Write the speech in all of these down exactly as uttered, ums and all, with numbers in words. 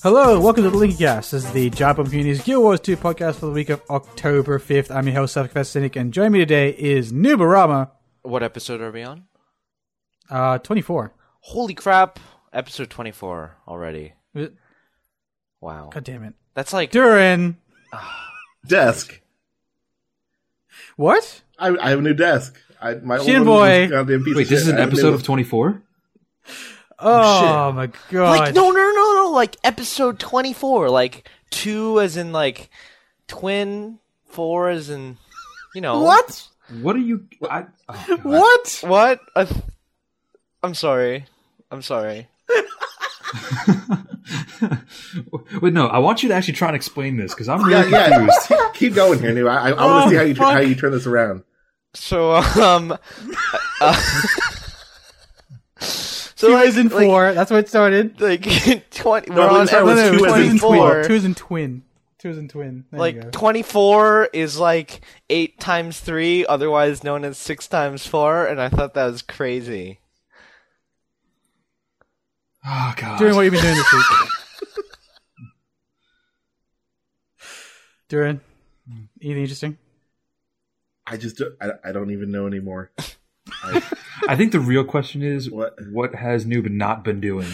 Hello, welcome to the Linky Cast. This is the Job Community's Guild Wars two podcast for the week of October fifth. I'm your host, Self-Confessed Cynic, and joining me today is Nubarama. What episode are we on? Uh, twenty-four. Holy crap! Episode twenty-four already. It, Wow. God damn it. That's like... Durin. Desk. What? I, I have a new desk. I, my Shin old boy. one was a goddamn piece Wait, of this shit. is an I have a new episode one. of twenty-four? Oh, my God. Like, no, no, no, no, like, episode twenty-four. Like, two as in, like, twin, four as in, you know... What? What are you... I, oh God. What? What? I th- I'm sorry. I'm sorry. Wait, no, I want you to actually try and explain this, because I'm Yeah, really yeah. confused. Keep- Keep going here, New. I, I, I Oh, want to see how you fuck. how you turn this around. So, um... uh, so, Two like, is in like- four. That's what it started. Like, twenty... No, we're we on started with episode two as in in twenty-four. twin. Two is in twin. Two is in twin. There you go. Like, twenty-four is like eight times three, otherwise known as six times four, and I thought that was crazy. Oh, God. Durin, what have you been doing this week? Durin, anything interesting? I just don't- I, I don't even know anymore. I, I think the real question is, What? what has Noob not been doing?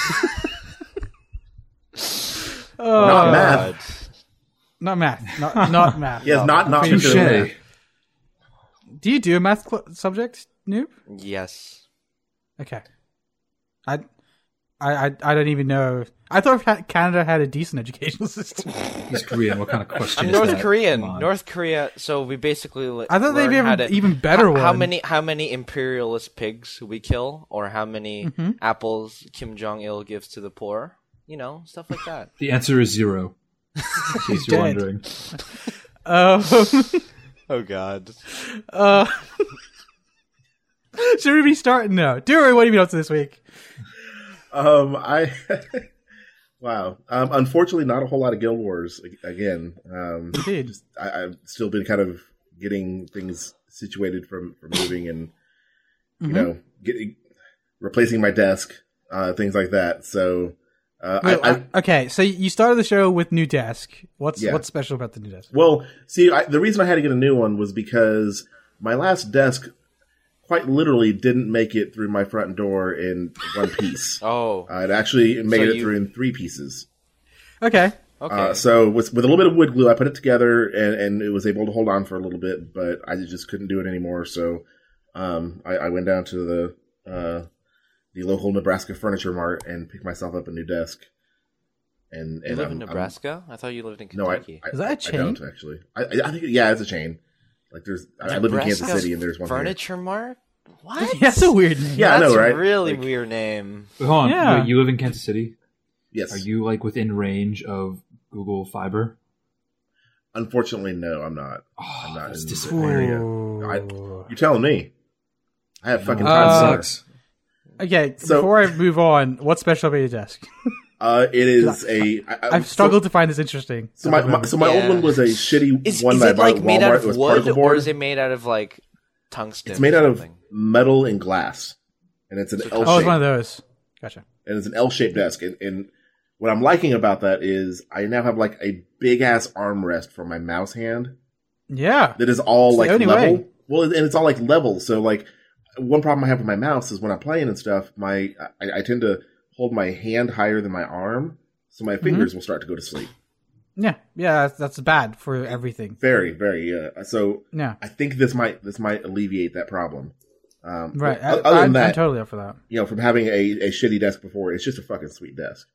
Oh, Not math. Not math. Not, not math. Yes, not not Touche. particular math. Do you do a math cl- subject, Noob? Yes. Okay. I, I, I, I don't even know. I thought ha- Canada had a decent educational system. He's Korean. What kind of question I'm is North that? Korean. Come on. North Korea. So we basically. Like, I thought they'd learn have how an to- even better how, one. How many? How many imperialist pigs we kill, or how many Mm-hmm. apples Kim Jong Il gives to the poor? You know, stuff like that. The answer is zero. In case you're dead. wondering. Um, Oh God. uh, should we be starting? No. Durin, what have you been up to this week? Um, I wow. Um, unfortunately, not a whole lot of Guild Wars a- again. Um, Indeed. I, I've still been kind of getting things situated from, from moving and you Mhm. know getting replacing my desk, uh, things like that. So uh, Wait, I, I okay, so you started the show with new desk. What's Yeah. what's special about the new desk? well see I, the reason I had to get a new one was because my last desk quite literally didn't make it through my front door in one piece. Oh. Uh, it actually made So it you- through in three pieces. Okay. Okay. Uh, so with with a little bit of wood glue, I put it together and, and it was able to hold on for a little bit, but I just couldn't do it anymore. So um, I, I went down to the uh, the local Nebraska Furniture Mart and picked myself up a new desk. And, you and live I'm- in I'm- Nebraska? I thought you lived in no, I, Kentucky. I Is that a I chain? don't actually. I, I think yeah, it's a chain. Like there's, I I live in Kansas Nebraska City and there's one here. Furniture Mart? What? Yeah, that's a weird name. Yeah, I That's know, right? a really Like- weird name. Wait, hold on. Yeah. Wait, you live in Kansas City? Yes. Are you, like, within range of Google Fiber? Unfortunately, no, I'm not. Oh, I'm not that's in the disappointing. area. Ooh. I, you're telling me. I have fucking Uh, time. That center. sucks. Okay, So- before I move on, what's special about your desk? Uh, it is a. I, I- I've struggled to find this interesting. So, so my, my so my Yeah. old one was a shitty Is, one is that I it bought like at made Walmart. out It of was wood, particle or board. is it made out of like tungsten? It's made or out of something? metal and glass, and it's an So- L Oh, it's shape, one of those. Gotcha. and it's an L shaped desk. And, and what I'm liking about that is I now have like a big ass armrest for my mouse hand Yeah. that is all It's the like only level. way. Well, and it's all like level. So like one problem I have with my mouse is when I'm playing and stuff, my I, I tend to hold my hand higher than my arm, so my fingers will start to go to sleep. Yeah. Yeah, that's, that's bad for everything. Very, very. Uh, so Yeah. I think this might this might alleviate that problem. Um, Right. but I, Other I'm, than that, I'm totally up for that. you know, from having a, a shitty desk before, it's just a fucking sweet desk.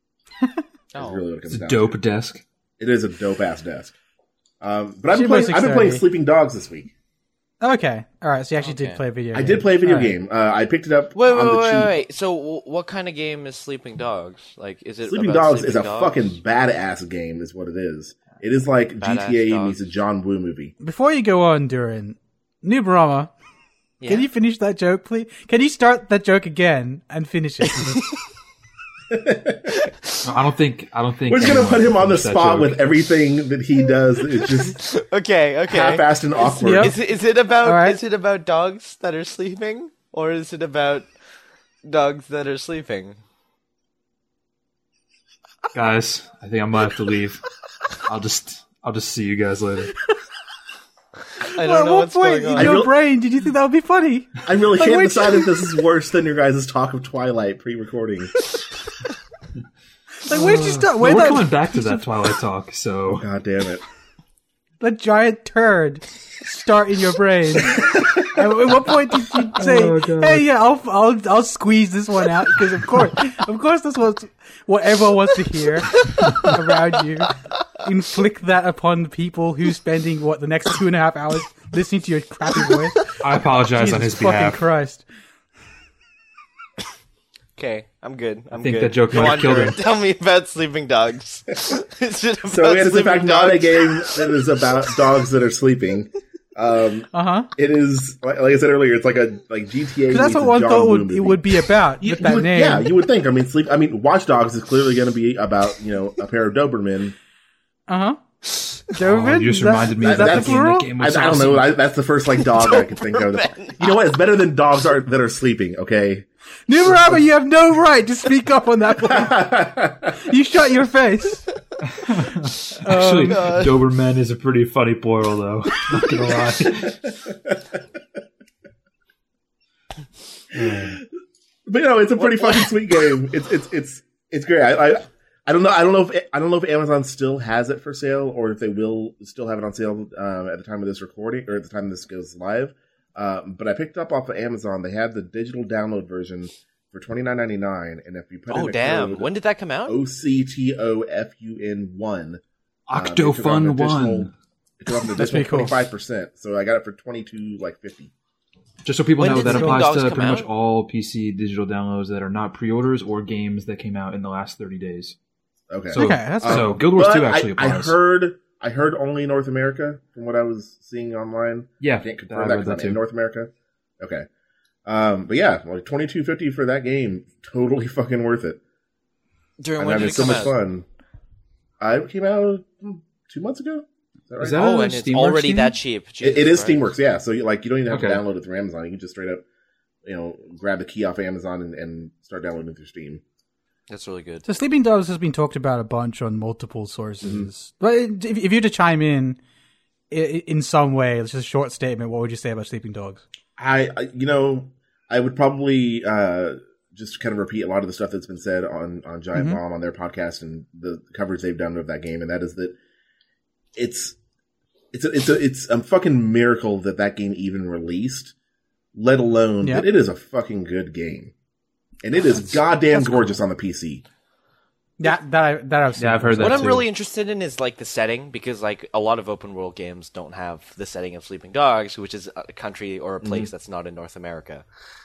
That's Oh. really what it comes It's a down dope to. desk. It is a dope ass desk. Um, but I've been, Shit, playing, my I've been playing six thirty. Sleeping Dogs this week. Okay. All right. So you actually did Okay. play a video I game. did play a video All right. game. Uh, I picked it up Wait, on wait, the wait, cheap. wait, wait. So, w- what kind of game is Sleeping Dogs? Like, is it Sleeping about Dogs sleeping is a dogs? fucking badass game, is what it is. It is like Badass G T A dogs. meets a John Woo movie. Before you go on, Durin, New Brahma, Yeah. can you finish that joke, please? Can you start that joke again and finish it? No, I don't think. I don't think. We're just gonna anyone put him can on the finish that spot joke. with everything that he does. It's just Okay, okay. half-assed and awkward. Yep. Is it, is it about All right. is it about dogs that are sleeping, or is it about dogs that are sleeping? Guys, I think I might have to leave. I'll just I'll just see you guys later. I Well, don't at know what what's point going in on. your real- brain did you think that would be funny? I really Like, can't wait- decide if this is worse than your guys' talk of Twilight pre-recording. Like, where'd you start? Well, Where'd we're that, coming back to that Twilight talk, so God damn it. that giant turd start in your brain? At what point did you say, Oh, God. "Hey, yeah, I'll, I'll, I'll squeeze this one out"? Because of course, of course, that's what what everyone wants to hear around you. Inflict that upon the people who's spending what the next two and a half hours listening to your crappy voice. I apologize Jesus on his fucking behalf. Christ! Okay, I'm good. I'm I think good. that joke Go might have on, killed Jared. him. Tell me about sleeping dogs. Is it about So it is in sleeping fact not a dogs? game that is about dogs that are sleeping. Um, Uh huh. it is like, like I said earlier. It's like a like G T A. Because that's meets what a one John thought Woo would, movie. it would be about You- with you that would- name. Yeah, you would think. I mean, sleep. I mean, Watch Dogs is clearly going to be about you know a pair of Doberman. Uh huh. Oh, Doberman? you just Is that- reminded me is of that that, the game. plural? That game I, was I don't awesome. know. I, that's the first like dog I could think of. You know what? It's better than dogs are that are sleeping. Okay. Numerama, you have no right to speak up on that point. You shut your face. Actually, God. Doberman is a pretty funny plural, though. Not gonna lie. But you know, it's a pretty fucking sweet game. It's it's it's it's great. I, I I don't know. I don't know if I don't know if Amazon still has it for sale or if they will still have it on sale um, at the time of this recording or at the time this goes live. Um, but I picked up off of Amazon. They have the digital download version for twenty nine ninety nine, and if you put in Oh a damn! code When did that come out? O C T O F U N one, um, it took off an Octofun additional- one. It took off an That's additional pretty cool. twenty five percent. So I got it for twenty two like fifty. Just so people When know, did that Sleeping applies Dogs to come pretty much out? all P C digital downloads that are not pre-orders or games that came out in the last thirty days. Okay. So, Okay, that's so Um, Guild Wars but two actually I, I applies. heard I heard only North America from what I was seeing online. yeah, I can't I confirm read that because that I'm in too. North America. Okay. Um, but yeah, like twenty two fifty for that game, totally fucking worth it. During I'm when having did it so come much out? fun. I came out hmm, two months ago. Is that right? Is that Oh, a and it's Steamworks already game? that cheap. it, Jesus it is Christ. Steamworks, yeah. So you, like you don't even have Okay. to download it through Amazon. You can just straight up, you know, grab the key off Amazon and, and start downloading through Steam. That's really good. So Sleeping Dogs has been talked about a bunch on multiple sources. Mm-hmm. But if, if you were to chime in i- in some way, it's just a short statement, what would you say about Sleeping Dogs? I, I you know, I would probably uh, just kind of repeat a lot of the stuff that's been said on, on Giant Mhm. Bomb on their podcast and the coverage they've done of that game, and that is that it's it's a, it's a it's a fucking miracle that that game even released, let alone Yep. that it is a fucking good game, and it is goddamn that's gorgeous on the P C. That that I, that I've seen. Yeah, I've heard that. What I'm too. really interested in is like the setting, because like a lot of open world games don't have the setting of Sleeping Dogs, which is a country or a place that's not in North America.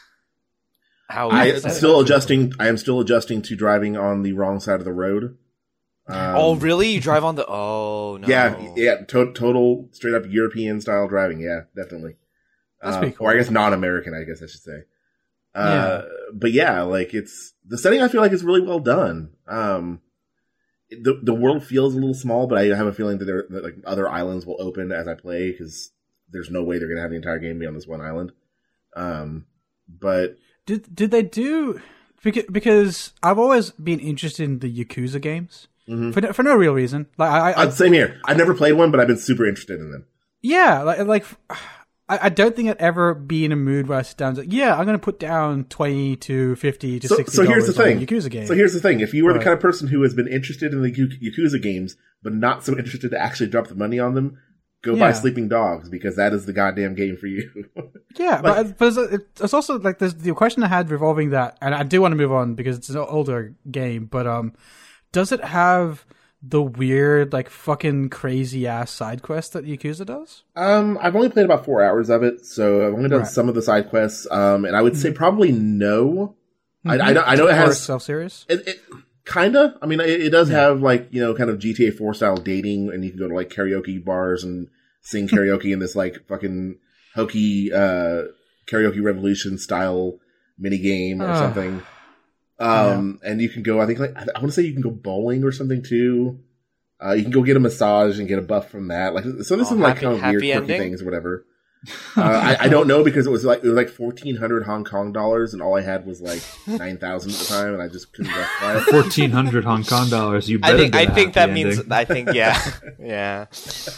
How I is am that? still adjusting. I am still adjusting to driving on the wrong side of the road. Um, Oh really? You drive on the? Oh no. Yeah, yeah, to- total straight up European style driving. Yeah, definitely. That's Uh, pretty cool. Or I guess non-American. I guess I should say. Uh, But yeah, like it's the setting. I feel like is really well done. Um, the the world feels a little small, but I have a feeling that there that like other islands will open as I play because there's no way they're gonna have the entire game be on this one island. Um, but Did did they do because, because I've always been interested in the Yakuza games Mhm. for no, for no real reason. Like I, I, uh, same here. I've never played one, but I've been super interested in them. yeah, like like I, I don't think I'd ever be in a mood where I sit down and say, yeah, I'm going to put down twenty to fifty to So, sixty so here's the dollars on thing. a Yakuza game. So here's the thing. If you were the Right. kind of person who has been interested in the Yak- Yakuza games, but not so interested to actually drop the money on them, go buy Yeah. Sleeping Dogs because that is the goddamn game for you. Yeah, Like- but, but it's, it's also like there's the question I had revolving that, and I do want to move on because it's an older game. But um, does it have the weird, like fucking crazy ass side quest that Yakuza does? um, I've only played about four hours of it, so I've only done Right. some of the side quests. Um, and I would say probably no. I, I, know- I know it has self serious. it, it kinda. I mean, it, it does have like you know kind of G T A four style dating, and you can go to like karaoke bars and sing karaoke in this like fucking hokey uh, karaoke revolution style mini game or Ah. something. Um, and you can go. I think like I, I want to say you can go bowling or something too. Uh, you can go get a massage and get a buff from that. Like so, this Oh, is like happy- kind of happy weird quirky ending? things or whatever. uh, I, I don't know because it was like it was like fourteen hundred Hong Kong dollars, and all I had was like nine thousand at the time, and I just couldn't justify it. Fourteen hundred Hong Kong dollars. You better I think get I a think that happy means ending. I think yeah yeah.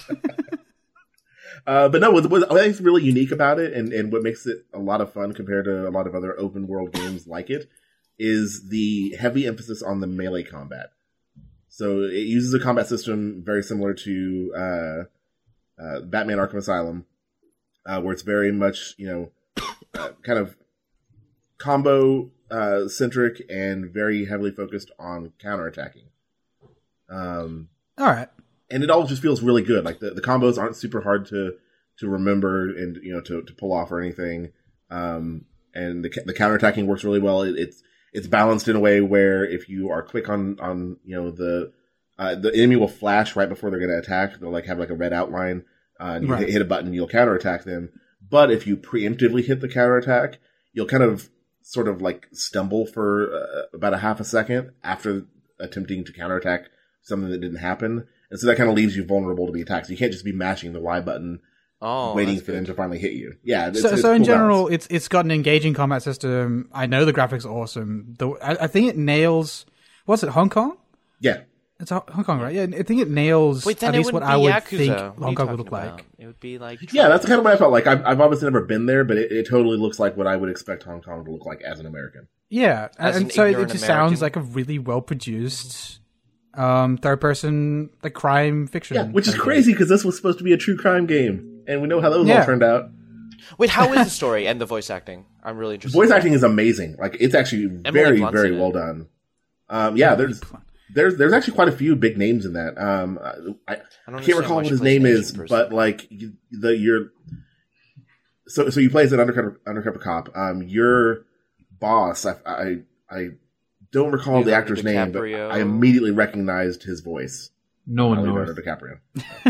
Uh, but no, what, what I think is really unique about it, and, and what makes it a lot of fun compared to a lot of other open world games like it, is the heavy emphasis on the melee combat. So it uses a combat system very similar to uh, uh, Batman Arkham Asylum, uh, where it's very much, you know, uh, kind of combo uh, centric and very heavily focused on counterattacking. Um, All right. and it all just feels really good. Like the, the combos aren't super hard to to remember and you know to, to pull off or anything. Um, and the the counterattacking works really well. It, it's it's balanced in a way where if you are quick on on you know the uh, the enemy will flash right before they're going to attack. They'll like have like a red outline, uh, and you Right. hit, hit a button, you'll counterattack them. But if you preemptively hit the counterattack, you'll kind of sort of like stumble for uh, about a half a second after attempting to counterattack something that didn't happen. And so that kind of leaves you vulnerable to the attacks. You can't just be mashing the Y button, Oh, waiting that's for them good. to finally hit you. Yeah. It's, So, it's so in cool general, balance. it's it's got an engaging combat system. I know the graphics are awesome. The I, I think it nails. What's it? Hong Kong? yeah. It's Hong Hong Kong, right? Yeah, I think it nails Wait, then at it least what wouldn't I be would Yakuza. think What are Hong you Kong would talking look like. about? It would be like Yeah, that's kind of what I felt like. I've, I've obviously never been there, but it, it totally looks like what I would expect Hong Kong to look like as an American. Yeah, As and an so it ignorant just American. sounds like a really well produced um, third person like crime fiction. Yeah, which is kind of crazy because this was supposed to be a true crime game, and we know how those Yeah. all turned out. Wait, how is the story and the voice acting? I'm really interested. Voice acting is amazing. Like it's actually Emily very, Blunt's very in it. well done. Um, yeah, there's there's there's actually quite a few big names in that. Um, I, I, don't I can't understand recall why what she his plays an name Asian is, person. but like you, the your so so you play as an undercover undercover cop. Um, your boss, I I, I don't recall the Leonardo actor's name, but DiCaprio. I immediately recognized his voice. No one Leonardo knows. DiCaprio.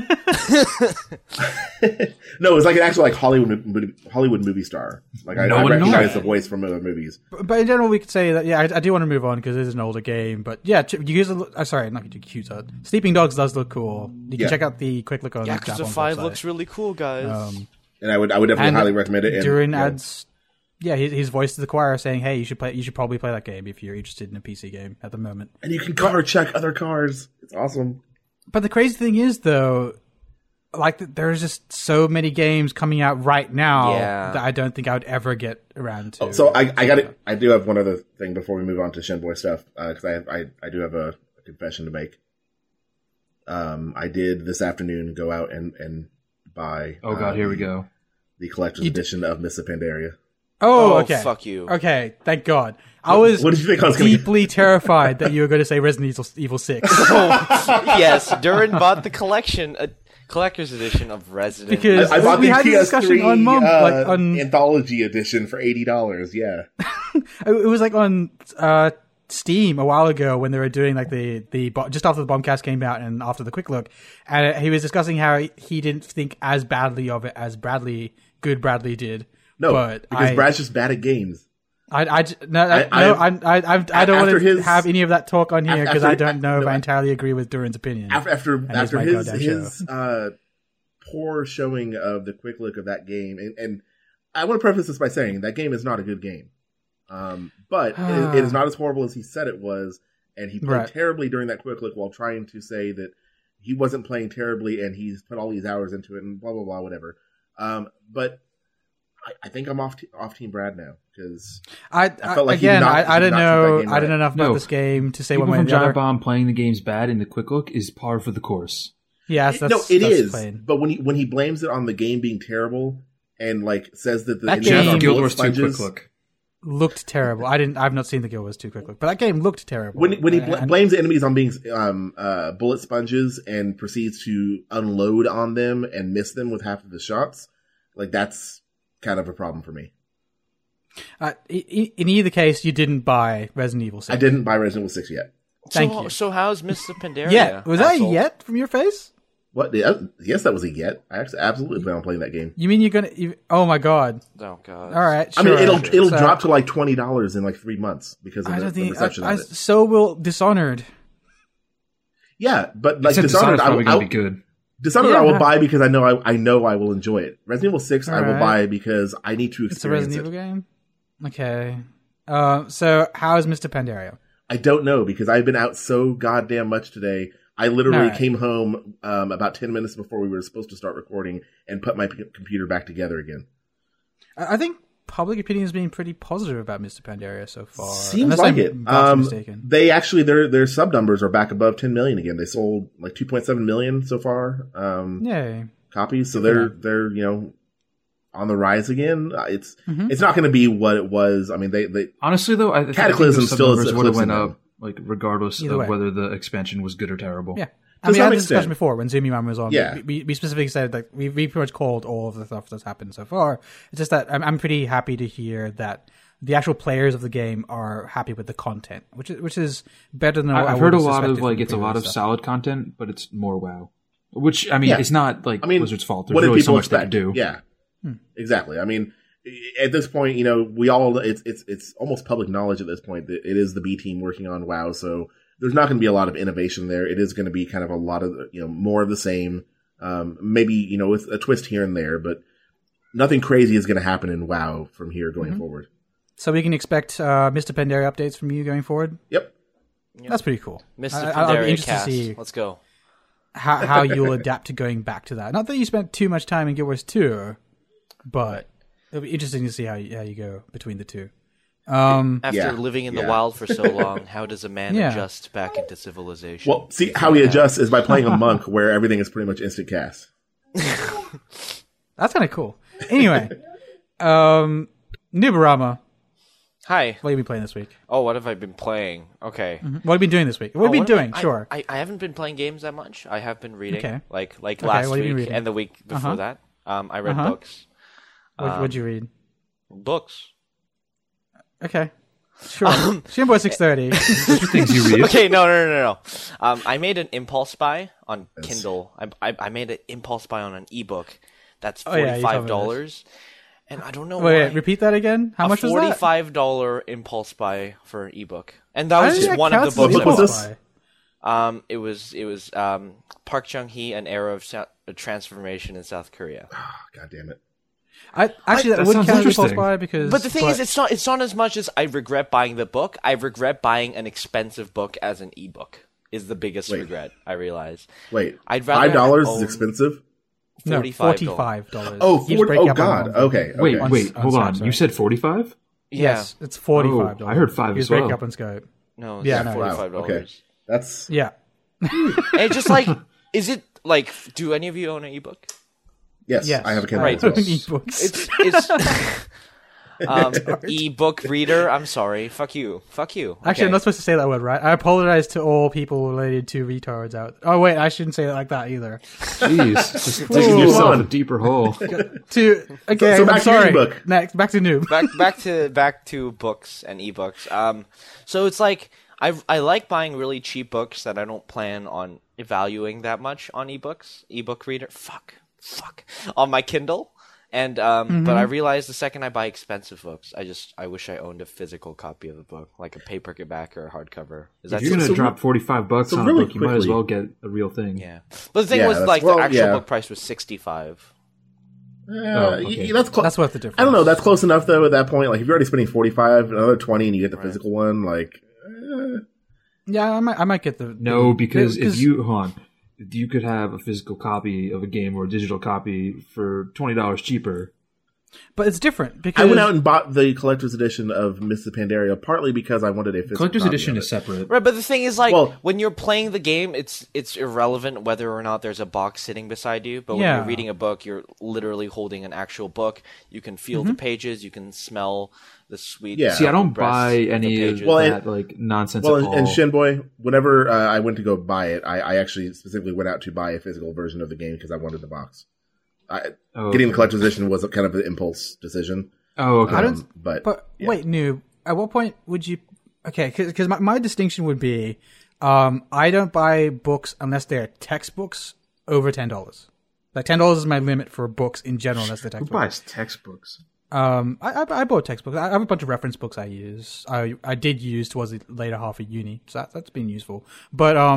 No, it was like an actual like Hollywood movie, Hollywood movie star. Like I, No I one recognize knows. the voice from other movies. But, but in general, we could say that yeah, I, I do want to move on because it is an older game. But yeah, Ch- Yakuza. Uh, sorry, not Yakuza. Sleeping Dogs does look cool. You can Yeah. check out the quick look on Yakuza Japan's five website. looks really cool, guys. Um, And I would I would definitely And highly recommend it. And, Durin you know, adds, yeah, his, his voice to the choir saying, "Hey, you should play. You should probably play that game if you're interested in a P C game at the moment." and you can car check other cars. It's awesome. But the crazy thing is, though, like th- there's just so many games coming out right now Yeah. that I don't think I would ever get around to. Oh, so I I got it. I do have one other thing before we move on to Shenboy stuff because I, I I do have a, a confession to make. Um, I did this afternoon go out and and buy. Oh god, uh, here we the- go. The collector's You d- edition of Mists of Pandaria. oh, Oh, okay, fuck you. Okay, thank God. I was What did you think I was going to? deeply terrified that you were going to say Resident Evil, Evil Six. Yes, Durin bought the collection, a collector's edition of Resident. Because- I, I bought we the had P this S three discussion on Mom, uh, like, on- anthology edition for eighty dollars. Yeah, It was like on uh, Steam a while ago when they were doing like the the bo- just after the Bombcast came out and after the quick look, and he was discussing how he didn't think as badly of it as Bradley, good Bradley did. no, but because I, Brad's just bad at games. I, I, j- no, I, I- no, I- I, I, I, I don't want after to his- have any of that talk on here because after- I don't know if no, I I- entirely agree with Durin's opinion. After after, it's after my his goddamn his uh, poor showing of the quick look of that game, and, and I want to preface this by saying that game is not a good game, um, but it, it is not as horrible as he said it was, and he played Right. terribly during that quick look while trying to say that he wasn't playing terribly and he's put all these hours into it and blah blah blah whatever. Um, but I, I think I'm off t- off Team Brad now because I, I, felt like he did again, not- he I, I did don't not treat that know, game I don't know right. enough about No. this game to say People one way or from the other. Giant Bomb playing the games bad in the quick look is par for the course. Yes, that's, no, it that's is. plain. But when he when he blames it on the game being terrible and like says that the That enemies game- are Guild bullet Wars two quick sponges- look. Looked terrible. I didn't. I've not seen the Guild Wars two quick look, but that game looked terrible. When when he And- bl- and- blames enemies on being um, uh, bullet sponges and proceeds to unload on them and miss them with half of the shots, like that's kind of a problem for me. Uh, i- i- in either case, you didn't buy Resident Evil six. I didn't buy Resident Evil six yet. Thank so, you. So how's Mister Pandaria? Yeah, was that a asshole? yet from your face? What? Yeah, yes, that was a yet. I actually absolutely plan on playing that game. You mean you're gonna? You, oh my god! Oh god. All right, I mean, sure. it'll it'll So, drop to like twenty dollars in like three months because of I the, don't the think. reception I, I, of it. so will Dishonored. Yeah, but like Except Dishonored, Dishonored's I, probably I, going to be good. Dishonored Yeah. I will buy because I know I, I know I will enjoy it. Resident Evil six I will Alright. buy because I need to It's a experience Resident it. Evil game? Okay. Uh, so, how is Mister Pandaria? I don't know because I've been out so goddamn much today. I literally Alright. came home um, about ten minutes before we were supposed to start recording and put my p- computer back together again. I I think public opinion has been pretty positive about Mister Pandaria so far. Seems unless like I'm it. vastly Um, mistaken. they actually their their sub numbers are back above ten million again. They sold like two point seven million so far um, Yay. copies, so they're they're you know on the rise again. Uh, It's Mhm. it's not going to be what it was. I mean, they they Honestly, though, I, I think Cataclysm the still is numbers would have eclipsing went them. up, like regardless Either of way. whether the expansion was good or terrible. Yeah. To I mean, I some had this discussion extent. before when Zoomy Man was on. Yeah. We, we, we specifically said that we, we pretty much called all of the stuff that's happened so far. It's just that I'm, I'm pretty happy to hear that the actual players of the game are happy with the content, which is, which is better than I, I I've heard a would've lot of suspected like from it's a lot of previous stuff. solid content, but it's more WoW. Which I mean, Yeah. it's not like I mean, Blizzard's fault. There's what did really so people much expect? they can do. Yeah, Hmm. exactly. I mean, at this point, you know, we all it's it's it's almost public knowledge at this point that it is the B team working on WoW. So there's not going to be a lot of innovation there. It is going to be kind of a lot of you know more of the same. Um, maybe you know with a twist here and there, but nothing crazy is going to happen in WoW from here going Mm-hmm. forward. So we can expect uh, Mister Pandaria updates from you going forward? Yep. That's pretty cool. Mister I- I'll be Pandaria interested to cast. see Let's go. how, how you'll adapt to going back to that. Not that you spent too much time in Guild Wars two, but it'll be interesting to see how you, how you go between the two. Um, After Yeah, living in yeah. the wild for so long, how does a man Yeah. adjust back into civilization? Well, see how he adjusts is by playing a monk where everything is pretty much instant cast. that's kind of cool. Anyway, um, Nubarama, Hi. what have you been playing this week? Oh, what have I been playing? Okay. What have you been doing this week? What have Oh, you what been am I- doing? I- sure. I, I haven't been playing games that much. I have been reading, Okay. like like Okay, last what have you been week reading? and the week before Uh-huh. that. Um, I read Uh-huh. books. what, um, what'd you read? Books. Okay. Sure. Shinboy six thirty. Things you read. Okay, no, no, no, no. no. Um, I made an impulse buy on Kindle. I, I I made an impulse buy on an ebook. That's Oh, yeah, you told forty me five this. dollars, and I don't know Wait, why. wait, repeat that again? How a much was that? forty-five dollar impulse buy for an ebook, and that How was did just that one count of as the an books. What I book impulse was bought. this? buy? Um, it was it was um Park Chung Hee, an era of Sou- a transformation in South Korea. God damn it. I actually that, that would sounds count as impulse interesting. buy because. But the thing is, it's not it's not as much as I regret buying the book. I regret buying an expensive book as an ebook. Is the biggest Wait. regret I realize. Wait, I'd rather five dollars own- is expensive. no, forty-five forty-five dollars. Oh, forty, oh God. Okay, okay. Wait, On- wait, on hold on. Skype, You sorry. said forty-five? Yes, it's forty-five dollars. Oh, I heard five He was as well. breaking up on Skype. No, Yeah, yeah, no, forty Wow. five Okay, dollars. that's Yeah. And it's just like, is it like? Do any of you own an ebook? yes. Yes. I have a Kindle Right. as well. Ebooks. It's it's um, ebook reader. I'm sorry. Fuck you. Fuck you. Actually, Okay. I'm not supposed to say that word, right? I apologize to all people related to retards out. Oh wait, I shouldn't say it like that either. Jeez, just Ooh. digging yourself Fun. a deeper hole. To okay, so I'm back to your sorry. ebook. Next, back to noob. back back to back to books and ebooks. Um, so it's like I I like buying really cheap books that I don't plan on valuing that much on ebooks, ebook reader. Fuck, fuck on my Kindle. And um, but I realized the second I buy expensive books, I just I wish I owned a physical copy of the book, like a paperback or a hardcover. Is that If you're gonna so- drop forty-five bucks so on really a book, you might as quickly- well get a real thing. yeah? But the thing Yeah, was, that's- like well, the actual yeah. book price was sixty five. Uh, Oh, y- okay. y- that's close. That's worth the difference. I don't know. That's close enough though. At that point, like if you're already spending forty five, another twenty, and you get the physical one, like eh, Yeah, I might, I might get the No, the- because if because- you hold on, you could have a physical copy of a game or a digital copy for twenty dollars cheaper. but it's different because I went out and bought the collector's edition of Mister Pandaria partly because I wanted a physical Collector's copy edition of is it. separate. Right, but the thing is, like, Well- when you're playing the game, it's it's irrelevant whether or not there's a box sitting beside you. But when Yeah. you're reading a book, you're literally holding an actual book. You can feel the pages. You can smell the sweet. Yeah. See, I don't breath buy of the any of pages. Well, that like nonsense Well, at and, all. and Shinboy, whenever uh, I went to go buy it, I, I actually specifically went out to buy a physical version of the game because I wanted the box. I, Oh, Getting okay. the collector's edition was a kind of an impulse decision. Oh, okay. I don't- Um, but But yeah. wait, noob. At what point would you? Okay, because my, my distinction would be, um, I don't buy books unless they're textbooks over ten dollars. Like ten dollars is my limit for books in general, unless they're Who textbooks. buys textbooks? Um, I, I I bought textbooks. I have a bunch of reference books I use. I I did use towards the later half of uni, so that, that's been useful. But um,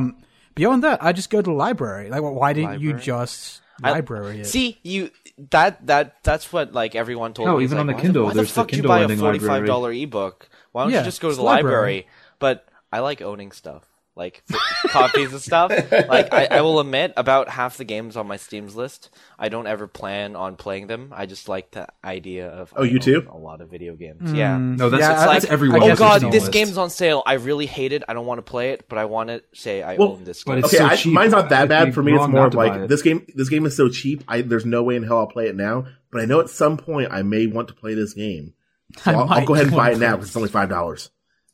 Beyond that, I just go to the library. Like, well, why didn't you Library? just I- library it? See, you that that that's what like everyone told Hell, me. even It's on like, the why Kindle, why there's the the fuck do you Kindle buy a lending forty-five dollar ebook? Why don't Yeah, you just go to it's the library. library? But I like owning stuff, like copies and stuff. Like I, I will admit, about half the games on my Steam's list, I don't ever plan on playing them. I just like the idea of. Oh, I you own too? A lot of video games. Yeah. No, that's, Yeah, it's I- like I everyone. guess Oh it's god, on this list. game's on sale. I really hate it. I don't want to play it, but I want to say I Well, own this but game. it's Okay, so I, cheap. mine's not that I'd bad. be For me, it's wrong more not of to buy like it. this game. This game is so cheap. I, there's no way in hell I'll play it now. But I know at some point I may want to play this game. So I I'll, I'll might go ahead and buy want it now to. because it's only five dollars.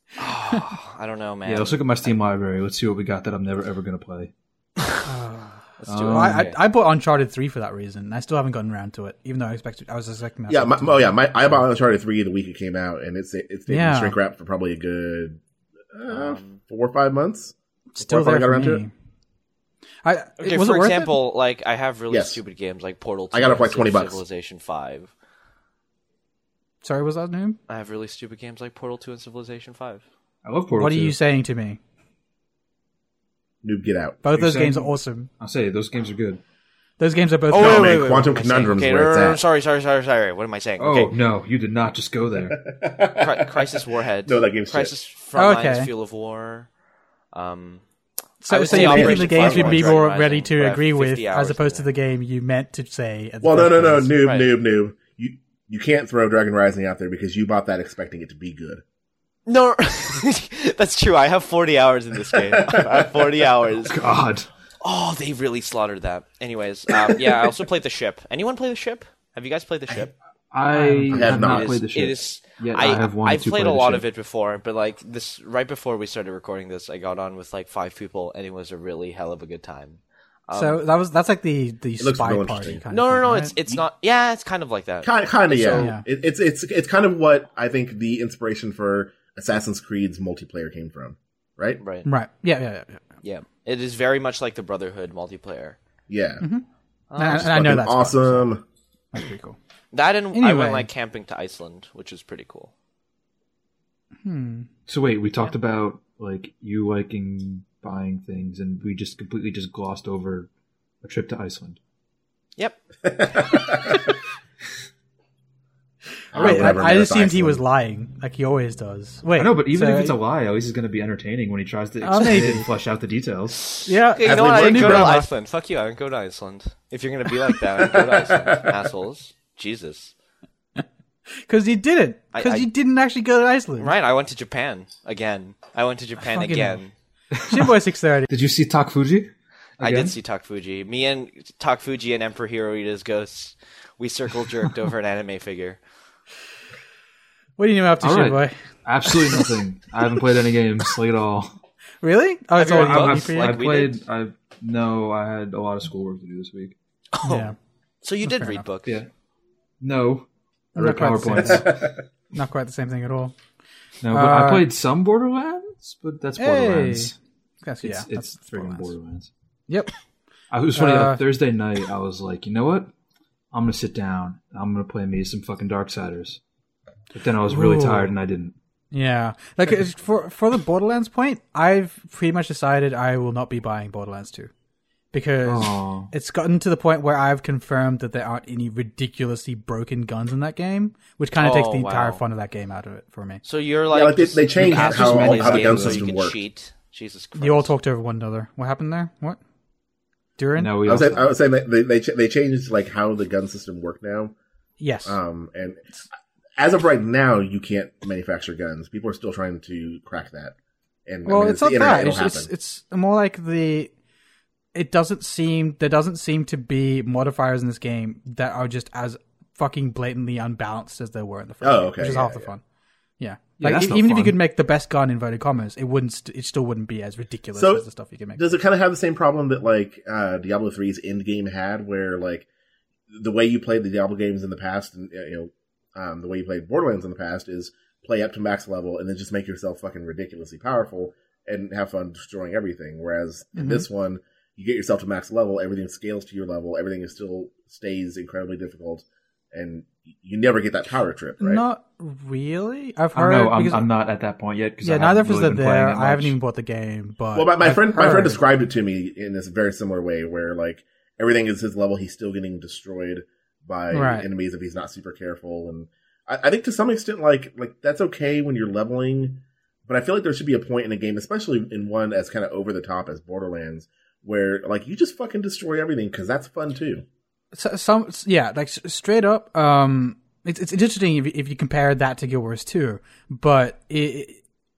I don't know, man. Yeah, let's look at my Steam library. Let's see what we got that I'm never ever gonna play. Let's do it. Um, I, Okay. I, I bought Uncharted three for that reason. I still haven't gotten around to it, even though I expected. I was expecting. that Yeah, my, to- oh yeah, my, I bought Uncharted three the week it came out, and it's it's taken Yeah. shrink wrap for probably a good uh, Um, four or five months. still before I there got for around to me. I Okay, was for it worth example, like I have really Yes. stupid games like Portal two I got it for like and twenty bucks. Civilization five. it? Sorry, was that name? I have really stupid games like Portal two and Civilization five. I love Portal What are two. you saying to me? Noob, get out. Both You're those games are saying- awesome. I'll say those games are good. Those games are both. Oh, good. man, Quantum what am I saying? Conundrum's Okay, where no, it's no, no, at. Sorry, sorry, sorry, sorry. What am I saying? Oh Okay, no, you did not just go there. Cri- Crisis Warhead. No, that game's Crisis shit. Frontlines, Okay. Fuel of War. Um, I So, would so say you're picking Operation the games you'd Firewatch, be Dragon more Rising, ready to but I have agree with, fifty as hours opposed to in the game you meant to say. At the Well, no, first no, no, place. noob, Right. noob, noob. You you can't throw Dragon Rising out there because you bought that expecting it to be good. no, that's true. I have forty hours in this game. I have forty hours. God. Oh, they really slaughtered that. Anyways, um, yeah, I also played The Ship. Anyone play The Ship? Have you guys played The Ship? I have have not. not It played is- the shit. It is. Yet I, I have wanted I've to played play a the lot ship. of it before, but like this, right before we started recording this, I got on with like five people, and it was a really hell of a good time. Um, So that was that's like the the looks spy real party interesting. kind no, of no, thing, no, right? it's it's not. Yeah, it's kind of like that. Kind, kind of, yeah. So- Yeah. It, it's it's it's kind of what I think the inspiration for Assassin's Creed's multiplayer came from, right? Right. right. Yeah, yeah, yeah. yeah. Yeah, it is very much like the Brotherhood multiplayer. Yeah, And, I- and I know Fucking that's awesome. That's pretty cool. That and I Anyway. went like camping to Iceland, which is pretty cool. So wait, we talked about like you liking buying things, and we just completely just glossed over a trip to Iceland. Yep. I'll Wait, never I, I miss assumed he Iceland. was lying, like he always does. Wait, I know, but even so- if it's a lie, at least it's going to be entertaining when he tries to Oh, explain it maybe. and flesh out the details. yeah, Okay, you As know we what? I work didn't go to together. Iceland. Fuck you, I didn't go to Iceland. If you're gonna be like that, I didn't go to Iceland. Assholes. Jesus. because you didn't, I- because I- you didn't actually go to Iceland. Right, I went to Japan again. I went to Japan Fucking again. Shitboy six thirty. Did you see Tak Fuji? I Again? did see Tak Fuji. Me and Tak Fuji and Emperor Hirohito's ghosts, we circle jerked over an anime figure. What are you up to, All right. Shitboy? Absolutely nothing. I haven't played any games like at all. Really? Oh, it's Have all you you read need books? for you? I Like we played. did? I no. I had a lot of schoolwork to do this week. Yeah, So you did fair read enough. books. Yeah. No. I Not read quite the same. PowerPoints. not quite the same thing at all. No, but I Uh, played some Borderlands, but that's Hey. Borderlands. That's, yeah, It's, that's it's friggin' Borderlands. Borderlands. Yep. I, it was funny. Uh, on Thursday night, I was like, you know what? I'm gonna sit down. I'm gonna play me some fucking Darksiders. But then I was really Ooh. tired and I didn't. Yeah, like it's- for for the Borderlands point, I've pretty much decided I will not be buying Borderlands two because Aw. it's gotten to the point where I've confirmed that there aren't any ridiculously broken guns in that game, which kind of takes Oh, the entire wow. fun of that game out of it for me. So you're like like, they- just- they changed you asked how- us to play how the this gun game so system you can worked. cheat. Jesus Christ. You all talked over one another. What happened there? What? Durin? No, we I was also, saying, I was saying that they they, ch- they changed like how the gun system worked now. Yes. Um, and as of right now, you can't manufacture guns. People are still trying to crack that. And I well, mean, it's the not internet, that. it'll It's, it's happen. it's more like the. It doesn't seem there doesn't seem to be modifiers in this game that are just as fucking blatantly unbalanced as there were in the first Oh, game, okay, which is yeah, half the yeah. fun. Yeah, Yeah, like that's e- not even if you fun. could make the best gun inverted commas, it wouldn't. St- it still wouldn't be as ridiculous So, as the stuff you can make. Does it kind of have the same problem that like uh, Diablo three's end game had, where like the way you played the Diablo games in the past, and uh, you know um, the way you played Borderlands in the past, is play up to max level and then just make yourself fucking ridiculously powerful and have fun destroying everything. Whereas in Mhm. this one, you get yourself to max level, everything scales to your level, everything is still stays incredibly difficult, and you never get that power trip, right? Not really. I've I heard. don't know. I'm, because- I'm not at that point yet. Cause yeah, I neither haven't of us really are been playing there. it I haven't much. even bought the game, but Well, my, my I've friend my friend heard. described it to me in this very similar way, where like everything is his level, he's still getting destroyed by Right. enemies if he's not super careful, and I, I think to some extent, like like that's okay when you're leveling, but I feel like there should be a point in a game, especially in one as kind of over the top as Borderlands, where like you just fucking destroy everything because that's fun too. So, some yeah, like s- straight up. Um, it's it's interesting if you, if you compare that to Guild Wars two, but it, it,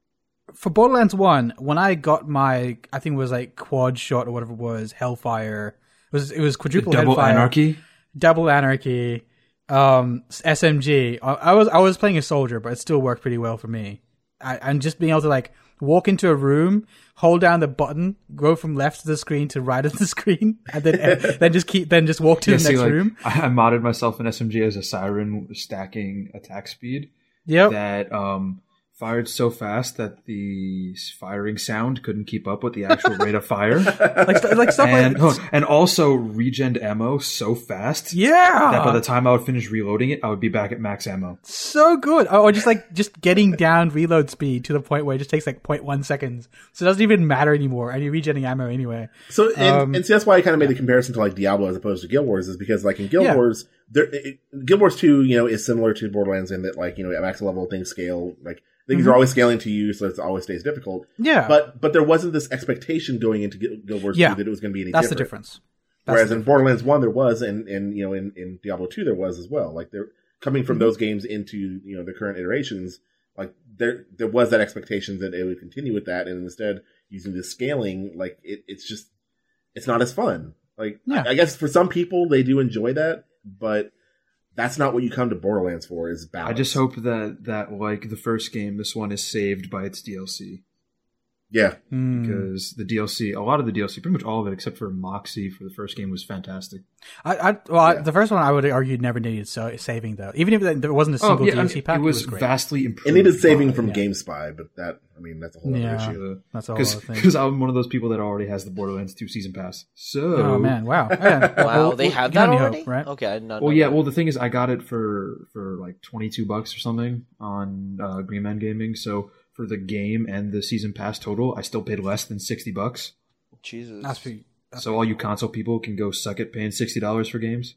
for Borderlands one, when I got my, I think it was like quad shot or whatever it was, Hellfire. It was it was quadruple Double Hellfire, Anarchy. double Anarchy, um, S M G. I, I was I was playing a soldier, but it still worked pretty well for me. I, and just being able to like walk into a room, hold down the button, go from left of the screen to right of the screen, and then then just keep then just walk to Yeah, the see, next like, room. I, I modded myself in S M G as a Siren stacking attack speed Yep. that um, fired so fast that the firing sound couldn't keep up with the actual rate of fire. like st- like stuff and, like oh, and also regen ammo so fast yeah, that by the time I would finish reloading it, I would be back at max ammo. so good. Or or just like just getting down reload speed to the point where it just takes like zero point one seconds, so it doesn't even matter anymore, and you're regenning ammo anyway. So, and, Um, and see, that's why I kind of made the comparison to like Diablo as opposed to Guild Wars, is because like in Guild Yeah. Wars, there, it, Guild Wars two, you know, is similar to Borderlands in that like, you know, at max level things scale, like things are always scaling to you, so it always stays difficult. Yeah, But, but there wasn't this expectation going into Guild Guild Wars Yeah. two that it was going to be any that's the different. difference. That's Whereas the in Borderlands one, there was, and, and, you know, in, in Diablo two, there was as well. Like they're coming from those games into, you know, the current iterations. Like there, there was that expectation that it would continue with that, and instead using the scaling, like it, it's just, it's not as fun. Like Yeah. I, I guess for some people they do enjoy that, but that's not what you come to Borderlands for. Is balance. I just hope that, that like the first game, this one is saved by its D L C. yeah. Mm. Because the D L C, a lot of the D L C, pretty much all of it except for Moxie for the first game was fantastic. I, I well, I- Yeah. the first one I would argue never needed so, saving though. Even if there wasn't a single Oh, yeah, D L C I mean, pack, it was, great. vastly improved. It needed saving by- from yeah. GameSpy, but that, I mean, that's a whole other Yeah. issue. That's a whole other thing. Because I'm one of those people that already has the Borderlands two season pass. So, Oh man, wow! Yeah. Wow, Well, they well, have you can that only already? hope, right? Okay, I did not well, know yeah. that. Well, the thing is, I got it for for like twenty-two bucks or something on uh, Green Man Gaming. So for the game and the season pass total, I still paid less than sixty bucks. Jesus. That's pretty. So all you console people can go suck it paying sixty dollars for games.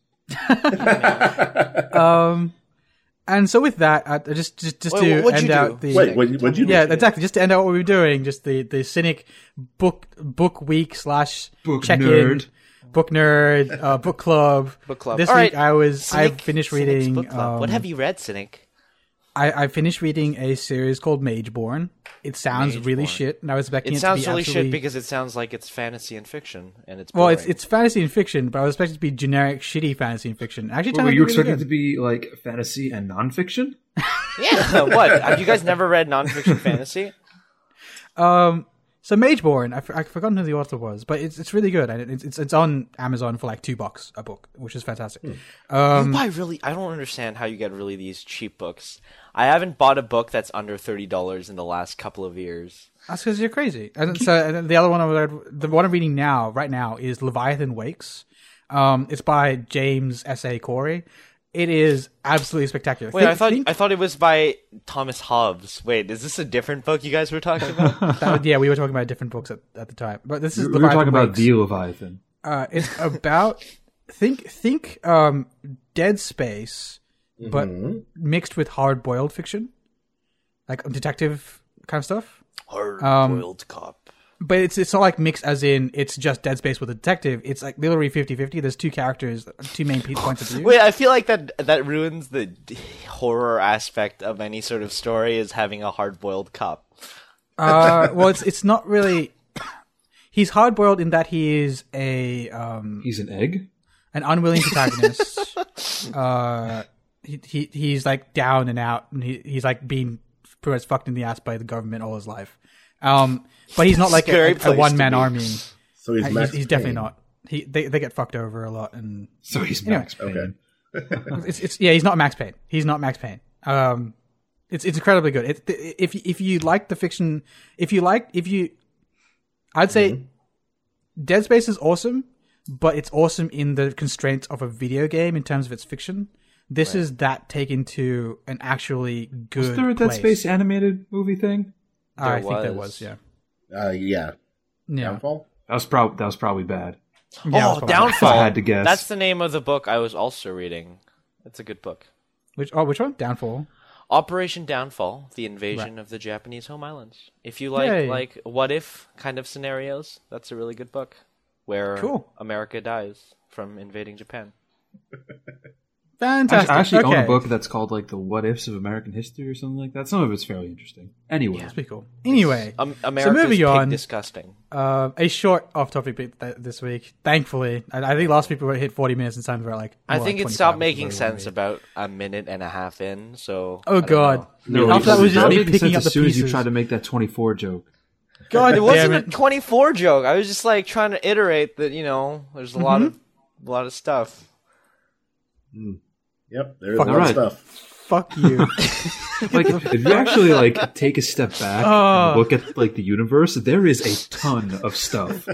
Um, and so with that, I, I just just just Wait, to what'd end you do? out the Wait, what what'd you do? yeah, exactly. Just to end out what we were doing, just the the Cynic book book week slash Book check nerd. in, book nerd, uh, book club. Book club. This All week right, I was Cynic- I finished Cynic's reading. Book Club. what um, have you read, Cynic? I, I finished reading a series called Mageborn. It sounds really Mageborn. shit, and I was expecting It it, sounds to be really absolutely... shit because it sounds like it's fantasy and fiction, and it's well, boring. it's it's fantasy and fiction, but I was expecting it to be generic, shitty fantasy and fiction. Actually, Wait, turned were out you to be really expecting it to good. be like fantasy and nonfiction? yeah. What? Have you guys never read nonfiction fantasy? Um, so Mageborn, I f- I've forgotten who the author was, but it's it's really good, and it's it's it's on Amazon for like two bucks a book, which is fantastic. Um, you buy really? I don't understand how you get really these cheap books. I haven't bought a book that's under thirty dollars in the last couple of years. that's because you're crazy. And so and then the other one I read, the one I'm reading now, right now, is Leviathan Wakes. Um, it's by James S A Corey. It is absolutely spectacular. Wait, Think- I thought think- I thought it was by Thomas Hobbes. Wait, is this a different book you guys were talking about? that- yeah, we were talking about different books at, at the time, but this is We were Leviathan talking about Wakes. the Leviathan. Uh, it's about think think um, Dead Space, but mixed with hard boiled fiction, like detective kind of stuff. Hard-boiled cop. But it's it's not like mixed as in it's just Dead Space with a detective. It's like literally fifty-fifty. There's two characters, two main pe- points of view. Wait, I feel like that that ruins the d- horror aspect of any sort of story is having a hard-boiled cop. Uh, well, it's it's not really. He's hard boiled in that he is a um, He's an egg. an unwilling protagonist. uh, he, he he's like down and out, and he he's like being pretty much fucked in the ass by the government all his life. Um, but he's not like Scary a, a, place one man to be. army. So he's Uh, Max He's, he's definitely Payne. not. He they they get fucked over a lot, and So he's Anyway. Max Payne. Okay. it's it's yeah. He's not Max Payne. He's not Max Payne. Um, it's it's incredibly good. It, if if you like the fiction, if you like if you, I'd say, Dead Space is awesome, but it's awesome in the constraints of a video game in terms of its fiction. This Right. is that taken to an actually good Was there a Dead place. Space animated movie thing? I There think there was. was, yeah. Uh, yeah. Yeah. Downfall? That was prob that was probably bad. Yeah, oh, that's probably- Downfall. If I had to guess. That's the name of the book I was also reading. It's a good book. Which oh, which one? Downfall. Operation Downfall: The Invasion of the Japanese Home Islands. If you like Yay. like what if kind of scenarios, that's a really good book where Cool. America dies from invading Japan. I Fantastic. I actually okay. own a book that's called like the What Ifs of American History or something like that. Some of it's fairly interesting. Anyway, That's pretty cool. Anyway, Um, America's moving pig on. disgusting. uh, a short off-topic bit th- this week. Thankfully, I, I think last week we hit forty minutes and time we're like. I more think like it stopped twenty-five, making which is where we sense wanna about a minute and a half in. So be. Oh I don't god! know. no, After that it was just stopped me making picking sense up as the soon pieces. as you tried to make that twenty-four joke. God It damn wasn't it! a twenty-four joke. I was just like trying to iterate that you know there's a lot Mm-hmm. of a lot of stuff. Yep, there's Fuck a lot right. of stuff. Fuck you. Like if you actually like take a step back Oh. and look at like the universe, there is a ton of stuff.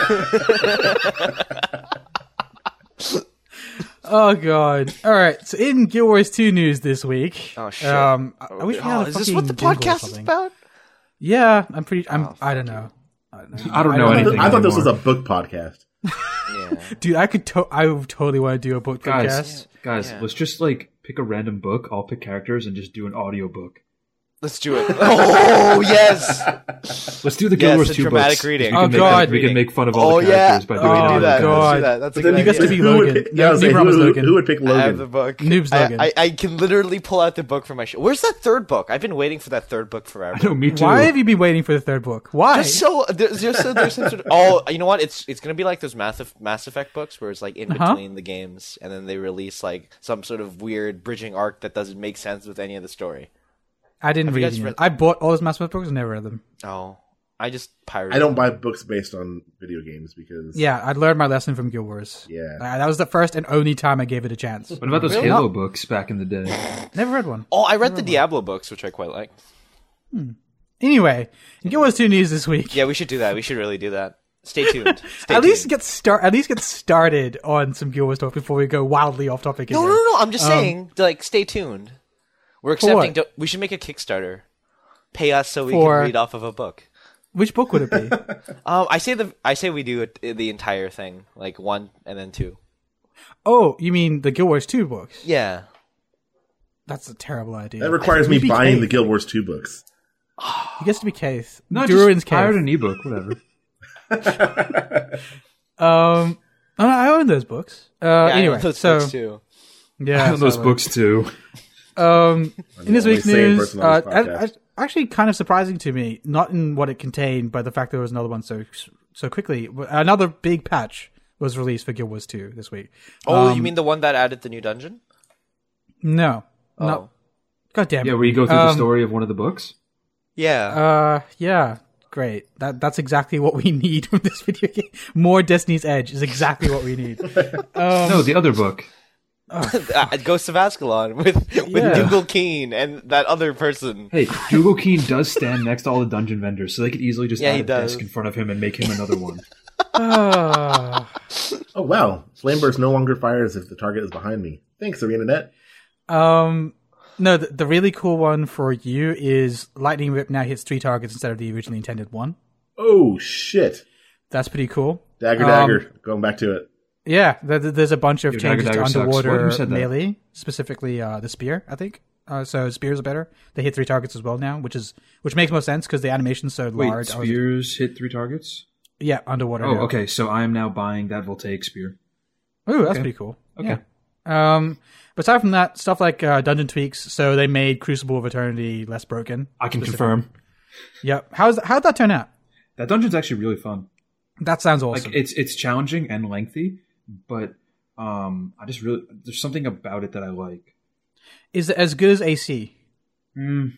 Oh god! All right. So in Guild Wars two news this week. Oh shit! Um, I, I wish we had Oh, a is this what the fucking jingle or podcast is something. about? Yeah, I'm pretty. I'm. Oh, I don't know. I don't know. I don't know I, anything. thought- I thought this was anymore. a book podcast. Yeah. Dude, I could. To- I would totally want to do a book guys. podcast. Guys, Yeah. let's just like pick a random book. I'll pick characters and just do an audio book. Let's do it. Oh yes! Let's do the Yes, Guild Wars a two dramatic books. reading. We can Oh, make, God. We can make fun of all Oh the yeah! characters by We doing can audio do that. God. Let's do that. That's a But then good You gets to idea. be who would- Logan. yeah, I was Noob like, Rama's who, Logan. who would pick I have Logan? the book. Noob's I, Logan. I, I can literally pull out the book from my show. Where's that third book? I've been waiting for that third book forever. I know, me too. Why have you been waiting for the third book? Why? Just so there's just so there's some sort of oh you know what it's it's gonna be like those Mass Eff- Mass Effect books where it's like in Uh-huh. between the games and then they release like some sort of weird bridging arc that doesn't make sense with any of the story. I didn't Have you read guys them. read- I bought all those Mass Effect books and never read them. Oh, I just pirated. I don't buy books based on video games because Yeah, I learned my lesson from Guild Wars. Yeah. Uh, that was the first and only time I gave it a chance. What about those Really? Halo No. books back in the day? Never read one. Oh, I read the Diablo books, which I quite like. Anyway, in Guild Wars two news this week. Yeah, we should do that. We should really do that. Stay tuned. Stay At tuned. least get start. At least get started on some Guild Wars talk before we go wildly off topic. no, no, again. no, no. I'm just saying, like, stay tuned. We're For what? accepting. Do- we should make a Kickstarter. Pay us so we For- can read off of a book. Which book would it be? Um, I say the I say we do it, the entire thing, like one and then two. Oh, you mean the Guild Wars two books? Yeah. That's a terrible idea. that requires me You'd be buying Keith. the Guild Wars two books. He gets to be Keith. No, Durin's just pirate Keith. an ebook, whatever. Um, oh, no, I own those books. Uh, Yeah, I know anyway, those so books too. yeah, I own those so, books too. Um, in this only week's sane news, person on uh, this I- podcast. I- actually kind of surprising to me, not in what it contained, but the fact there was another one so so quickly. Another big patch was released for Guild Wars two this week. Oh, Um, you mean the one that added the new dungeon? No, Oh, no. God damn it. Yeah, where you go through the Um, story of one of the books. yeah. Uh, yeah, great. That that's exactly what we need from this video game. More Destiny's Edge is exactly what we need. no, the other book. Uh, Ghost of Ascalon with with Yeah. Dougal Keane and that other person. Hey, Dougal Keane does stand next to all the dungeon vendors, so they could easily just Yeah, add he a does. desk in front of him and make him another one. Uh, Oh wow, Flameburst no longer fires if the target is behind me. Thanks, ArenaNet. um, no, the, the really cool one for you is Lightning Whip now hits three targets instead of the originally intended one. Oh shit, That's pretty cool. dagger, Um, dagger. Going back to it. Yeah, there, there's a bunch of Your changes dagger, to dagger sucks. What? underwater Who said that? melee, specifically uh, the spear. I think uh, so. Spears are better. They hit three targets as well now, which is which makes more sense because the animation's so Wait, large. I was- spears hit three targets? yeah, underwater. Oh, now. okay, so I am now buying that voltaic spear. Ooh, that's Okay. pretty cool. Okay. Yeah. Um, but aside from that, stuff like uh, dungeon tweaks. So they made Crucible of Eternity less broken. I can confirm. Yep. How's how'd that turn out? That dungeon's actually really fun. That sounds awesome. Like it's it's challenging and lengthy, but um, I just really there's something about it that I like. Is it as good as A C? Mm,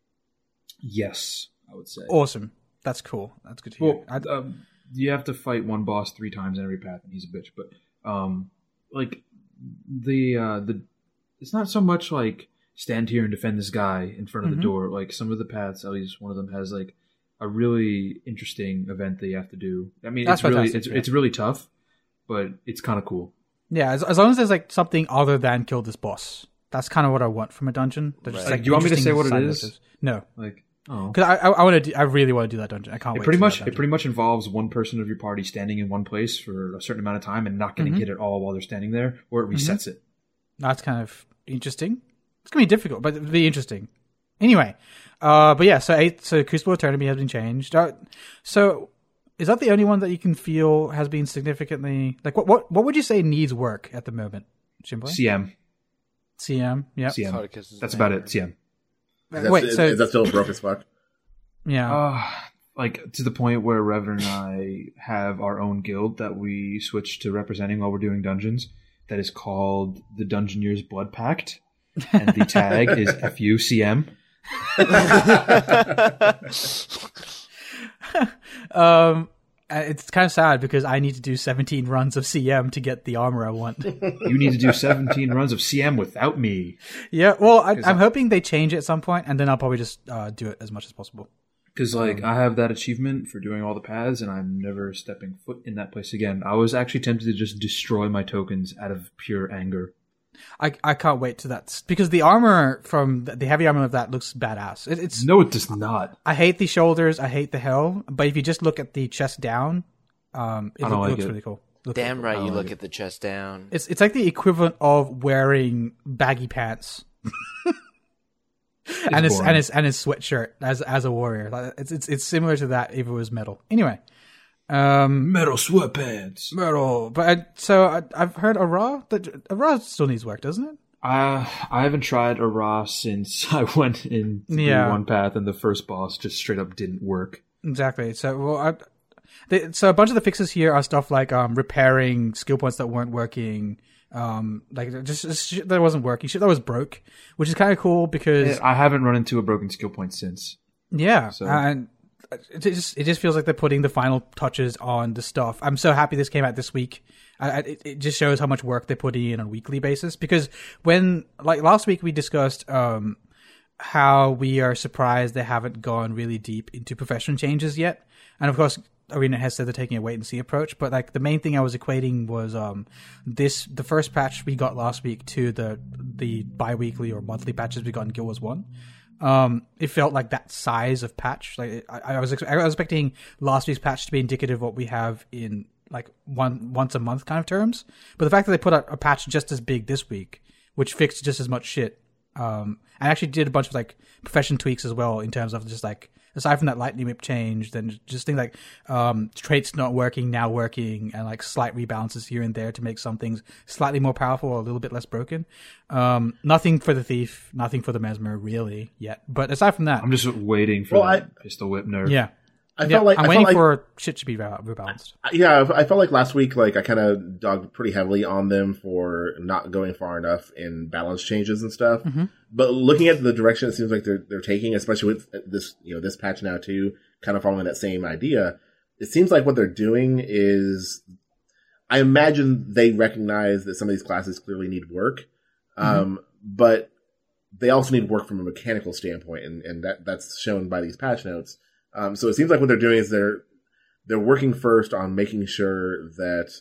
yes, I would say. Awesome. That's cool. That's good to hear. Well, I'd- um, you have to fight one boss three times in every path, and he's a bitch. But um, like the uh, the it's not so much like stand here and defend this guy in front of Mhm. the door. Like some of the paths, at least one of them has like a really interesting event that you have to do. I mean, That's it's really fantastic, it's yeah. it's really tough, but it's kind of cool. Yeah, as, as long as there's like something other than kill this boss. That's kind of what I want from a dungeon. They're just, Right. like, Like, do you want me to interesting say what it side is? motives. No, Like, oh. because I I, I want to. I really want to do that dungeon. I can't It wait. pretty to do much that it dungeon. pretty much involves one person of your party standing in one place for a certain amount of time and not getting Mhm. hit at all while they're standing there, or it resets it. That's kind of interesting. It's gonna be difficult, but it'll be interesting. Anyway, uh, but yeah, so eight, so Crucible Eternity has been changed. Uh, so is that the only one that you can feel has been significantly like what what what would you say needs work at the moment, Shimboy? C M, C M, yeah, C M. Probably 'cause it's That's an about hammer. it. C M. Is that, Wait, is, so is that still broke as fuck? yeah, Uh, like to the point where Revan and I have our own guild that we switch to representing while we're doing dungeons. That is called the Dungeoneers Blood Pact, and the tag is F U C M. um, uh, it's kind of sad because I need to do seventeen runs of C M to get the armor I want. You need to do seventeen runs of C M without me. Yeah, well, I, 'Cause I'm I- hoping they change it at some point, and then I'll probably just uh, do it as much as possible. Because like I have that achievement for doing all the paths, and I'm never stepping foot in that place again. I was actually tempted to just destroy my tokens out of pure anger. I I can't wait to that because the armor from the, the heavy armor of that looks badass. It, it's No, it does not. I hate the shoulders, I hate the helm, but if you just look at the chest down, um, it, I look, don't like looks it. really cool. Looks Damn really right, cool. you I look like at the chest down. It's it's like the equivalent of wearing baggy pants. and his boring. and his and his sweatshirt as as a warrior. Like, It's it's it's similar to that if it was metal. Anyway, um, Metal sweatpants. metal. But I, so I, I've heard Ara that Ara still needs work, doesn't it? Uh, I haven't tried a Ra since I went in to do Yeah. one path, and the first boss just straight up didn't work. Exactly. So well, I, they, so a bunch of the fixes here are stuff like um repairing skill points that weren't working. Um, like just, just shit that wasn't working, shit that was broke, which is kind of cool because I haven't run into a broken skill point since. yeah, So- and it just it just feels like they're putting the final touches on the stuff. I'm so happy this came out this week. I, I, it, it just shows how much work they put in on a weekly basis. Because when like last week we discussed um how we are surprised they haven't gone really deep into profession changes yet, and of course Arena has said they're taking a wait and see approach. But like the main thing I was equating was um this the first patch we got last week to the the bi-weekly or monthly patches we got in Guild Wars One. Um, it felt like that size of patch. Like I, I was, ex- I was expecting last week's patch to be indicative of what we have in like one once a month kind of terms. But the fact that they put out a patch just as big this week, which fixed just as much shit, um, and actually did a bunch of like profession tweaks as well in terms of just like aside from that lightning whip change, then just things like um, traits not working now working, and like slight rebalances here and there to make some things slightly more powerful or a little bit less broken. Um, nothing for the thief, nothing for the mesmer really yet. But aside from that, I'm just waiting for Well, that I- pistol whip nerf. yeah, I yeah, felt like I'm I waiting felt like, for shit to be re- rebalanced. yeah, I felt like last week, like I kind of dogged pretty heavily on them for not going far enough in balance changes and stuff. Mhm. But looking at the direction it seems like they're they're taking, especially with this you know this patch now too, kind of following that same idea, it seems like what they're doing is, I imagine they recognize that some of these classes clearly need work, um, but they also need work from a mechanical standpoint, and, and that that's shown by these patch notes. Um, so it seems like what they're doing is they're they're working first on making sure that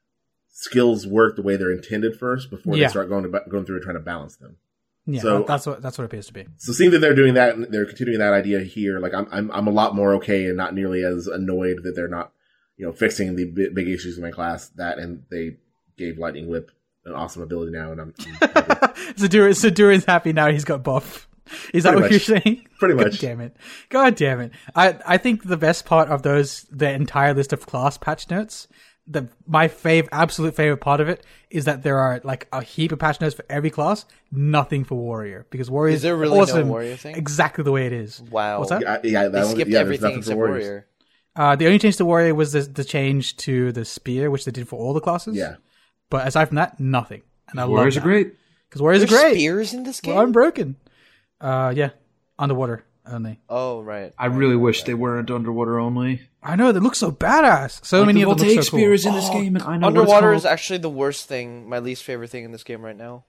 skills work the way they're intended first before Yeah. they start going to, going through and trying to balance them. Yeah, So- that- that's what that's what it appears to be. So seeing that they're doing that and they're continuing that idea here, like I'm I'm I'm a lot more okay and not nearly as annoyed that they're not you know fixing the big, big issues in my class. That and they gave Lightning Whip an awesome ability now, and I'm, I'm happy. Zadura, Zadura's happy now. He's got buff. Is that Pretty what much. you're saying? Pretty God much. damn it! God damn it! I I think the best part of those the entire list of class patch notes. The my fav absolute favorite part of it is that there are like a heap of patch notes for every class, nothing for warrior because warrior Is there really no awesome, warrior thing? exactly the way it is. Wow. What's that? yeah, yeah, that They one, skipped yeah, there's everything nothing for except warriors. warrior. Uh, the only change to warrior was the, the change to the spear, which they did for all the classes. Yeah, But aside from that, nothing. And I Warriors are love that. great. Because warriors There's are great. spears in this game? Well, unbroken. Uh, yeah, underwater only. Oh, right. I really wish they weren't underwater only. I know they look so badass. So Like, many the of them voltaic look so cool. spear is in this game, and I know Underwater what is it's actually the worst thing, my least favorite thing in this game right now.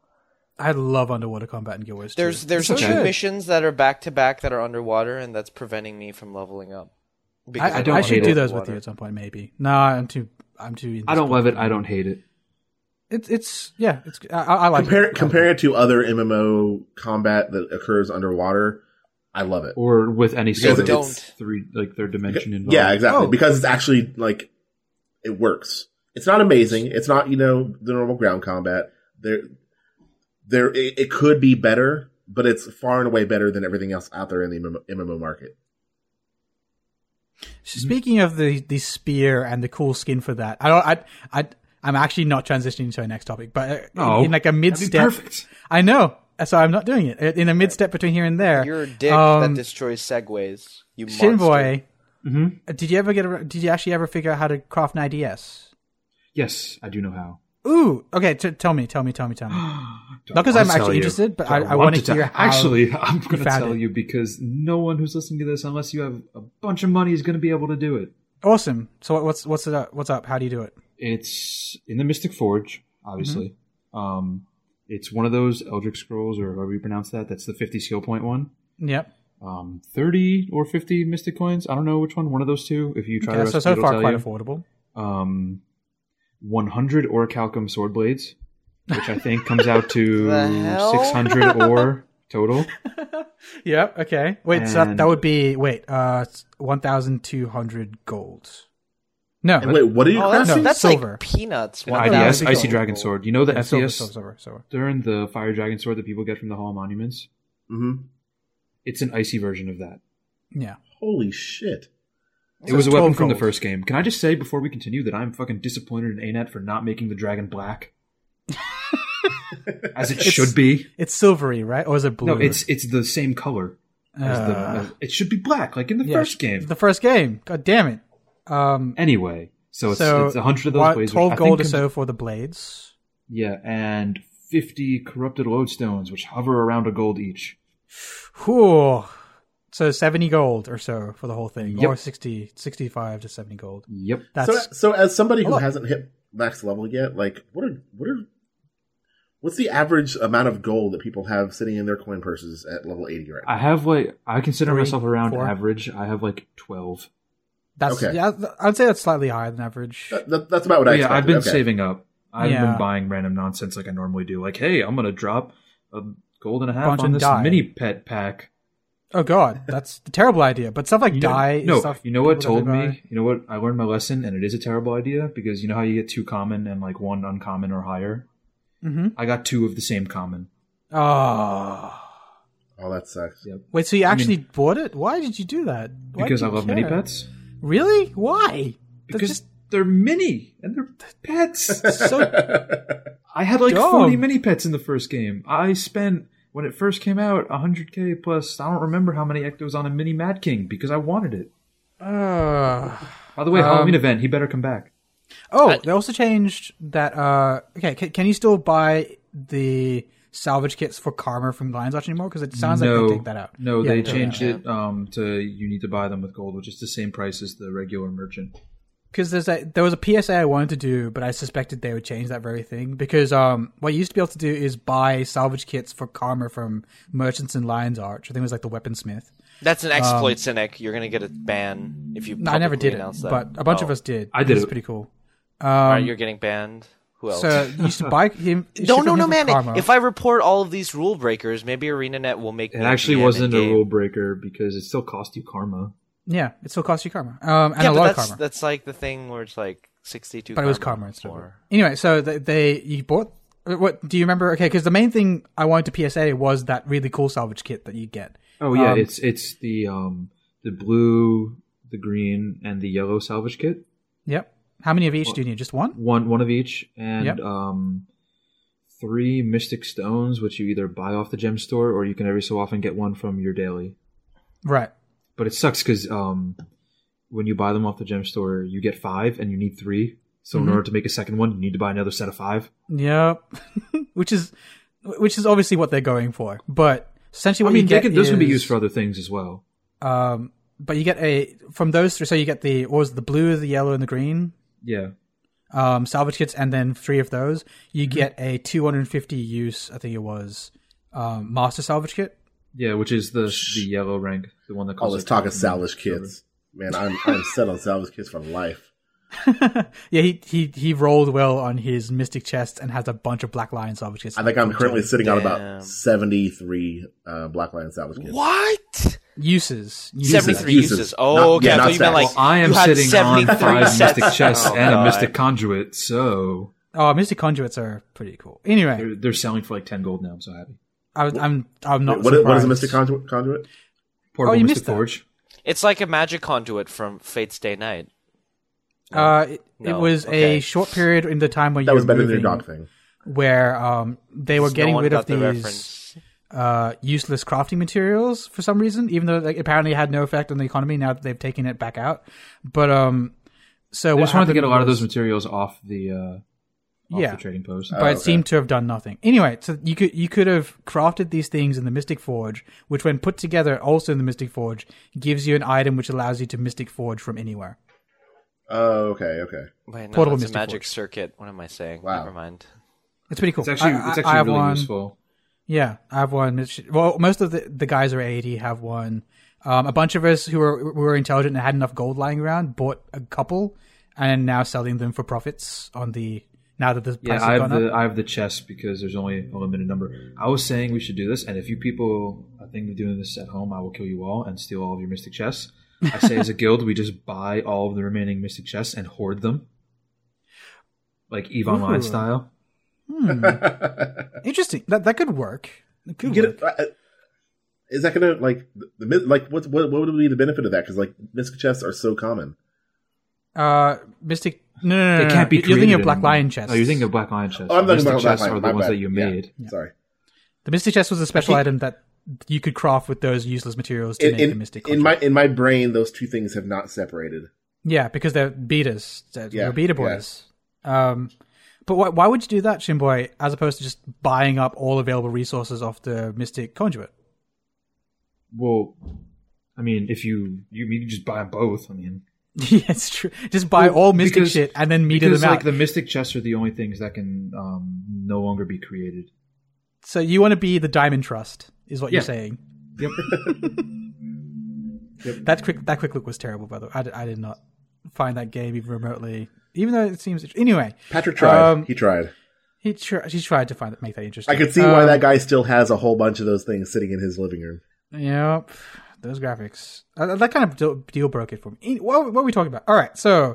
I love underwater combat in Guild Wars two. There's there's It's so two good. missions that are back to back that are underwater, and that's preventing me from leveling up. Because I, I, don't I should hate do it. those with you at some point, maybe. No, I'm too. I'm too. I don't love it. I don't hate it. It's it's yeah. It's I, I like compare it. compare it to other M M O combat that occurs underwater. I love it. Or with any sort of don't. three, like third dimension involved. Yeah, exactly. Oh. Because it's actually like it works. It's not amazing. It's not you know the normal ground combat. There, there it, it could be better, but it's far and away better than everything else out there in the M M O market. Speaking of the, the spear and the cool skin for that, I don't. I I I'm actually not transitioning to our next topic, but uh, in, Oh, in like a mid that'd be step, perfect. I know. So I'm not doing it in a mid step between here and there. You're a dick um, that destroys segways. You monster. Shinboy, Mm-hmm. did you ever get? A, did you actually ever figure out how to craft an I D S? Yes, I do know how. Ooh, okay. T- tell me, tell me, tell me, tell me. Don't Not because wanna I'm tell actually you. interested, but I, Don't I want want to tell- hear how. Actually, I'm going to found tell it. you because no one who's listening to this, unless you have a bunch of money, is going to be able to do it. Awesome. So what- what's what's it up? What's up? How do you do it? It's in the Mystic Forge, obviously. Mm-hmm. Um, it's one of those Eldritch Scrolls, or however you pronounce that. That's the fifty skill point one. Yep. Um, thirty or fifty Mystic coins. I don't know which one. One of those two. If you try Okay, the so recipe, so it'll far tell quite you. affordable. Um, one hundred Orichalcum sword blades, which I think comes out to The hell? six hundred ore total. Yep. Okay. Wait. So that, And- that would be wait. Uh, one thousand two hundred gold. No. And wait, what are you Oh, that's, No, crafting? that's silver. like peanuts. An One I D S, thousand Icy gold. Dragon Sword. You know the Yeah, silver, F P S silver, silver, silver. during the Fire Dragon Sword that people get from the Hall of Monuments? Mm-hmm. It's an icy version of that. Yeah. Holy shit! It was a weapon twelve from the gold. first game. Can I just say before we continue that I'm fucking disappointed in A net for not making the dragon black? As it It's- should be. It's silvery, right? Or is it blue? No, it's it's the same color as the. Uh, as- it should be black, like in the yeah, first game. The first game. God damn it. Um. Anyway, so it's so it's a hundred of those what, blades. which twelve I gold or think so comes- for the blades. Yeah, and fifty corrupted lodestones, which hover around a gold each. Whew. So seventy gold or so for the whole thing, Yep. or sixty, sixty-five to seventy gold. Yep. That's So, so as somebody who Hold on. hasn't hit max level yet, like what are what are what's the average amount of gold that people have sitting in their coin purses at level eighty right now? I have like I consider Three, myself around four. average. I have like twelve. that's Okay. yeah. I'd say that's slightly higher than average. That- that- that's about what I yeah, expected. I've been Okay. saving up. I've Yeah. been buying random nonsense like I normally do. Like, hey, I'm gonna drop a gold and a half Bunch on and this die. mini pet pack. Oh god, that's a terrible idea. But stuff like You know, dye. is no, stuff you know what people told definitely me? You know what? I learned my lesson, and it is a terrible idea because you know how you get two common and like one uncommon or higher. buy. Mm-hmm. I got two of the same common. Oh. Oh, that sucks. Yep. Wait, so you I actually mean- bought it? Why did you do that? Why Because do I you love care? mini pets. Really? Why? That's Because just they're mini and they're pets. so. I had like Dumb. forty mini pets in the first game. I spent when it first came out one hundred k plus. I don't remember how many ectos on a mini Mad King because I wanted it. Uh, By the way, Um, Halloween event. He better come back. oh, I- they also changed that. Uh, okay, can, can you still buy the salvage kits for Karma from Lion's Arch anymore? Because it sounds no, like they take that out. No, Yeah, they they took changed that it um, to you need to buy them with gold, which is the same price as the regular merchant. Because there's a, there was a P S A I wanted to do, but I suspected they would change that very thing. Because um, what you used to be able to do is buy salvage kits for Karma from merchants in Lion's Arch. I think it was like the weaponsmith. That's an exploit, Cynic. You're gonna get a ban if you. No, I never publicly did it, announce that. but a bunch Oh. of us did. I did It's it. pretty cool. All right, Um, you're getting banned. Who else? so you used to buy him. no, ship no, him no, from man. Karma. If I report all of these rule breakers, maybe ArenaNet will make. It me actually G M wasn't a in-game. rule breaker because it still cost you karma. Yeah, it still costs you Karma. Um, and Yeah, a but lot of that's Karma. that's like the thing where it's like sixty-two. But it was Karma instead of it. Anyway, so they, they you bought. What do you remember? Okay, because the main thing I wanted to P S A was that really cool salvage kit that you get. Oh yeah, Um, it's it's the um the blue, the green, and the yellow salvage kit. Yep. How many of each do you need? Just one? One one of each, and Yep. um three mystic stones, which you either buy off the gem store or you can every so often get one from your daily. Right. But it sucks because um when you buy them off the gem store, you get five and you need three. So Mhm. in order to make a second one, you need to buy another set of five. Yep. which is which is obviously what they're going for. But essentially, I what mean, you they get can, those can be is, used for other things as well. Um, but you get a from those three. So you get the what was it, the blue, the yellow, and the green. Yeah. Um, salvage kits, and then three of those, you Mm-hmm. get a two hundred fifty use. I think it was um, master salvage kit. Yeah, which is the the yellow rank, the one that All calls this it talk of silver. salvage kits. Man, I'm I'm set on salvage kits for life. yeah, he, he he rolled well on his Mystic Chest and has a bunch of Black Lion Salvage Kits. I think I'm currently sitting on Damn. about seventy-three uh, Black Lion Salvage Kits. What? Uses. uses. seventy-three Uses. uses. Oh, Not- okay. yeah, I not thought you meant stacks. like Well, I am you had sitting on seventy-three five sets. Mystic Chests Oh, and a God. Mystic Conduit, so Oh, Mystic Conduits are pretty cool. Anyway, they're, they're selling for like ten gold now. I'm so happy. I, was- I'm I'm not. Wait, what, is, what is a surprised. Mystic Conduit? conduit? Portable Oh, you Mystic missed that. Forge. It's like a magic conduit from Fate's Day Night. Uh, it, No, it was okay. a short period in the time when That you was were better than your moving dog thing. where um they were No getting one rid got of the these reference. uh useless crafting materials for some reason, even though like, apparently it had no effect on the economy. Now that they've taken it back out, but um, so I what just wanted to get a happened lot of was- those materials off the uh, off Yeah. the trading post. but Oh, it okay. seemed to have done nothing. Anyway, so you could you could have crafted these things in the Mystic Forge, which when put together also in the Mystic Forge gives you an item which allows you to Mystic Forge from anywhere. Oh, okay, okay. Wait, no, Portable it's a Mystic magic Forge. circuit. What am I saying? Wow. Never mind. It's pretty cool. It's actually I- it's I- actually I have really one. useful. Yeah, I have one. It's- Well, most of the, the guys are eighty have one. Um, a bunch of us who were who were intelligent and had enough gold lying around bought a couple and now selling them for profits on the now that the Yeah, price I has have gone the up. I have the chest because there's only a limited number. I was saying we should do this, and if you people are thinking of doing this at home, I will kill you all and steal all of your Mystic chests. I say as a guild, we just buy all of the remaining Mystic chests and hoard them, like Eve Online Ooh. style. Interesting. That that could work. It could Get work. it, uh, is that gonna like the the like what what what would be the benefit of that? Because like Mystic chests are so common. Uh, Mystic. No, no, no, They no, can't be You're thinking created of Black anymore. Lion chests. Oh, you're thinking of Black Lion chests. Oh, I'm talking Mystic about Black chests Lion. are the my ones bad. that you Yeah. made. Sorry. The Mystic chest was a special think- item that you could craft with those useless materials to In, make the in, Mystic. in my Conduit. in my brain, those two things have not separated. Yeah, because they're beaters. They're, Yeah, they're beater boys. Um, but why, why would you do that, Shinboy, as opposed to just buying up all available resources off the Mystic Conduit? Well, I mean, if you you, you can just buy them both. I mean, Yeah, it's true. Just buy Well, all Mystic because- shit and then meter because them out. like the Mystic chests are the only things that can um, no longer be created. So you want to be the Diamond Trust, is what Yeah. you're saying. Yep. That quick that quick look was terrible, by the way. I did, I did not find that game even remotely, even though it seems. Anyway, Patrick tried. Um, he tried. he tr- he tried to find make that interesting. I could see why Um, that guy still has a whole bunch of those things sitting in his living room. Yep, those graphics. Uh, that kind of deal, deal broke it for me. What, what are we talking about? All right, so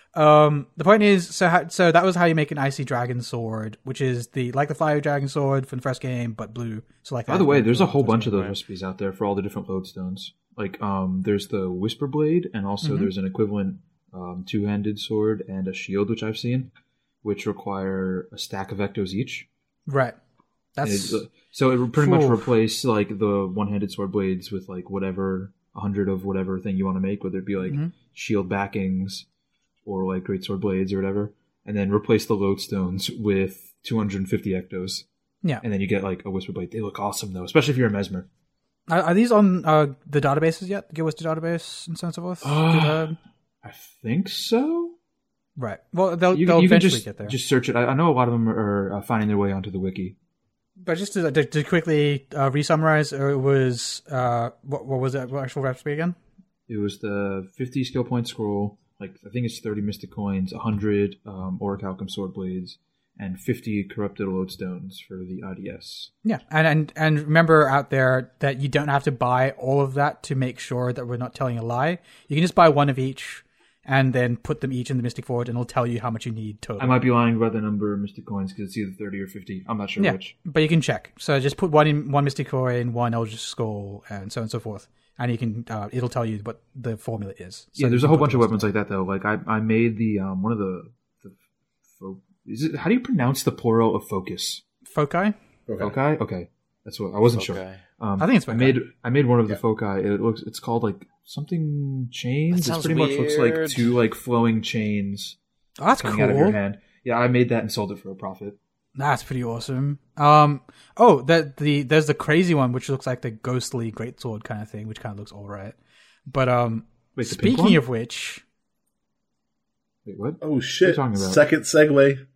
um, the point is, so how, so that was how you make an icy dragon sword, which is the like the fire dragon sword from the first game, but blue. So like. By the way, there's a whole bunch of those recipes out there for all the different lodestones. Like, um, there's the Whisper Blade, and also Mhm. there's an equivalent um, two-handed sword and a shield, which I've seen, which require a stack of ectos each. Right. And That's it's, uh, so it would pretty much Oof. replace like the one-handed sword blades with like whatever a hundred of whatever thing you want to make, whether it be like Mhm. shield backings or like great sword blades or whatever, and then replace the lodestones with two hundred fifty ectos, yeah. and then you get like a Whisper Blade. They look awesome though, especially if you're a Mesmer. Are, are these on uh, the databases yet? The Guild Wars database and so on and so forth? Uh, Did, uh, I think so. right. Well, they'll, You, they'll you can eventually just get there. just search it. I, I know a lot of them are uh, finding their way onto the wiki. But just to, to, to quickly uh, re-summarize, uh, it was uh, what, what was it? What actual recipe again? It was the fifty skill point scroll, like I think it's thirty mystic coins, one hundred um, orichalcum sword blades, and fifty corrupted lodestones for the I D S. Yeah, and, and and remember out there that you don't have to buy all of that to make sure that we're not telling a lie. You can just buy one of each, and then put them each in the Mystic Forge, and it'll tell you how much you need total. I might be lying about the number of mystic coins because it's either thirty or fifty. I'm not sure yeah, which. but you can check. So just put one in one Mystic Coin, one Eldritch Skull, and so on and so forth, and you can uh, it'll tell you what the formula is. So Yeah, there's you a can whole put bunch the of rest weapons like that though. Like I, I made the um, one of the, the fo- is it how do you pronounce the plural of focus? Foci. Okay. Foci? Okay, that's what I wasn't sure. Okay. Um, I think it's I foci. made I made one of the Yeah. foci. It looks it's called like something chains. That It sounds pretty much looks like weird. two like flowing chains Oh, that's coming out of your cool. hand. Yeah, I made that and sold it for a profit. That's pretty awesome. Um, oh, that the there's the crazy one which looks like the ghostly greatsword kind of thing, which kind of looks all right. But um, Wait, the pink speaking one? of which, Wait, what? Oh shit! What are you talking about? Second segue.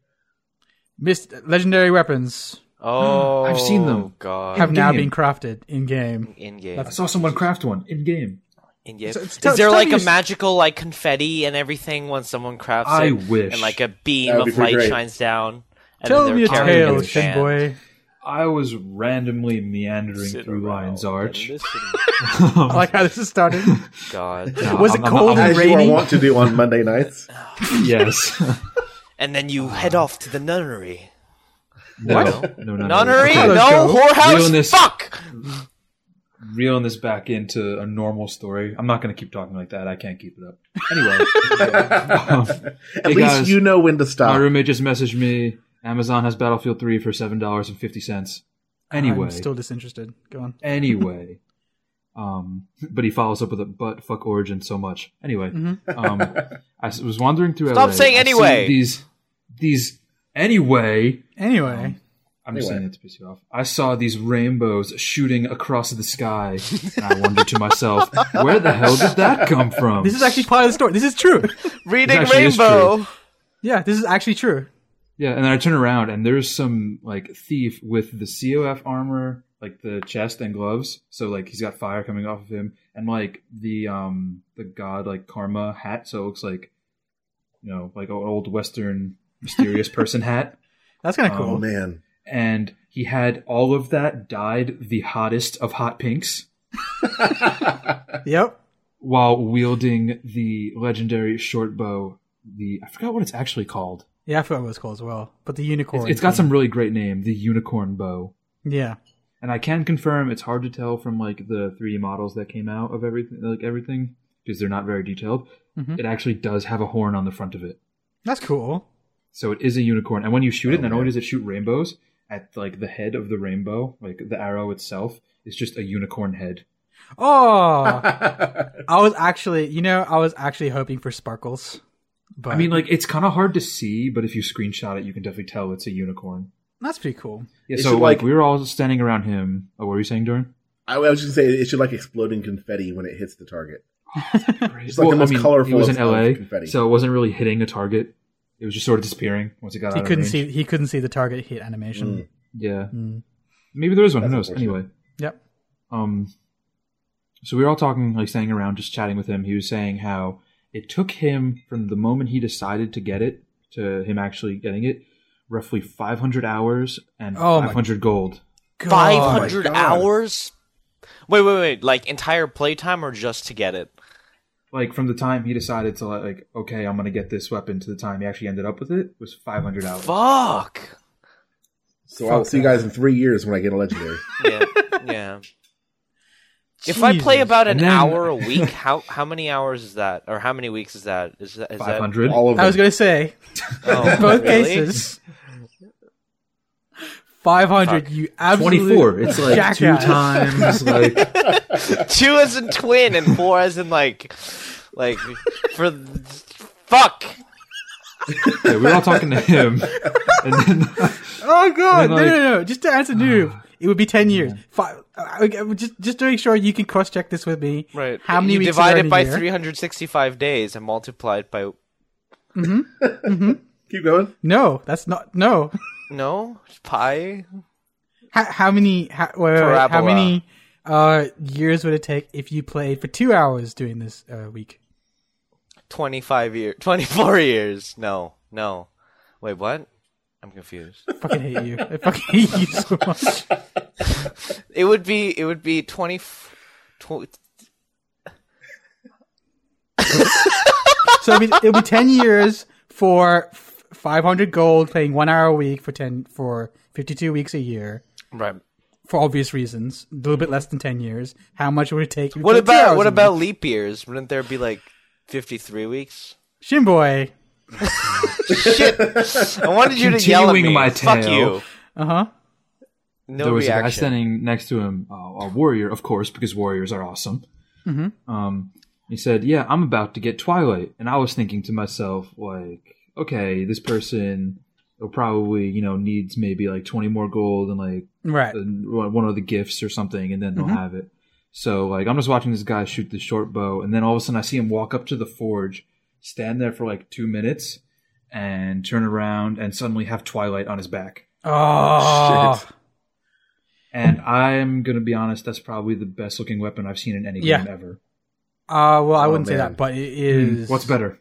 Mist legendary weapons Oh, I've seen them. God. have now In-game. been crafted in game. in game. That's- I saw someone craft one in game. And yeah, So it's- is tell- there tell like me a your- magical like confetti and everything when someone crafts I it? wish. And like a beam That would be of pretty light great. shines down. And Tell then me a their character tale, gets banned. Shinboy. I was randomly meandering Sit through around Lion's and Arch. listen. I like how this is starting. God. No, Was I'm- it I'm- cold I'm- and As you are rainy? wont to do on Monday nights. Yes. And then you head off to the nunnery. No, What? no, no, no. Nunnery? Okay, Let's No, go. whorehouse? Reeling this- Fuck! reeling this back into a normal story. I'm not going to keep talking like that. I can't keep it up. Anyway. um, At hey least guys, you know when to my stop. roommate just messaged me. Amazon has Battlefield three for seven dollars and fifty cents. Anyway. I'm still disinterested. Go on. Anyway. Um, but he follows up with a "but fuck Origin so much." Anyway, Mm-hmm. um, I s- was wandering through Stop L A. saying I see anyway. These, these anyway. Anyway, I'm just Anyway. saying it to piss you off. I saw these rainbows shooting across the sky, and I wondered to myself, where the hell did that come from? this is actually part of the story. This is true. Reading actually is Rainbow. Yeah, this is actually true. Yeah, and then I turn around, and there's some like thief with the C O F armor, like the chest and gloves. So like he's got fire coming off of him, and like the um the god like karma hat. So it looks like, you know, like an old Western mysterious person hat. That's kind of Um, Oh cool. man. And he had all of that dyed the hottest of hot pinks Yep. while wielding the legendary short bow. The I forgot what it's actually called. Yeah, I forgot what it's called as well. But the unicorn. It's, it's got thing. some really great name, the unicorn bow. Yeah. And I can confirm it's hard to tell from like the three D models that came out of everything, like everything, because they're not very detailed. Mhm. It actually does have a horn on the front of it, That's cool. so it is a unicorn. And when you shoot it, Oh, not man. only does it shoot rainbows, at like the head of the rainbow, like the arrow itself, is just a unicorn head. Oh, I was actually, you know, I was actually hoping for sparkles. But I mean, like it's kind of hard to see, but if you screenshot it, you can definitely tell it's a unicorn. that's pretty cool. Yeah. It So should, like like- we were all standing around him. Oh, what were you saying, Doran? I was just saying it should like exploding confetti when it hits the target. It's like the most colorful It was in of- L A, of confetti. so it wasn't really hitting a target. It was just sort of disappearing once it got He out couldn't of range. see. He couldn't see the target hit animation. Mm. Yeah. Mm. Maybe there is one. Who That's knows? Anyway, unfortunate. Yep. um, so we were all talking, like standing around, just chatting with him. He was saying how it took him from the moment he decided to get it to him actually getting it, roughly five hundred hours and Oh my- five hundred gold. God. five hundred God. hours? Wait, wait, wait. Like entire playtime or just to get it? Like from the time he decided to like, okay, I'm gonna get this weapon, to the time he actually ended up with it was five hundred hours. Fuck. So I'll see you guys in three years when I get a legendary. Yeah, yeah. If I play Jesus. about an And then- hour a week, how how many hours is that, or how many weeks is that? Is that is Five hundred. All of them. I was gonna say That, oh, both really? cases. Five hundred. Fuck. You absolutely Twenty-four. It's like jackass. two times. Like Two as in twin and four as in like, like for fuck. yeah, we were all talking to him, and then Oh god! Then, no, like- no, no! Just to answer noob, it would be ten years. Five. I, I- just, just to make sure you can cross check this with me. Right. How many you weeks divide are it in a by year? three hundred sixty-five days and multiply it by Keep going. No, that's not. No. no pi. how, how many? How, wait, wait, wait, how Parabola. many uh, years would it take if you played for two hours during this uh, week? twenty-five years, twenty-four years. No, no. Wait, what? I'm confused. I fucking hate you. I fucking hate you so much. It would be, it would be twenty. tw- So it'll be, it'll be ten years for f- five hundred gold, playing one hour a week for ten for fifty-two weeks a year. right. For obvious reasons, a little bit less than ten years. How much would it take? if you What played two about, hours what a about week? leap years? Wouldn't there be like fifty-three weeks? Shinboy? Shit! I wanted you to yell at Continuing me. my Fuck tale. you. Uh huh. No there was a guy reaction. standing next to him, uh, a warrior, of course, because warriors are awesome. Mm-hmm. Um, he said, "Yeah, I'm about to get Twilight," and I was thinking to myself, like, okay, this person will probably, you know, needs maybe like twenty more gold and like Right. uh, one of the gifts or something, and then they'll have it. So, like, I'm just watching this guy shoot the short bow, and then all of a sudden I see him walk up to the forge, stand there for like two minutes, and turn around and suddenly have Twilight on his back. Oh, Shit. And I'm gonna be honest, that's probably the best looking weapon I've seen in any Yeah. game ever. Uh, well, I Oh, wouldn't say man. that, but it is. What's better?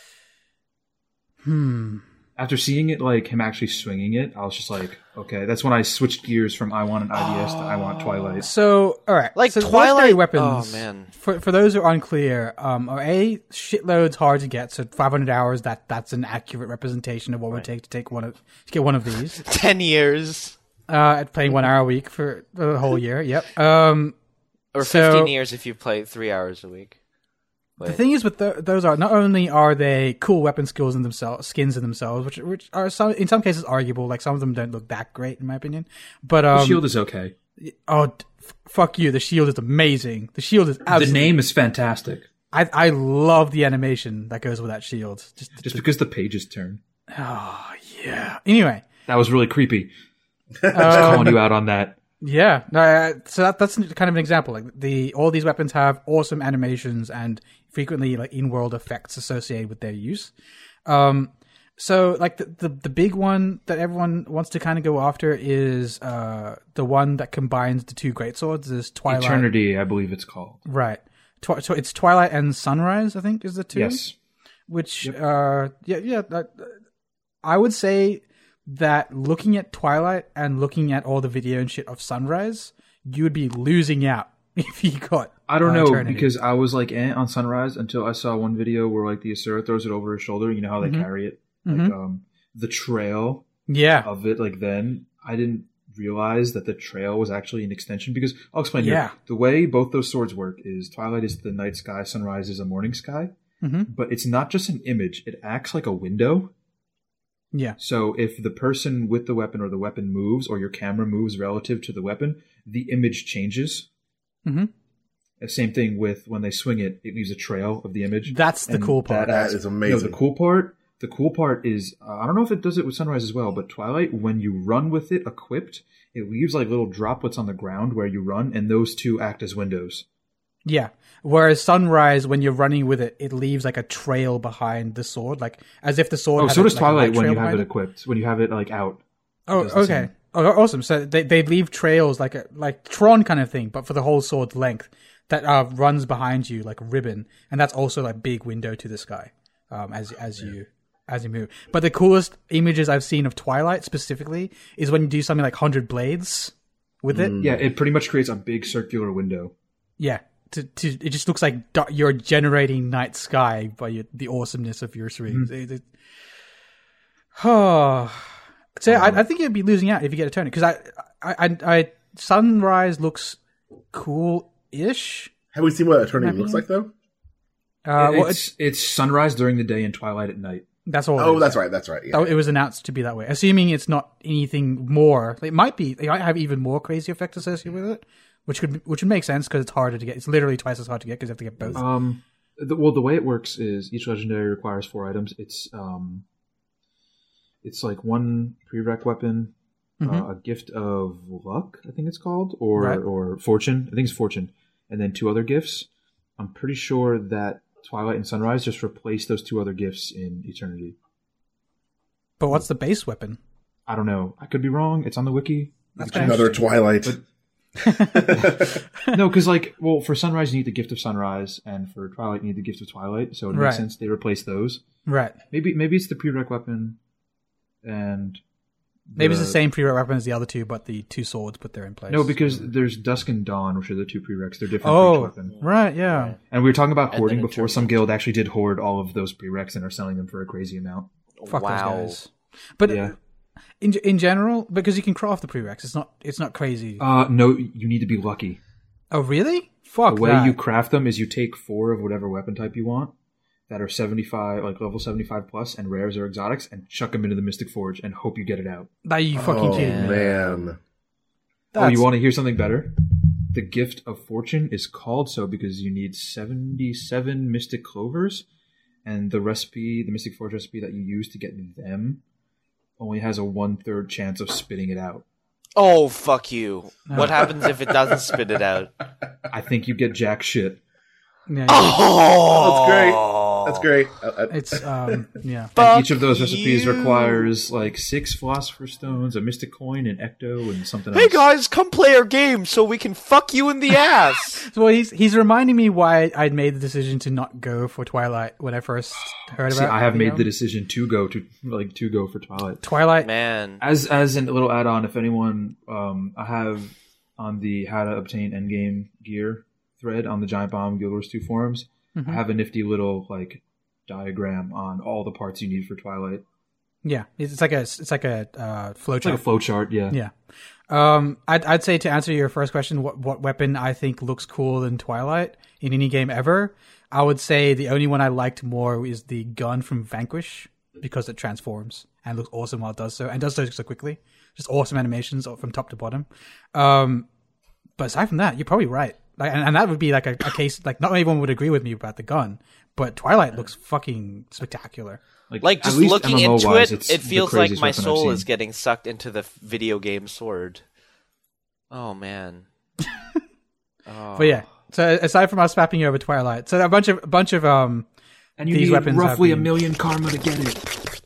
Hmm. After seeing it, like him actually swinging it, I was just like, okay. That's when I switched gears from I want an I D S to I want Twilight. So, all right, Like so Twilight- legendary weapons. oh, man. For for those who are unclear, um, are a shitloads hard to get. So five hundred hours. That that's an accurate representation of what it would take to take one of to get one of these. Ten years Uh, at playing one hour a week for the whole year. Yep. Um, or So- fifteen years if you play three hours a week. the thing is with th those are not only are they cool weapon skills in themselves, skins in themselves, which which are some in some cases arguable. Like some of them don't look that great in my opinion. But um, The shield is okay. oh d- f- fuck you, the shield is amazing. The shield is absolutely. The name is fantastic. I I love the animation that goes with that shield. Just, Just because the pages turn. oh yeah. Anyway, That was really creepy. Just calling you out on that. yeah. No, uh, so that, that's kind of an example. Like the all these weapons have awesome animations and frequently like in-world effects associated with their use. Um, so like the, the the big one that everyone wants to kind of go after is uh the one that combines the two great swords. Is Twilight, Eternity, I believe it's called. right? Twi- so it's Twilight and Sunrise, I think, is the two. Yes. Which uh yeah yeah that, I would say that looking at Twilight and looking at all the video and shit of Sunrise, you would be losing out if you got I don't uh, know, Eternity. because I was like eh, on Sunrise until I saw one video where like the Asura throws it over his shoulder. You know how they Mhm. carry it? Like Mhm. um, the trail yeah of it, like then I didn't realize that the trail was actually an extension because I'll explain Yeah. here. The way both those swords work is Twilight is the night sky, Sunrise is a morning sky. hmm But it's not just an image, it acts like a window. yeah So if the person with the weapon or the weapon moves or your camera moves relative to the weapon, the image changes. hmm The same thing with when they swing it, it leaves a trail of the image. That's the And cool part. That adds- is No, amazing. the cool part, the cool part is, uh, I don't know if it does it with Sunrise as well, but Twilight, when you run with it equipped, it leaves like little droplets on the ground where you run, and those two act as windows. Yeah. Whereas Sunrise, when you're running with it, it leaves like a trail behind the sword, like as if the sword. Oh, had so a- does like, a light Twilight when trail you have behind it equipped, when you have it like out. Oh, does the okay. same. Oh, awesome. So they they leave trails like a like Tron kind of thing, but for the whole sword's length that uh, runs behind you like a ribbon, and that's also like big window to the sky um, as as you as you move. But the coolest images I've seen of Twilight specifically is when you do something like Hundred Blades with it. Yeah, it pretty much creates a big circular window. Yeah. To, to, it just looks like da- you're generating night sky by your, the awesomeness of your swings. It- it- Oh, so I, I think you'd be losing out if you get a turn because I, I, I, I, Sunrise looks cool-ish. Have we seen what Eternity looks like though? Uh, well, it's, it's Sunrise during the day and Twilight at night. that's all. it Oh, is. that's right. That's right. Yeah. Oh, it was announced to be that way. Assuming it's not anything more, it might be. They might have even more crazy effects associated with it, which could which would make sense because it's harder to get. It's literally twice as hard to get because you have to get both. Um, the, well, the way it works is each legendary requires four items. It's um, it's like one prereq weapon, uh, a gift of luck, I think it's called, or Right. or fortune. I think it's fortune, and then two other gifts. I'm pretty sure that Twilight and Sunrise just replace those two other gifts in Eternity. But what's the base weapon? I don't know. I could be wrong. It's on the wiki. That's You can Another Twilight. No, because like, well, for Sunrise you need the gift of Sunrise, and for Twilight you need the gift of Twilight. So it makes Right. sense they replace those. Right. Maybe maybe it's the prereq weapon, and Maybe it's the same prereq weapon as the other two, but the two swords put there in place. No, because there's Dusk and Dawn, which are the two prereqs. They're different for each oh, weapon. right, yeah. And we were talking about And hoarding then before. Eternity. Some guild actually did hoard all of those prereqs and are selling them for a crazy amount. Fuck wow. those guys. But Yeah. in in general, because you can craft the prereqs, it's not it's not crazy. Uh, no, you need to be lucky. oh, really? Fuck The way that. you craft them is you take four of whatever weapon type you want that are seventy-five, like level seventy-five plus, and rares or exotics, and chuck them into the Mystic Forge and hope you get it out. Are you fucking oh kidding me? man. Oh, That's- you want to hear something better? The Gift of Fortune is called so because you need seventy-seven Mystic Clovers, and the recipe, the Mystic Forge recipe that you use to get them, only has a one-third chance of spitting it out. Oh, fuck you. What happens if it doesn't spit it out? I think you get jack shit. Yeah, Oh, That's great. That's great. Uh, uh, It's um yeah. And each of those recipes you. requires like six philosopher's stones, a mystic coin, an ecto, and something Hey else. guys, come play our game so we can fuck you in the ass. So he's he's reminding me why I'd made the decision to not go for Twilight when I first heard See, about. I have you made know? the decision to go to like to go for Twilight. Twilight. Man. As as a little add-on, if anyone, um, I have on the how to obtain endgame gear thread on the Giant Bomb Guild Wars two forums. Mm-hmm. I have a nifty little like diagram on all the parts you need for Twilight. Yeah, it's like a it's like a uh, flow It's like chart. a flow chart, yeah. Yeah. Um, I'd, I'd say to answer your first question, what, what weapon I think looks cool in Twilight in any game ever, I would say the only one I liked more is the gun from Vanquish because it transforms and looks awesome while it does so and does so so quickly. Just awesome animations from top to bottom. Um, but aside from that, you're probably right. Like, and, and that would be like a, a case like not everyone would agree with me about the gun, but Twilight looks fucking spectacular. Like, at just least looking M M O into wise, it, it's it the feels like craziest my weapon I've soul seen. is getting sucked into the video game sword. Oh, man. Oh. But yeah, so aside from us swapping over Twilight, so a bunch of a bunch of um. And you These need weapons have roughly been- a million karma to get it.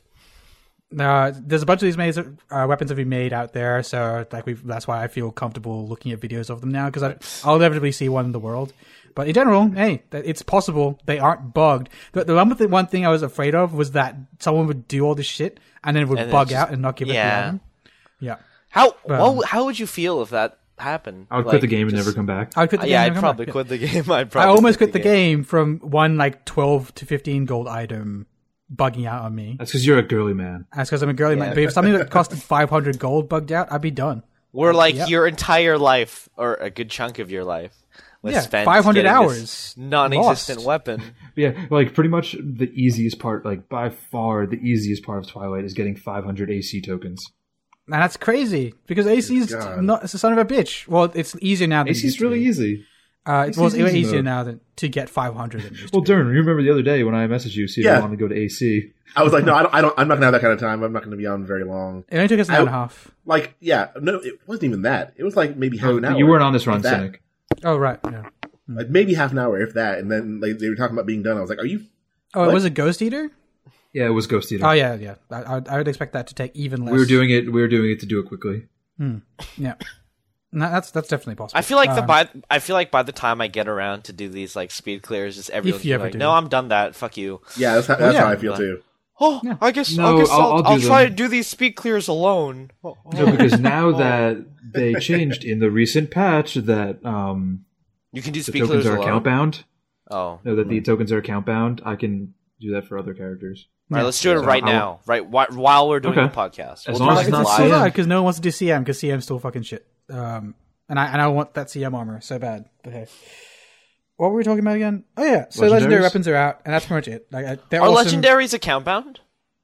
Uh, there's a bunch of these made, uh, weapons have been made out there, so like we that's why I feel comfortable looking at videos of them now because I'll inevitably see one in the world. But in general, hey, th- it's possible. They aren't bugged. The, the one, th- one thing I was afraid of was that someone would do all this shit and then it would And bug it's just- out and not give it yeah. the item. Yeah, How Um, what, how would you feel if that happened? I would Like, quit the game and just- never come back. I would quit the yeah, game. I'd and come probably back. quit the game. I'd I probably almost quit the game from one like twelve to fifteen gold item bugging out on me. That's because you're a girly man. That's because I'm a girly man. But if something that costed five hundred gold bugged out, I'd be done. Where like Yep. your entire life, or a good chunk of your life, was Yeah, spent five hundred getting hours this non-existent lost. weapon. Yeah, like pretty much the easiest part, like by far the easiest part of Twilight is getting five hundred A C tokens. And that's crazy because A C is God. not it's a son of a bitch. Well, it's easier now than A C it used is to really be. easy. Uh, A C well, is it's way easy easier mode. now than to get five hundred than it used Well, to be. Dern, you remember the other day when I messaged you, see if Yeah. you wanted to go to A C. I was like, no, I don't, I don't. I'm not gonna have that kind of time. I'm not gonna be on very long. It only took us an I- hour and a half. Like, yeah, no, it wasn't even that. It was like maybe half an hour. You weren't on this run, if that. Cynic. Oh, right. Yeah. Like maybe half an hour, if that. And then like they were talking about being done. I was like, are you? Oh, it What? was a Ghost Eater? Yeah, it was Ghost Eater. Oh, yeah, yeah. I, I, I would expect that to take even less. we were doing it. We were doing it to do it quickly. Yeah. No, that's that's definitely possible. I feel like the Um, by I feel like by the time I get around to do these like speed clears, just everyone's you ever like, do. "No, I'm done that. Fuck you." Yeah, that's how, that's yeah. how I feel too. Oh, I guess No, I guess I'll- I'll, I'll I'll, do try them. to do these speed clears alone. Oh, No, because now that they changed in the recent patch that um, you can do the speed tokens clears are alone. account bound. Oh, No, that the tokens are account bound. I can do that for other characters. all right, let's do it So right I'll- now, right whi- while we're doing Okay. the podcast. As We'll long do as it it's not live. so C M. hard because no one wants to do C M because C M's still fucking shit. Um, and I and I want that C M armor so bad. But hey, what were we talking about again? Oh yeah, so legendary Legendaries? weapons are out, and that's pretty much it. Like uh, they're Are awesome. legendaries account bound?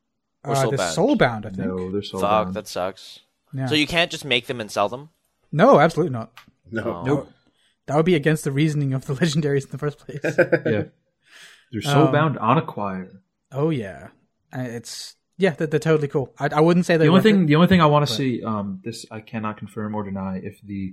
Or Uh, soul they're bound? soulbound, I think. No, they're soul Fuck, bound. that sucks. Yeah. So you can't just make them and sell them? No, absolutely not. No, Oh. Nope. That would be against the reasoning of the legendaries in the first place. Yeah, they're soul Um, bound on acquire. Oh yeah, Uh, it's yeah, they're, they're totally cool. I, I wouldn't say they. The only worth thing, it. the only thing I want to but- see, um, this I cannot confirm or deny if the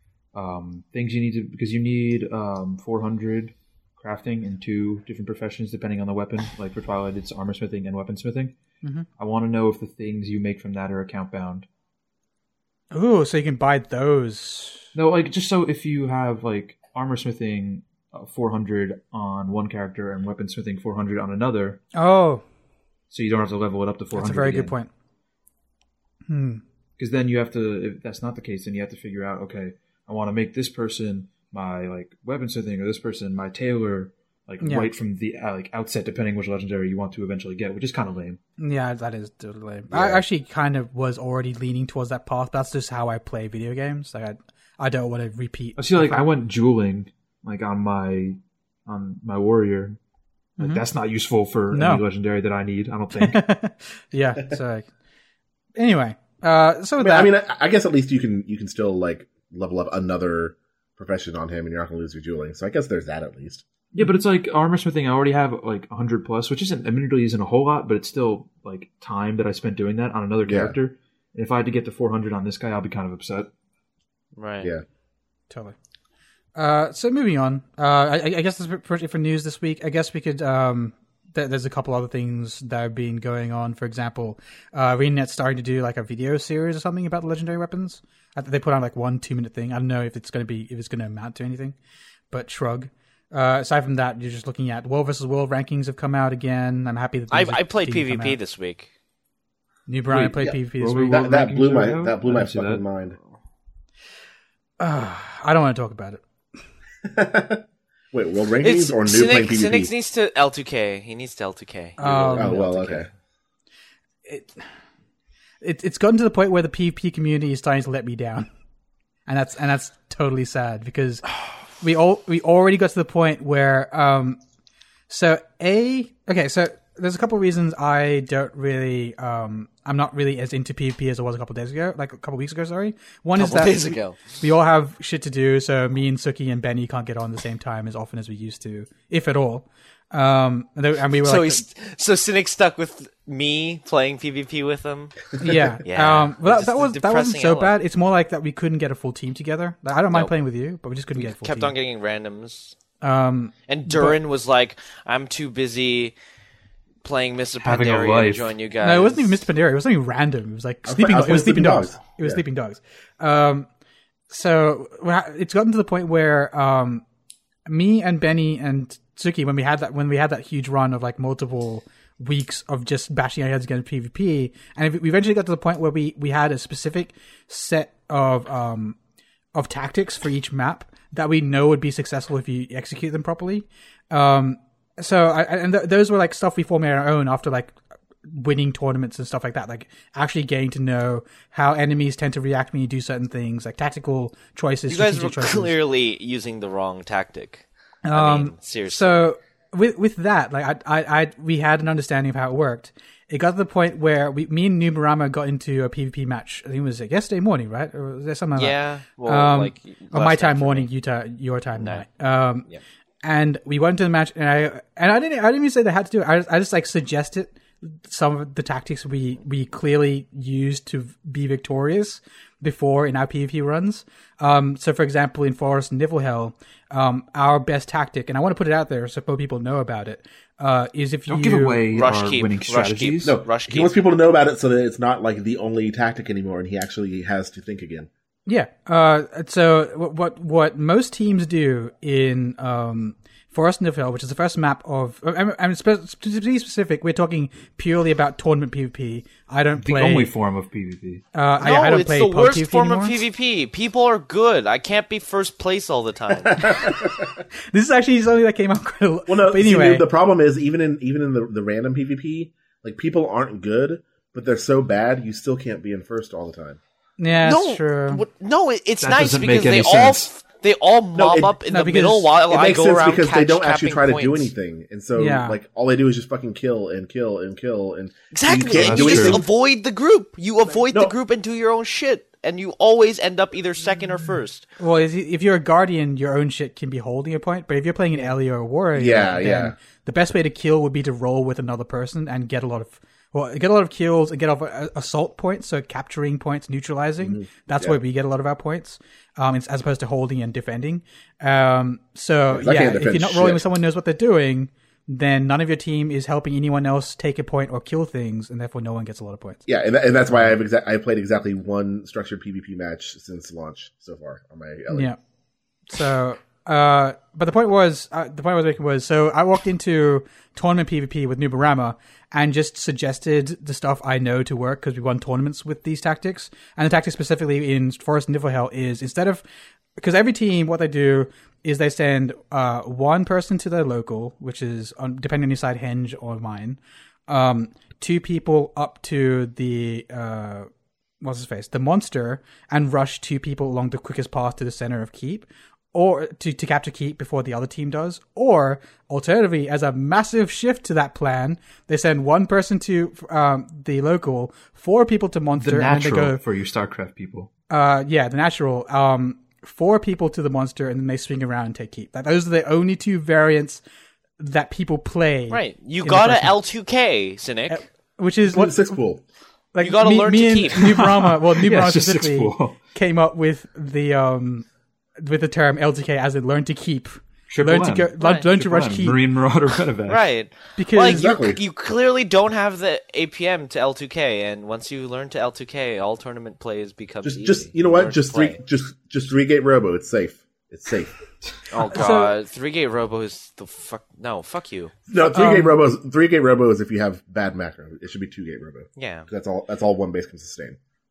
um, things you need to because you need um, four hundred crafting in two different professions depending on the weapon. Like for Twilight, it's armor smithing and weaponsmithing. Mhm. I want to know if the things you make from that are account bound. Ooh, so you can buy those. No, like just so if you have like armor smithing uh, four hundred on one character and weaponsmithing four hundred on another, Oh, so you don't have to level it up to four hundred. that's a very good point. Hmm. Because then you have to, if that's not the case, then you have to figure out, okay, I want to make this person my like weaponsmithing or this person my tailor, like Yeah. right from the uh, like outset, depending which legendary you want to eventually get, which is kind of lame. Yeah, that is totally lame. I actually kind of was already leaning towards that path. That's just how I play video games. Like I, I don't want to repeat. I see, like I went jeweling like on my on my warrior. Like that's not useful for No. any legendary that I need. I don't think. Yeah. So like, anyway, uh, so I mean, that, I, mean I, I guess at least you can you can still like level up another profession on him, and you're not going to lose your dueling. So I guess there's that at least. Yeah, but it's like armor smithing. I already have like one hundred plus, which isn't admittedly isn't a whole lot, but it's still like time that I spent doing that on another Yeah. character. And if I had to get to four hundred on this guy, I'll be kind of upset. Right. Yeah. totally. Uh, so moving on. Uh, I, I guess that's pretty it for news this week. I guess we could um th- there's a couple other things that have been going on. For example, uh, ArenaNet's starting to do like a video series or something about the legendary weapons. I think they put on like one two minute thing. I don't know if it's going to be if it's going to amount to anything, but shrug. Uh, aside from that, you're just looking at world versus world rankings have come out again. I'm happy that I those I played teams come PvP out. this week. New Brian Wait, played yeah. PvP this Well, week. we- That, that blew rankings my are out? that blew I my didn't see fucking that. mind. Uh, I don't want to talk about it. Wait, world rankings It's or new Cynic, playing PvP? Cynic needs to L two K. He needs to L two K. He Um, really oh needs well, L two K. okay. It, it it's gotten to the point where the PvP community is starting to let me down, and that's and that's totally sad because we all we already got to the point where um so a okay so there's a couple of reasons I don't really um I'm not really as into PvP as I was a couple of days ago, like a couple of weeks ago. Sorry, one is Couple that days we, ago. we all have shit to do, so me and Suki and Benny can't get on at the same time as often as we used to, if at all. Um, and, they- and we were So like, he's so Cynic stuck with me playing PvP with him. yeah, Yeah, Um, well, that, just that a was that wasn't depressing so element. bad. It's more like that we couldn't get a full team together. Like, I don't mind Nope. playing with you, but we just couldn't get a full Kept team. on getting randoms. Um, And Durin was like, "I'm too busy playing Mister Having a Pandaria to life. join you guys." no, it wasn't even Mister Pandaria. It was something random. It was like was sleeping. play- I was It was playing sleeping Sleeping dogs. Dogs. It was Yeah. sleeping dogs. Um, so well, it's gotten to the point where um, me and Benny and Suki, when we had that when we had that huge run of like multiple weeks of just bashing our heads against PvP, and we eventually got to the point where we we had a specific set of um of tactics for each map that we know would be successful if you execute them properly. Um, so I, and th- those were like stuff we formed on our own after like winning tournaments and stuff like that. Like actually getting to know how enemies tend to react when you do certain things, like tactical choices. You guys were strategic choices. clearly using the wrong tactic. I Um, mean, seriously. So with with that, like I, I, I, we had an understanding of how it worked. It got to the point where we, me and Numarama got into a PvP match. I think it was like yesterday morning, right? Or was there something like yeah, well, that? Um, like on last my night time for morning, me. you ta- your time No. night. Um, Yeah. and we went to the match, and I and I didn't I didn't even say they had to do it. I just, I just like suggested some of the tactics we we clearly used to be victorious before in our PvP runs. Um, so, for example, in Forest and Niflhel, um, our best tactic, and I want to put it out there so people know about it, uh, is if Don't you give away Rush our keep, winning rush keep. strategies. No, Rush he keep. wants people to know about it so that it's not like the only tactic anymore, and he actually has to think again. Yeah. Uh, so what, what what most teams do in um, Forest and Niflhel, which is the first map of, I'm, I'm spe- to be specific, we're talking purely about tournament PvP. I don't The play. only form of PvP. Uh, No, I, I don't it's play the pub worst PvP form anymore. of PvP. People are good. I can't be first place all the time. This is actually something that came out quite a lot. Well, no. But see, anyway, the, the problem is even in even in the, the random PvP, like people aren't good, but they're so bad you still can't be in first all the time. yeah, no, that's true. what- no, it, it's That nice doesn't because make any they all sense. they all mob it- up in no, the because middle while It I makes go sense around because they catch- don't actually capping try to do points. anything, and so Yeah. like all they do is just fucking kill and kill and kill and Exactly, You can't and do you just anything. avoid the group. You avoid No. the group and do your own shit, and you always end up either second or first. Well, if you- if you're a guardian, your own shit can be holding a point. But if you're playing an Ellie or a warrior, Yeah, then yeah. the best way to kill would be to roll with another person and get a lot of well, get a lot of kills and get off uh, assault points. So capturing points, neutralizing. That's Yeah. where we get a lot of our points, um, it's- as opposed to holding and defending. Um, so Yeah, I yeah, can't if defend you're not rolling shit. with someone who knows what they're doing, then none of your team is helping anyone else take a point or kill things, and therefore no one gets a lot of points. yeah, and, that, and that's why I've exa- I've played exactly one structured PvP match since launch so far on my Ellie. Yeah. So, uh, but the point was, uh, the point I was making was, so I walked into tournament PvP with Nubarama and just suggested the stuff I know to work because we won tournaments with these tactics. And the tactic specifically in Forest and Niflhel is instead of, because every team, what they do is they send uh, one person to their local, which is, on, depending on your side, Henge or mine, um, two people up to the, uh, what's his face, the monster, and rush two people along the quickest path to the center of keep, or to, to capture keep before the other team does. Or alternatively, as a massive shift to that plan, they send one person to um, the local, four people to monster, The and then natural they go, for you StarCraft people. uh, yeah, the natural, um, four people to the monster, and then they swing around and take keep. Like, those are the only two variants that people play. Right, you in the got first a L two K, Cynic. which is What what six pool? like You gotta me, learn me to and keep. New Brahma, well, New Yeah, Brahma it's just six specifically pool. came up with the um with the term L T K as in learn to keep Triple learn to M. go, learn, Right. learn to Triple rush M, keep. Marine Marauder Medevac. Right. Because Like Exactly. you, you clearly don't have the A P M to L two K, and once you learn to L two K, all tournament plays becomes Just, easy. just you know learn what? to Just three, play. just, just three gate robo. It's safe. It's safe. Oh god, three gate robo is the fuck. No, fuck you. No, three Um, gate robo. Is, three gate robo is if you have bad macro. It should be two gate robo. Yeah, That's all. That's all one base can sustain.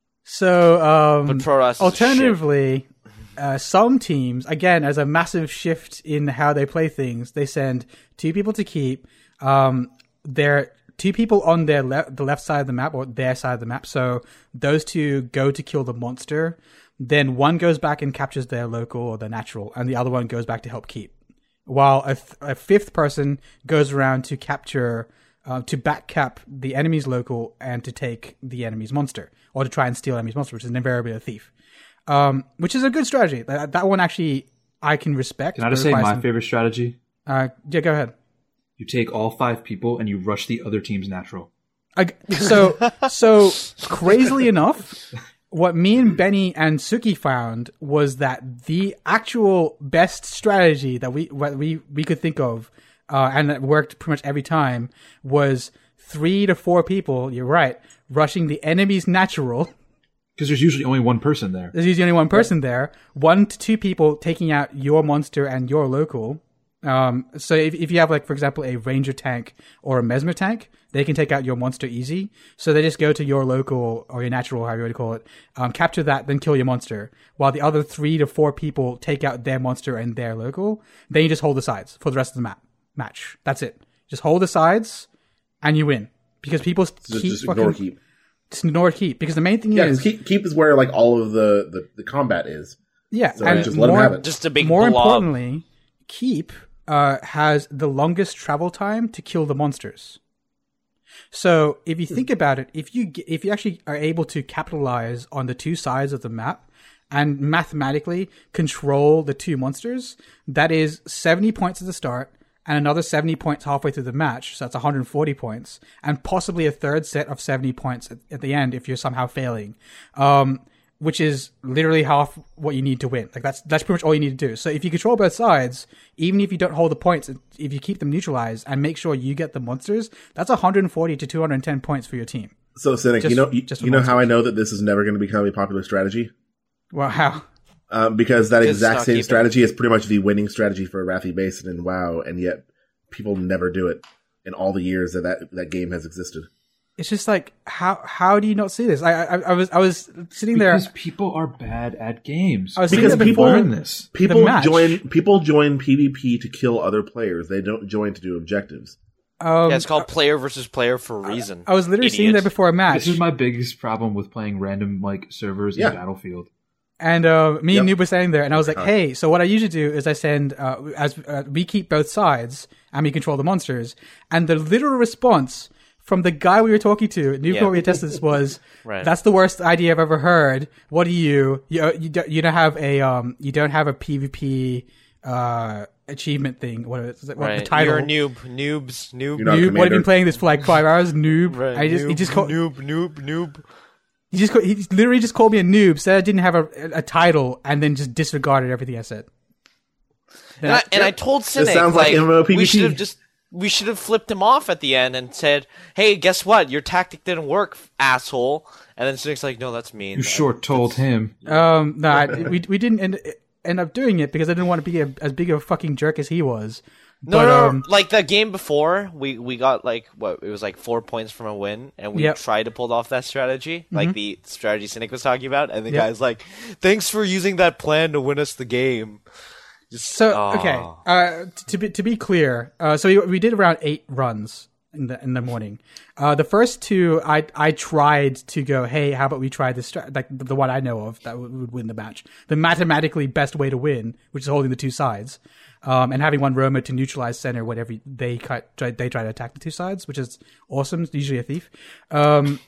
So, um, but Pro Ross is alternatively, uh, some teams, again, as a massive shift in how they play things, they send two people to keep. Um, they're two people on their le- the left side of the map or their side of the map. So those two go to kill the monster. Then one goes back and captures their local or their natural, and the other one goes back to help keep. While a, th- a fifth person goes around to capture, uh, to back cap the enemy's local and to take the enemy's monster, or to try and steal enemy's monster, which is invariably a thief. Um, which is a good strategy. That, that one actually I can respect. Can I but just say requires my some- favorite strategy? Uh, yeah, go ahead. You take all five people and you rush the other team's natural. I, so, so crazily enough, what me and Benny and Suki found was that the actual best strategy that we what we we could think of, uh, and that worked pretty much every time, was three to four people. You're right, rushing the enemy's natural. Because there's usually only one person there. There's usually only one person there. One to two people taking out your monster and your local. Um, so if, if you have, like, for example, a ranger tank or a mesmer tank, they can take out your monster easy. So they just go to your local or your natural, however you want to call it, um, capture that, then kill your monster. While the other three to four people take out their monster and their local, then you just hold the sides for the rest of the map match. That's it. Just hold the sides and you win. Because people Just, keep just fucking... ignore keep. Just ignore keep. Because the main thing Yeah, is... 'cause keep keep is where like all of the the, the combat is. Yeah, So and just let 'em more, have it. just a big more blob. importantly, keep uh, has the longest travel time to kill the monsters. So if you think about it, if you ge- if you actually are able to capitalize on the two sides of the map and mathematically control the two monsters, that is seventy points at the start and another seventy points halfway through the match. So that's one hundred forty points, and possibly a third set of seventy points at, at the end if you're somehow failing. Um, which is literally half what you need to win. Like that's that's pretty much all you need to do. So if you control both sides, even if you don't hold the points, if you keep them neutralized and make sure you get the monsters, that's one hundred forty to two hundred ten points for your team. So Cynic, Just- you know you, just you know for how I know that this is never going to become a popular strategy? Well, how? Um, because that Because it's exact not same keeping. strategy is pretty much the winning strategy for Wrathy Basin and WoW, and yet people never do it in all the years that that, that game has existed. It's just like how how do you not see this? I I, I was I was sitting there. Because people are bad at games. I was Because thinking people- before. learn this. People match- join people join PvP to kill other players. They don't join to do objectives. Um, Yeah, it's called player versus player for a reason. I was literally sitting Idiot. there before a match, This is my biggest problem with playing random like servers Yeah. in Battlefield. and uh, me and Yep. Noob were standing there, and I was like, Uh. "Hey, so what I usually do is I send uh, as uh, we keep both sides and we control the monsters." And the literal response from the guy we were talking to, Noob Yeah. told me to test this, was, Right. "That's the worst idea I've ever heard. What do you you uh, you don't, you don't have a um you don't have a PvP uh achievement thing? What is it? What Right. the title?" You're a noob. Noobs. Noob. You're not- Noob, what have you commander. been playing this for like five hours? Noob. Right. I just noob, he just called noob, noob, noob. he just called, he literally just called me a noob, said I didn't have a, a title, and then just disregarded everything I said. And I, and I told Cynic, sounds like like, M M O P V P. we should have just we should have flipped him off at the end and said, "Hey, guess what? Your tactic didn't work, asshole." And then Cynic's like, "No, that's mean." You short told him. Um, no, I, we we didn't end, end up doing it because I didn't want to be a, as big of a fucking jerk as he was. No, But, no, um, like the game before, we, we got like what it was like four points from a win, and we Yep. tried to pull off that strategy, like the strategy Cynic was talking about, and the Yep. guy's like, "Thanks for using that plan to win us the game." Just, So aw. okay, uh, t- to be to be clear, uh, so we, we did around eight runs in the in the morning. Uh, the first two, I I tried to go, hey, how about we try this? Stra-? Like the, the one I know of that would, would win the match, the mathematically best way to win, which is holding the two sides, um, and having one roamer to neutralize center whenever they cut try, they try to attack the two sides, which is awesome. It's usually a thief. Um,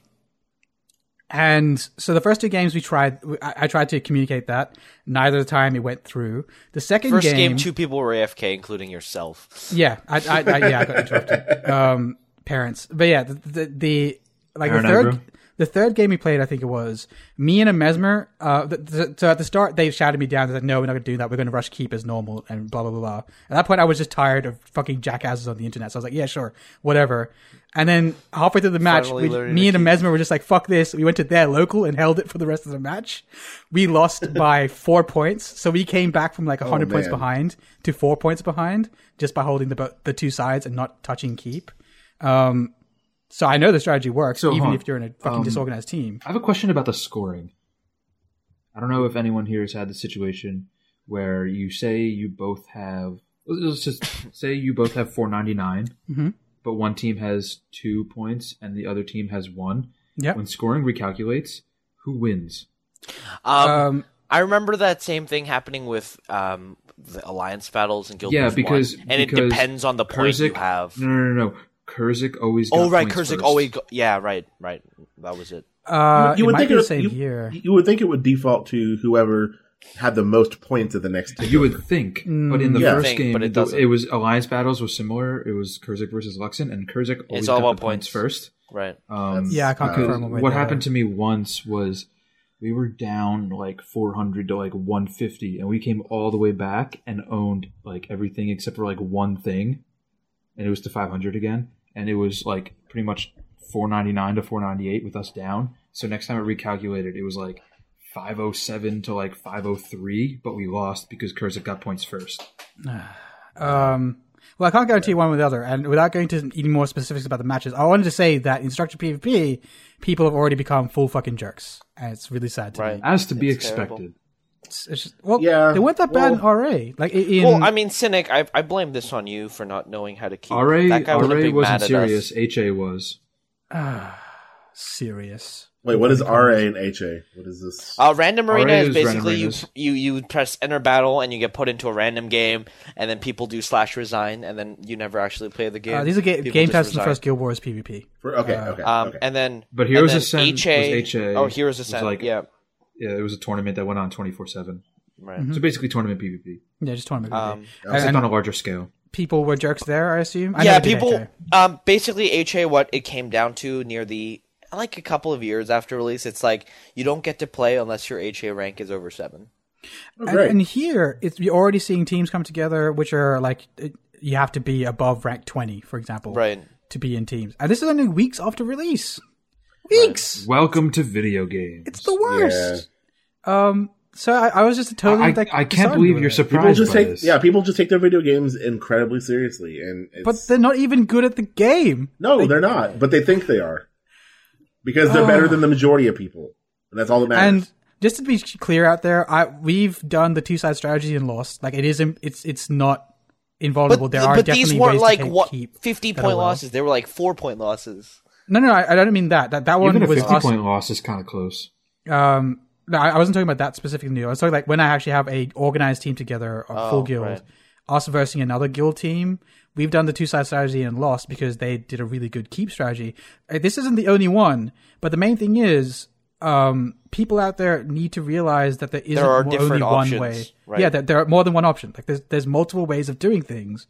And so the first two games we tried, I, I tried to communicate that. Neither of the time it went through. The second First game, game, two people were A F K, including yourself. yeah, I, I, I yeah, I got interrupted. Um, parents, but yeah, the the, the like Parent the third, aggro. the third game we played, I think it was, me and a Mesmer, uh, th- th- so at the start, they shouted me down. They're like, no, we're not going to do that. We're going to rush keep as normal and blah, blah, blah, blah. At that point, I was just tired of fucking jackasses on the internet. So I was like, yeah, sure, whatever. And then halfway through the match, we, me and a Mesmer were just like, fuck this. We went to their local and held it for the rest of the match. We lost by four points. So we came back from like one hundred oh, points behind to four points behind just by holding the the two sides and not touching keep. Um, So I know the strategy works, So, even huh, if you're in a fucking um, disorganized team. I have a question about the scoring. I don't know if anyone here has had the situation where you say you both have. Let's just say you both have four ninety-nine, Mm-hmm. but one team has two points and the other team has one. Yep. When scoring recalculates, who wins? Um, Um, I remember that same thing happening with um, the alliance battles and Guild Yeah, Wars because- one. and because it depends on the point you Kurzik- have. No, no, no, no. Kurzik always got Oh right, points Kurzik first. always. Go- yeah, right, right. That was it. uh, you it would might think be it the would- same you, here. You would think it would default to whoever had the most points of the next team. You would think, but in the Yeah. first Think, game, but it it, doesn't. it was alliance battles was similar. It was Kurzik versus Luxon, and Kurzik always all got about the points points. first. Right. Um, Yeah, I can't Uh, confirm one way or what the happened other. to me once was we were down like four hundred to like one fifty, and we came all the way back and owned like everything except for like one thing, and it was to five hundred again, and it was like pretty much four ninety-nine to four ninety-eight with us down. So next time I recalculated, it was like five oh seven to like five oh three, but we lost because Kurzik got points first. Um, well, I can't guarantee one with the other. And without going to any more specifics about the matches, I wanted to say that in structured PvP, people have already become full fucking jerks. And it's really sad to Right. me. As to be It's expected. terrible. It's, it's just, well, Yeah, they weren't that bad in well- R A. Like, in, Well, I mean, Cynic, I I blame this on you for not knowing how to keep. R A, that guy would have R A been wasn't mad at serious. us. H A was. serious. Wait, what is R A and H A? What is this? Uh, random R A arena is is random basically you, arenas. you you press enter battle and you get put into a random game, and then people do slash resign, and then you never actually play the game. Uh, these are ga- People game just tests and resign. first Guild Wars PvP. For, okay, okay, Um, okay. and then But and Heroes then Ascent H A, was H A. Oh, Heroes was Ascent. like- yeah, Yeah, it was a tournament that went on twenty-four seven. right. Mm-hmm. So basically tournament PvP. Yeah, just tournament PvP. Um, and, Except and on a larger scale. people were jerks there, I assume? I yeah, never did people. H A. Um, basically, H A. What it came down to near the like a couple of years after release, it's like you don't get to play unless your H A rank is over seven. Oh, And, great. and here, it's you're already seeing teams come together, which are like it, you have to be above rank twenty, for example, Right. to be in teams. And this is only weeks after release. Weeks. Welcome to video games. It's the worst. Um. So I, I was just totally I, like. I can't disarmed believe with you're it. people surprised just by take this. yeah, people just take their video games incredibly seriously, and it's, But they're not even good at the game. no, they're not. But they think they are because they're better than the majority of people, and that's all that matters. And just to be clear out there, I we've done the two side strategy and lost. Like it is, it's it's not invulnerable. But, there are but definitely these weren't ways like to keep, what keep fifty that point well. losses. They were like four point losses. No, no, I, I don't mean that. That that one Even a was fifty us. point loss is kind of close. Um, no, I I wasn't talking about that specifically. I was talking like when I actually have a organized team together, a Oh, full guild, right. us versus another guild team. We've done the two side strategy and lost because they did a really good keep strategy. Uh, This isn't the only one, but the main thing is, um, people out there need to realize that there isn't are mo- different only one options, way. right. Yeah, that there are more than one option. Like there's there's multiple ways of doing things,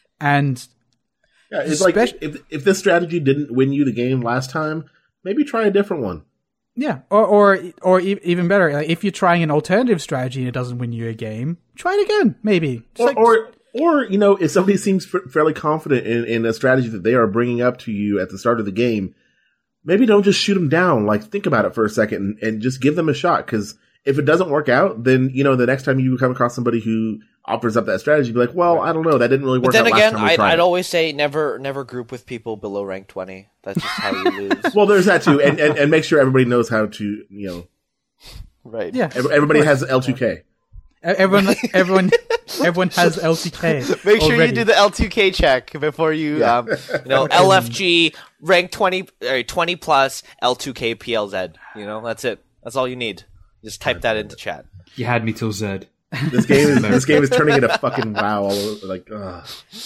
and yeah, it's like especially- if if this strategy didn't win you the game last time, maybe try a different one. yeah, or or or e- even better, like if you're trying an alternative strategy and it doesn't win you a game, try it again, maybe. Just Or, like- or, or you know, if somebody seems f- fairly confident in, in a strategy that they are bringing up to you at the start of the game, maybe don't just shoot them down. Like, think about it for a second and, and just give them a shot. Because if it doesn't work out, then, you know, the next time you come across somebody who offers up that strategy, be like, well, I don't know, that didn't really work But then out again, last time we I'd, tried I'd it. always say never never group with people below rank twenty. That's just how you lose. Well, there's that too. And, and, and make sure everybody knows how to, you know, right. yeah, ev- everybody has L two K. everyone everyone everyone has L T K. Make sure already. you do the L two K check before you, Yeah. um, you know, L F G rank twenty, uh, twenty plus L two K P L Z. You know, that's it. That's all you need. Just type that into chat. You had me till Z. This game is, this game is turning into fucking WoW all over. Like, ugh.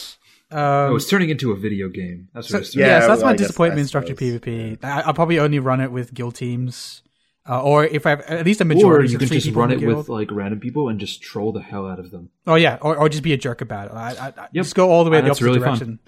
Oh, it's turning into a video game. That's what it's Yeah, turning Yeah, so that's well, my I guess- disappointment I in structured suppose. PvP. I, I'll probably only run it with guild teams, uh, or if I have at least a Or majority. you so can three just people run in it the guild. with like random people and just troll the hell out of them. Oh yeah, or, or just be a jerk about it. I, I, I Yep. Just go all the way Uh, the that's opposite really fun. direction.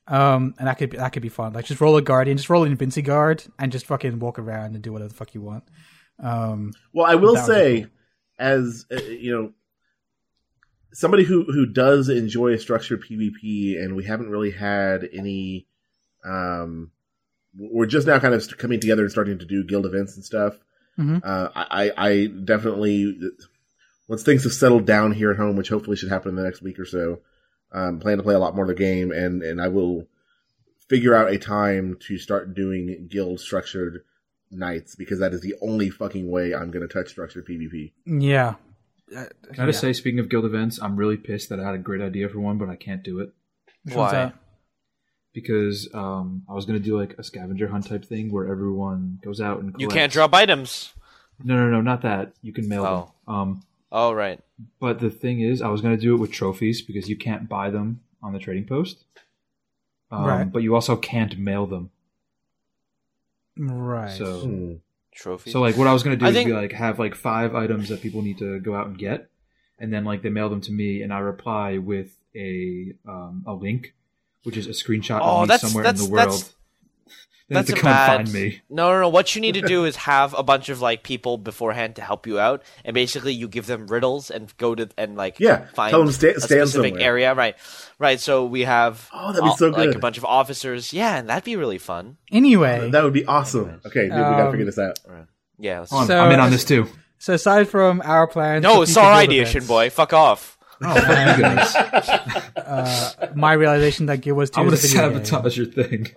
Um, and that could be, that could be fun. Like just roll a Guardian, just roll an Invinci Guard, and just fucking walk around and do whatever the fuck you want. Um, well, I will that would be say, cool. as uh, you know, somebody who who does enjoy a structured PvP, and we haven't really had any. Um, we're just now kind of coming together and starting to do guild events and stuff. Mm-hmm. Uh, I, I definitely, once things have settled down here at home, which hopefully should happen in the next week or so, um, plan to play a lot more of the game, and, and I will figure out a time to start doing guild structured nights, because that is the only fucking way I'm going to touch structured PvP. Yeah. Uh, Can I yeah. just say, speaking of guild events, I'm really pissed that I had a great idea for one, but I can't do it. Which one's Why? that? Because um, I was going to do like a scavenger hunt type thing where everyone goes out and collects. You can't drop items. No, no, no, not that. You can mail Oh. them. Um, Oh, right. but the thing is, I was going to do it with trophies because you can't buy them on the trading post. Um, Right. But you also can't mail them. Right. So, Hmm. Trophy. so like what I was going to do I is think- be like have like five items that people need to go out and get, and then like they mail them to me, and I reply with a um, a link, which is a screenshot Oh, of me that's- somewhere that's- in the world. that's- They have That's to a come bad. and find me. No, no, no. What you need to do is have a bunch of like people beforehand to help you out, and basically you give them riddles and go to and like Yeah, find tell them sta- a stand specific somewhere. area. Right, right. So we have Oh, that'd be uh, so like good. a bunch of officers. Yeah, and that'd be really fun. Anyway, That would be awesome. Okay, dude, we gotta Um, figure this out. Yeah. let's- Oh, I'm, So- I'm in on this too. so aside from our plans, no, for it's future our guild idea, events, Shinboy. Fuck off. Oh, fuck you guys. uh, my realization that Guild Wars two I'm going is to a video game. sabotage your thing.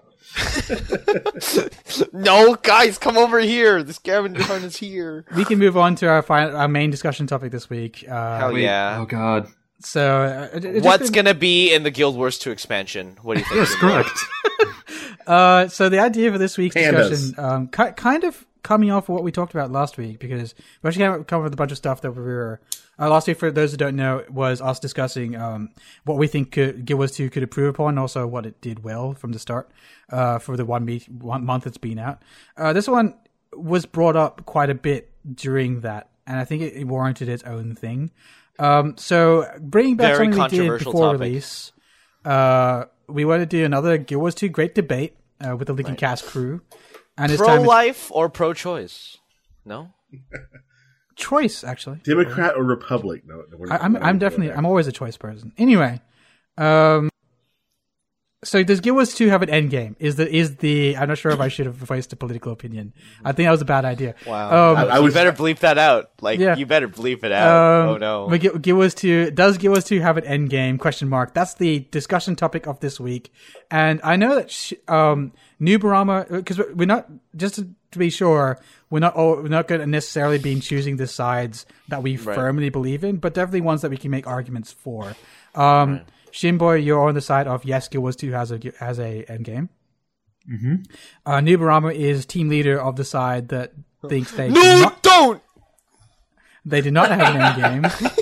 No, guys, come over here. The scavenger hunt is here. We can move on to our final, our main discussion topic this week. Uh, Hell Wait, yeah. Oh, God. so, uh, it- it just What's been- gonna be in the Guild Wars two expansion? What do you think? Yes, Shinboy? correct. Uh, so the idea for this week's Pandas. discussion, um, ki- kind of coming off of what we talked about last week, because we actually came come up with a bunch of stuff that we were uh, last week. For those who don't know, was us discussing um, what we think could, Guild Wars two could improve upon, and also what it did well from the start uh, for the one, meet, one month it's been out. Uh, this one was brought up quite a bit during that, and I think it, it warranted its own thing. Um, so bringing back Very something we did controversial before topic. release, uh, we want to do another Guild Wars two great debate uh, with the Lincoln Cast crew. And this time Pro it's life or pro choice? No. choice, actually. Democrat or Republic? No, no, we're I, not- I'm we're not I'm gonna go definitely there. I'm always a choice person. Anyway, um, so does Guild Wars two have an end game? Is the is the I'm not sure if I should have voiced a political opinion. I think that was a bad idea. Wow. Um, I you was- better bleep that out. Like Yeah. you better bleep it out. Um, oh no. But Guild Guild Wars two does Guild Wars two have an end game? Question mark. That's the discussion topic of this week. And I know that sh- um, New Barama, because we're not just to, to be sure, we're not all, we're not going to necessarily be choosing the sides that we Right. firmly believe in, but definitely ones that we can make arguments for. Um, Right. Shinboy, you're on the side of yes, Guild Wars two has a has a end game. Mm-hmm. Uh, New Barama is team leader of the side that thinks they do no, not, don't. they do not have an end game.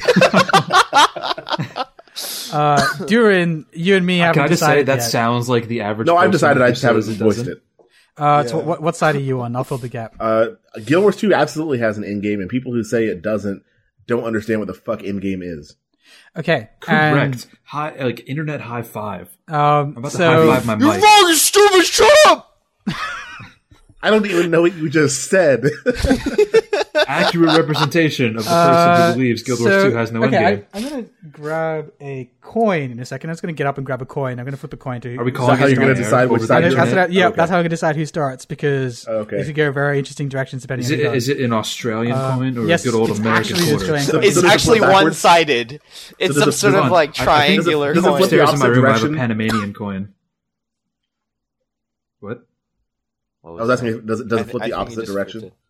uh, Durin, you and me haven't Can I just say decided that yet. says like the average No, I've person decided. I who just haven't says voiced doesn't. it. Uh, so Yeah. what, what side are you on? I'll fill the gap. Uh, Guild Wars two absolutely has an end game, and people who say it doesn't don't understand what the fuck end game is. Okay, Correct. High, like internet high five. And, um, I'm about to so high five my You're mic. wrong, you stupid. Shut up. I don't even know what you just said. Accurate representation of the person Uh, who believes Guild Wars so- two has no okay, endgame. I, I'm gonna grab a coin in a second. I'm just gonna get up and grab a coin. I'm gonna flip a coin to. Are we Is calling that how it you're going on to air decide over which the side That's, you're that's internet? what I- yeah, Okay. that's how I'm gonna decide who starts because Okay. it could go very interesting directions depending Is on it who is does. it an Australian Uh, coin or yes, a good old it's American actually quarter? Australian. So- It's so does it actually flip backwards? one-sided. It's does some it sort flip of on? like I- I think- triangular does it coin. flip the Upstairs in my opposite room, I have a direction? Panamanian coin. What? What I was asking, that? if- does it does I it thi- flip I the think you opposite just direction? flipped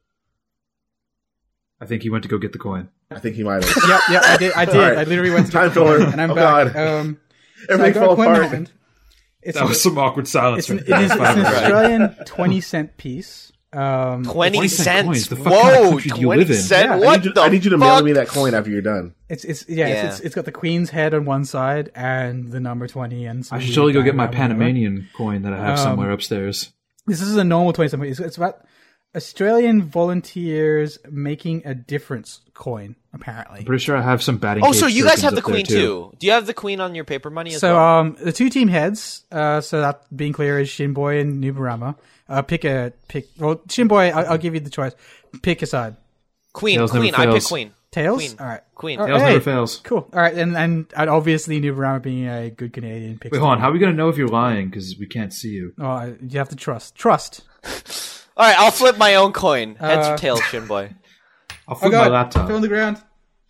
I think he went to go get the coin. I think he might have. Yeah, yeah, I did. I did. All right. I literally went to Time get the coin, filler. and I'm Oh, back. God. Um, so I Everything got a fell coin in my apart. hand. It's That an, was some awkward silence. it's an, right it is, there. it's an Right. Australian twenty cent piece. Um, Twenty twenty cent coins. cents. The fuck kind of Whoa, country do you twenty live in? cent. Yeah, I I What need, you, the I need you to fuck? mail me that coin after you're done. It's it's yeah, Yeah. It's, it's it's got the queen's head on one side and the number twenty and some I should weird totally go get my diagram or whatever. Panamanian coin that I have Um, somewhere upstairs. This is a normal twenty something. It's, it's about Australian volunteers making a difference coin, apparently. I'm pretty sure I have some batting. Oh, so cage you guys tokens have the up there, queen too. Do you have the queen on your paper money as So, well? um, the two team heads, uh, so that being clear is Shinboy and Nubarama. Uh, pick a, pick, well, Shinboy, I'll, I'll give you the choice. Pick a side. Queen, Tails never queen. I pick fails. queen. Tails? Queen. Alright. Queen. All right. Tails Hey. never fails. Cool. Alright, and, and, and obviously Nubarama being a good Canadian picks. Wait, hold on. How are we gonna know if you're lying? Because we can't see you. Oh, you have to trust. Trust. All right, I'll flip my own coin. Heads Uh, or tails, Shinboy? I'll flip my laptop. Throw on the ground.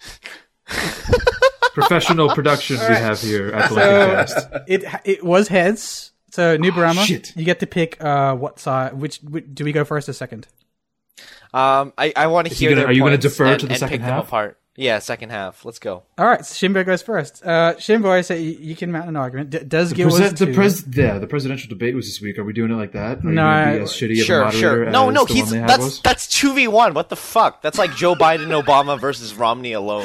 Professional production we have here at the So, Lincolncast. it it was heads. So Nubarama, shit. you get to pick uh, what side. Which, which do we go first or second? Um, I, I want to he hear gonna- their are you gonna points defer and, to the and second pick them half? apart. Yeah, second half. Let's go. All right, so Shinboy goes first. Uh, Shinboy, so you, you can mount an argument. D- does The, Guild Wars presi- the, two- pres- yeah, the presidential debate was this week. Are we doing it like that? Are you No, gonna be I- as shitty of a Sure, moderator sure. No, as no, the he's one they had that's was? that's two v one. What the fuck? That's like Joe Biden, Obama versus Romney alone.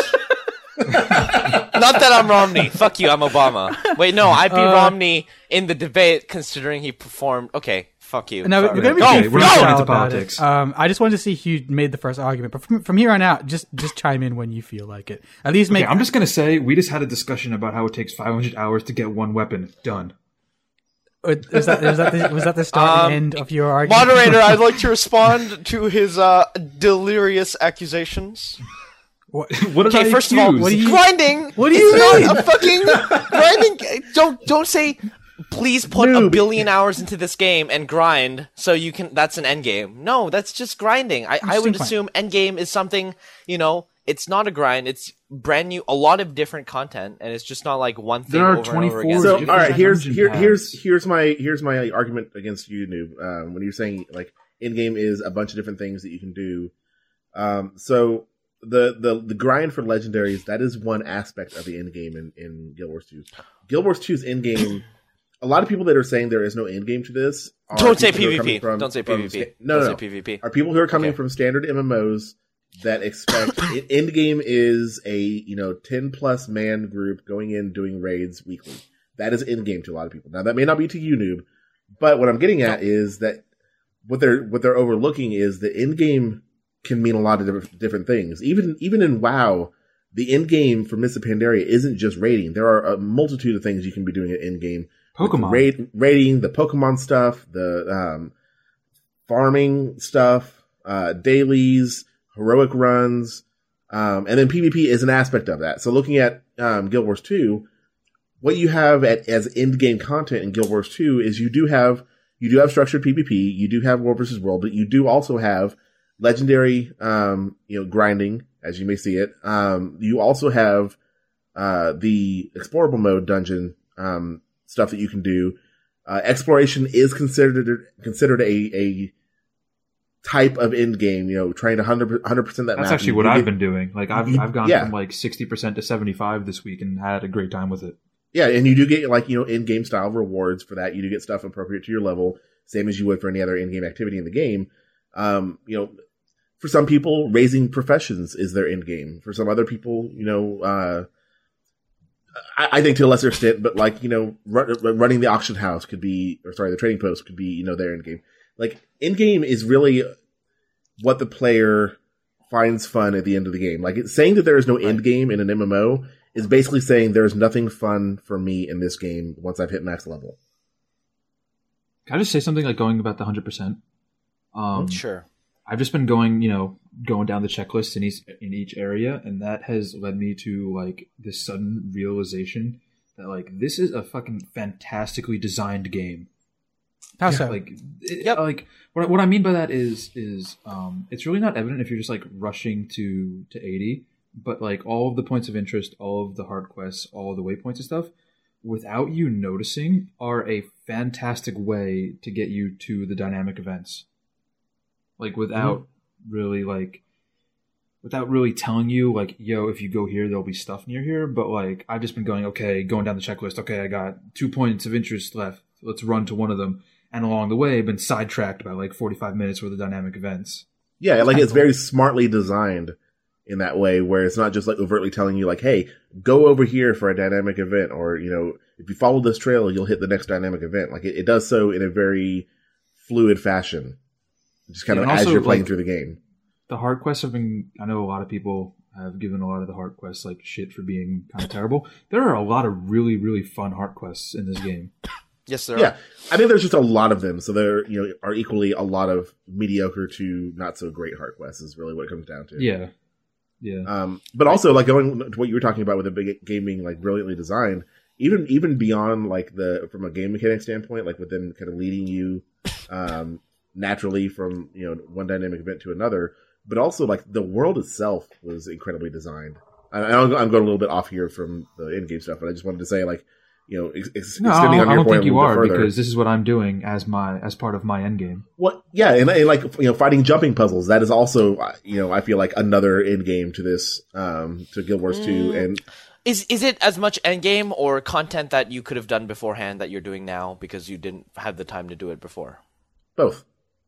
Not that I'm Romney. Fuck you, I'm Obama. Wait, no, I'd be Uh, Romney in the debate considering he performed. Okay, fuck you. No, Fuck. we're going to be Go, pretty we're not freestyle going into about politics. it. Um, I just wanted to see who made the first argument, but from, from here on out, just just chime in when you feel like it. At least make. Okay, I'm just gonna say we just had a discussion about how it takes five hundred hours to get one weapon. Done. uh, was that was that the, was that the start Um, and end of your argument? Moderator, I'd like to respond to his uh, delirious accusations. What- What did Okay, I first of all, accuse? what do you- grinding. what do you it's mean? Not a fucking grinding. Don't don't say. Please put a Noob. billion hours into this game and grind so you can. That's an end game. No, that's just grinding. I, I would Interesting point. assume end game is something. You know, it's not a grind. It's brand new. A lot of different content, and it's just not like one thing There are over and over twenty-four again. So, different all right, here's dungeon here, paths. here's here's my here's my argument against you, Noob. Um, when you're saying like in game is a bunch of different things that you can do. Um, so the the the grind for legendaries, that is one aspect of the end game in, in Guild Wars two. Guild Wars two's end game. A lot of people that are saying there is no end game to this. Are Don't say people who are coming PvP. from- Don't say from PvP. sta- no, Don't no, no. say PvP. Are people who are coming Okay. from standard M M Os that expect i- end game is a you know ten plus man group going in doing raids weekly. That is end game to a lot of people. Now that may not be to you, Noob, but what I'm getting at is that what they're what they're overlooking is the end game can mean a lot of different, different things. Even even in WoW, the end game for Mists of Pandaria isn't just raiding. There are a multitude of things you can be doing at end game. Pokemon. Raid, raiding, the Pokemon stuff, the um, farming stuff, uh, dailies, heroic runs, um, and then PvP is an aspect of that. So looking at um, Guild Wars two, what you have at, as end game content in Guild Wars two is you do have you do have structured PvP, you do have World versus World, but you do also have legendary, um, you know, grinding, as you may see it. Um, you also have uh, the explorable mode dungeon um, stuff that you can do. Uh, exploration is considered considered a, a type of end game. You know, trying to one hundred percent that. That's map. actually You- what you I've get- been doing. Like I've you- I've gone yeah. from like sixty percent to seventy-five this week and had a great time with it. Yeah, and you do get like, you know, in-game style rewards for that. You do get stuff appropriate to your level, same as you would for any other in-game activity in the game. Um, you know, for some people, raising professions is their end game. For some other people, you know, uh, I, I think to a lesser extent, but like, you know, run, running the auction house could be, or sorry, the trading post could be, you know, their end game. Like, end game is really what the player finds fun at the end of the game. Like, it's saying that there is no end game in an M M O is basically saying there's nothing fun for me in this game once I've hit max level. Can I just say something like going about the hundred percent? Um, Sure. I've just been going, you know, going down the checklist in each in each area, and that has led me to like this sudden realization that like this is a fucking fantastically designed game. How so? Like, it, Yep. like what what I mean by that is is um, it's really not evident if you're just like rushing to to eighty, but like all of the points of interest, all of the hard quests, all of the waypoints and stuff, without you noticing, are a fantastic way to get you to the dynamic events. Like without mm-hmm. really like without really telling you like, yo, if you go here there'll be stuff near here, but like I've just been going, okay, going down the checklist, okay, I got two points of interest left, let's run to one of them, and along the way I've been sidetracked by like forty-five minutes worth of dynamic events. Yeah, like it's very smartly designed in that way where it's not just like overtly telling you like, hey, go over here for a dynamic event, or, you know, if you follow this trail, you'll hit the next dynamic event. Like it, it does so in a very fluid fashion. just kind Yeah, of and as also, you're playing like, through the game. The hard quests have been. I know a lot of people have given a lot of the hard quests like shit for being kind of terrible. There are a lot of really, really fun hard quests in this game. Yes, there Yeah, are. I think there's just a lot of them, so there you know are equally a lot of mediocre to not so great hard quests. Is really what it comes down to. Yeah, yeah. Um, but also, like going to what you were talking about with the big game being like brilliantly designed, even even beyond like the from a game mechanic standpoint, like with them kind of leading you um, naturally from you know one dynamic event to another, but also like the world itself was incredibly designed. I, I'm I'm going a little bit off here from the in-game stuff, but I just wanted to say like you know ex- ex- No, extending I on don't, I your don't point think a you little are bit further. because this is what I'm doing as my as part of my end game. Well, yeah, and, and like you know, fighting jumping puzzles. That is also, uh, you know, I feel like another end game to this, um, to Guild Wars two, and Is is it as much endgame or content that you could have done beforehand that you're doing now because you didn't have the time to do it before? both.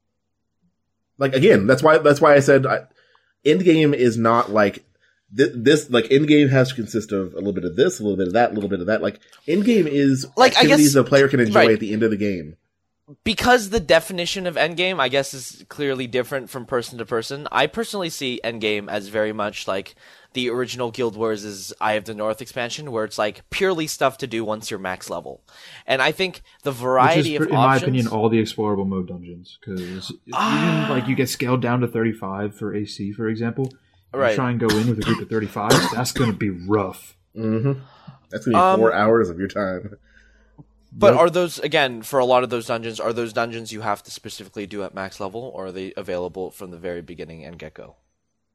Like again, that's why that's why I said I, end game is not like th- this. Like end game has to consist of a little bit of this, a little bit of that, a little bit of that. Like end game is Like, I activities guess- the player can enjoy right. at the end of the game. Because the definition of endgame, I guess, is clearly different from person to person. I personally see endgame as very much like the original Guild Wars' Eye of the North expansion, where it's like purely stuff to do once you're max level. And I think the Which is, variety in of my options. opinion, all the explorable mode dungeons. Because even like you get scaled down to thirty-five for A C, for example. You Right. try and go in with a group of thirty-fives. That's going to be rough. Mm-hmm. That's gonna be Um, four hours of your time. But Yep. are those, again, for a lot of those dungeons, are those dungeons you have to specifically do at max level, or are they available from the very beginning and get go?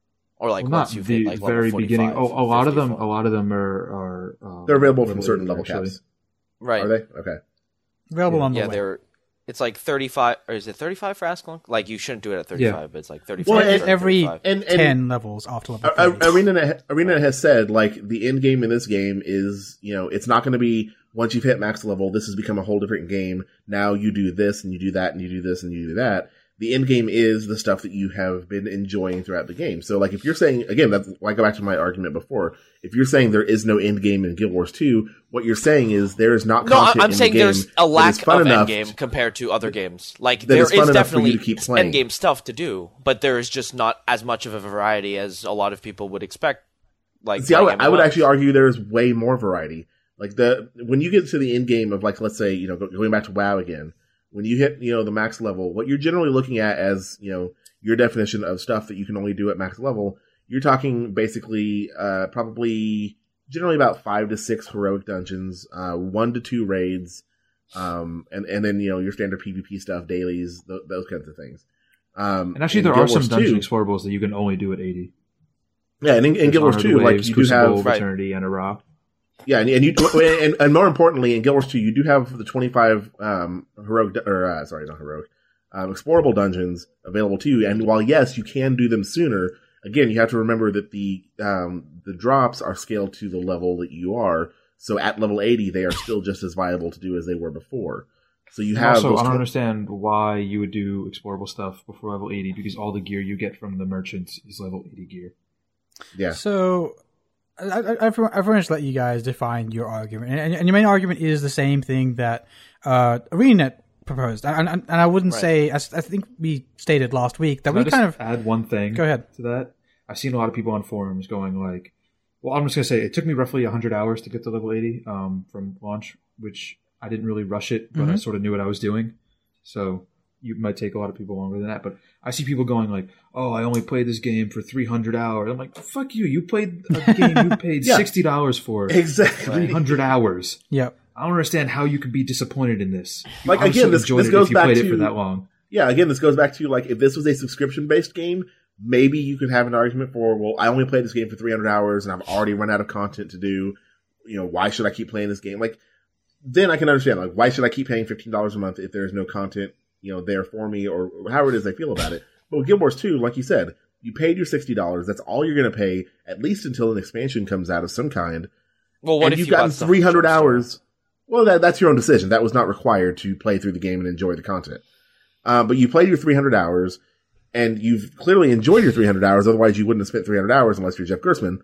Or like Well, once not you've the hit like level very beginning. forty-five, Oh, a lot of them. fifty, A lot of them are are. Um, They're available from level certain eighty, level actually. caps. right? Are they? Okay. Available on the Yeah, way. they're. It's like thirty-five, or is it thirty-five for Askelon? Like you shouldn't do it at thirty-five, but it's like thirty-five. Well, for and every thirty-five. And, and ten levels after level Ar- thirty. Arena Arena has said like the end game in this game is you know it's not going to be once you've hit max level this has become a whole different game. Now you do this and you do that and you do this and you do that. The end game is the stuff that you have been enjoying throughout the game. So like if you're saying again, that's why I go back to my argument before. If you're saying there is no end game in Guild Wars two, what you're saying is there is not No, I- content I'm in saying the game there's a that is lack fun of enough endgame compared to other games. Like that there is is fun enough for you definitely to keep playing. endgame stuff to do, but there is just not as much of a variety as a lot of people would expect. Like, See, I would, playing I would M M Os. actually argue there's way more variety. Like the when you get to the end game of like let's say you know go- going back to WoW again, when you hit you know the max level, what you're generally looking at as you know your definition of stuff that you can only do at max level, you're talking basically uh, probably generally about five to six heroic dungeons, uh, one to two raids, um, and and then you know your standard PvP stuff, dailies, th- those kinds of things. Um, And actually, in there Guild are some Wars dungeon two, explorables that you can only do at eighty. yeah, and in, in Guild Wars Honor two, of the like Waves, you do Crucible, have Right. Eternity, and Ra. Yeah, and, and you and, and more importantly, in Guild Wars two, you do have the twenty-five um, heroic or uh, sorry, not heroic, um, explorable dungeons available to you. And while yes, you can do them sooner, again, you have to remember that the um, the drops are scaled to the level that you are. So at level eighty, they are still just as viable to do as they were before. So you And have also, those I don't tw- understand why you would do explorable stuff before level eighty because all the gear you get from the merchants is level eighty gear. yeah. So, I, I, I've, I've pretty much let you guys define your argument, and, and your main argument is the same thing that uh, ArenaNet proposed, and, and, and I wouldn't Right. say, as I think we stated last week, that Can I we just kind of add one thing go ahead. to that? I've seen a lot of people on forums going like, well, I'm just going to say it took me roughly one hundred hours to get to level eighty um, from launch, which I didn't really rush it, but I Mhm. sort of knew what I was doing. So you might take a lot of people longer than that. But I see people going like, oh, I only played this game for three hundred hours. I'm like, fuck you. You played a game you paid Yeah. sixty dollars for Exactly. three hundred hours. Yep. I don't understand how you could be disappointed in this. You Like, obviously again, this- enjoyed this it goes if you back played it to- for that long. Yeah, again, this goes back to like if this was a subscription based game, maybe you could have an argument for, well, I only played this game for three hundred hours and I've already run out of content to do. You know, why should I keep playing this game? Like, then I can understand, like, why should I keep paying fifteen dollars a month if there's no content, you know, there for me or however it is I feel about it. But with Guild Wars two, like you said, you paid your sixty dollars. That's all you're going to pay, at least until an expansion comes out of some kind. Well, what and if you've you gotten bought stuff three hundred from Star? hours. Well, that, that's your own decision. That was not required to play through the game and enjoy the content. Uh, but you played your three hundred hours, and you've clearly enjoyed your three hundred hours. Otherwise, you wouldn't have spent three hundred hours unless you're Jeff Gersman.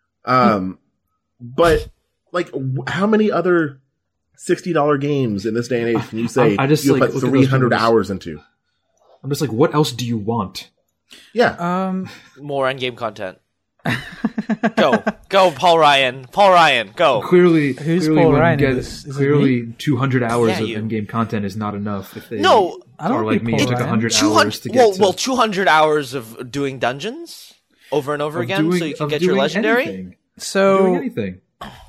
Um, but like, w- how many other sixty dollars games in this day and age can you say I- I just, you like, put look at those three hundred numbers. hours into? I'm just like, what else do you want? Yeah. Um, More endgame content. Go, go, Paul Ryan. Paul Ryan, go. Clearly, Who's clearly Paul when Ryan you in get- this? Is it clearly two hundred hours Yeah, of you. in-game content is not enough. If they No, I don't are like think me, Paul it took Ryan. one hundred two hours hundred. to get Well, to. well, two hundred hours of doing dungeons over and over of again, doing- so you can of get your doing legendary. anything. doing so anything.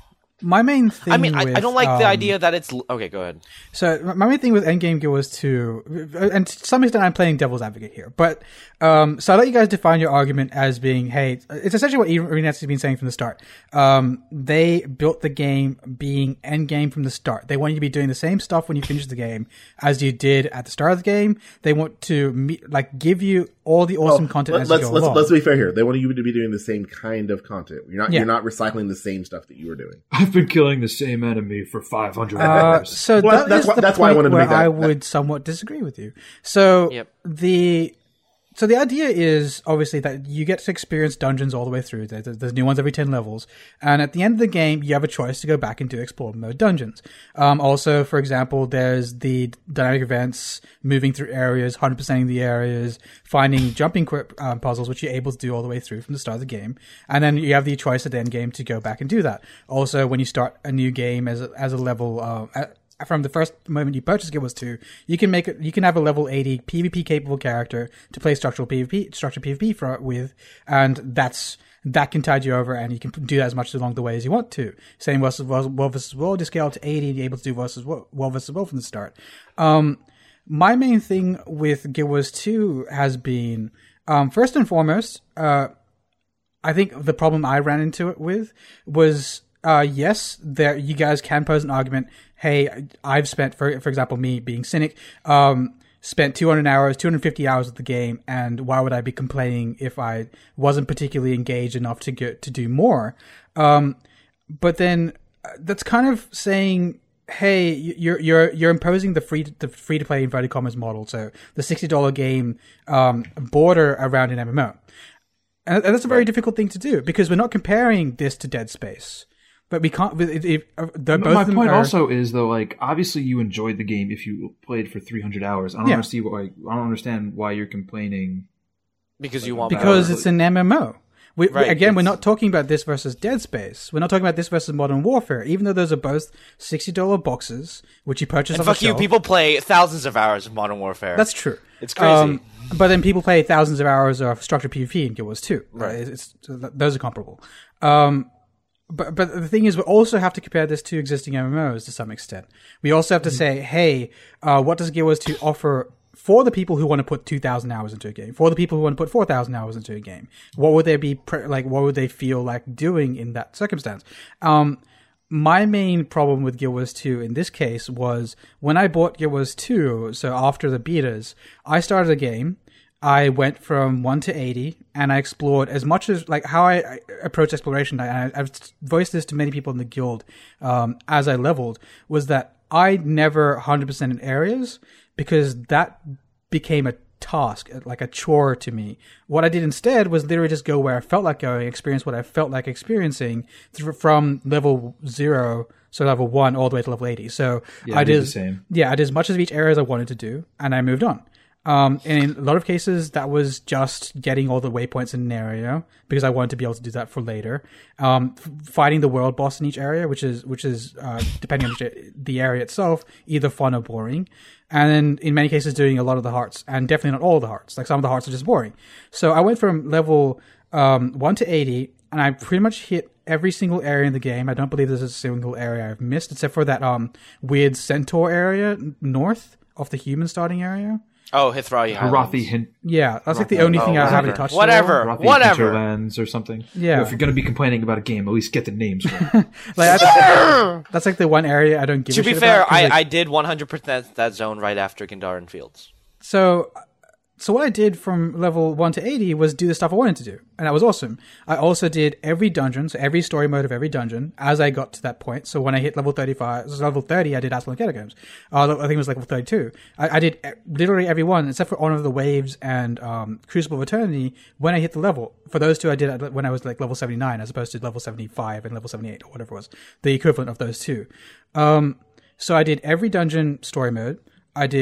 my main thing. I mean, I, with, I don't like the um, idea that it's okay. Go ahead. So my main thing with Endgame Guild was to, and to some extent I'm playing devil's advocate here, but um, so I'll let you guys define your argument as being, hey, it's essentially what Arenas has been saying from the start. Um, they built the game being Endgame from the start. They want you to be doing the same stuff when you finish the game as you did at the start of the game. They want to meet, like give you all the awesome Oh, content let, as let's you go let's along. let's be fair here. They want you to be doing the same kind of content. You're not Yeah. you're not recycling the same stuff that you were doing. I've been killing the same enemy for five hundred Uh, hours. so Well, that that's is why- the that's why I point wanted to where make that- I that- would somewhat disagree with you. So Yep. the so the idea is obviously that you get to experience dungeons all the way through. There- There's new ones every ten levels, and at the end of the game, you have a choice to go back and do explore mode dungeons. Um, also, for example, there's the dynamic events, moving through areas, one hundred percenting the areas, finding jumping qu- um, puzzles, which you're able to do all the way through from the start of the game, and then you have the choice at the end game to go back and do that. Also, when you start a new game as a, as a level. Uh, at, from the first moment you purchase Guild Wars two, you can make it, you can have a level eighty PvP capable character to play structural PvP, structured PvP for, with, and that's, that can tide you over and you can do that as much along the way as you want to. Same versus world, world versus world, you scale up to eighty and you're able to do versus world, world versus world from the start. Um, my main thing with Guild Wars two has been, um, first and foremost, uh, I think the problem I ran into it with was, uh, yes, there, you guys can pose an argument. Hey, I've spent, for for example, me being cynic, um, spent two hundred hours, two hundred fifty hours of the game, and why would I be complaining if I wasn't particularly engaged enough to get to do more? Um, but then uh, that's kind of saying, hey, you're you're you're imposing the free the free to play inverted commas model, so the sixty dollar game um, border around an M M O, and, and that's a very difficult thing to do because we're not comparing this to Dead Space. But we can't. It, it, uh, they're both My of them point are- also is though, like obviously you enjoyed the game if you played for three hundred hours. I don't Yeah. understand why. I don't understand why you're complaining. Because you want because power. it's an M M O. We, Right, again, we're it's- not talking about this versus Dead Space. We're not talking about this versus Modern Warfare, even though those are both sixty dollar boxes, which you purchase And off fuck the you, shelf. people play thousands of hours of Modern Warfare. That's true. It's crazy. but then people play thousands of hours of structured PvP in Guild Wars two. Right. It's, it's, those are comparable. Um, But but the thing is, we also have to compare this to existing M M Os to some extent. We also have to say, hey, uh, what does Guild Wars two offer for the people who want to put two thousand hours into a game? For the people who want to put four thousand hours into a game? What would they be pre- like? What would they feel like doing in that circumstance? Um, my main problem with Guild Wars two in this case was when I bought Guild Wars two. So after the betas, I started a game. I went from one to eighty, and I explored as much as, like, how I, I approach exploration, and I, I've voiced this to many people in the guild um, as I leveled, was that I never one hundred percent in areas, because that became a task, like a chore to me. What I did instead was literally just go where I felt like going, experience what I felt like experiencing through, from level zero, so level one, all the way to level eighty. So Yeah, I I did did, the same. yeah, I did as much of each area as I wanted to do, and I moved on. Um, in a lot of cases, that was just getting all the waypoints in an area because I wanted to be able to do that for later. Um, f- fighting the world boss in each area, which is which is uh, depending on which, the area itself, either fun or boring. And then in many cases, doing a lot of the hearts, and definitely not all of the hearts. Like some of the hearts are just boring. So I went from level um, one to eighty, and I pretty much hit every single area in the game. I don't believe there's a single area I've missed, except for that um, weird centaur area north of the human starting area. Oh, Hithrahi Highlands. Harathi Hin- Yeah, that's like the only Oh, thing I whatever. haven't touched. Whatever. at all. Harathi Whatever. Hinterlands or something. Yeah. If you're gonna be complaining about a game, at least get the names right. Like that's, that's like the one area I don't give. To a be shit fair, about, 'cause, I, like, I did one hundred percent that zone right after Gandharan Fields. so so what I did from level one to eighty was do the stuff I wanted to do, and that was awesome. I also did every dungeon, so every story mode of every dungeon as I got to that point. So when I hit level thirty-five, so level thirty, I did Aslan Catacombs. Uh, I think it was level thirty-two. I, I did literally every one except for Honor of the Waves and um, Crucible of Eternity when I hit the level. For those two, I did it when I was like level seventy-nine, as opposed to level seventy-five and level seventy-eight or whatever it was, the equivalent of those two. Um, so I did every dungeon story mode. I did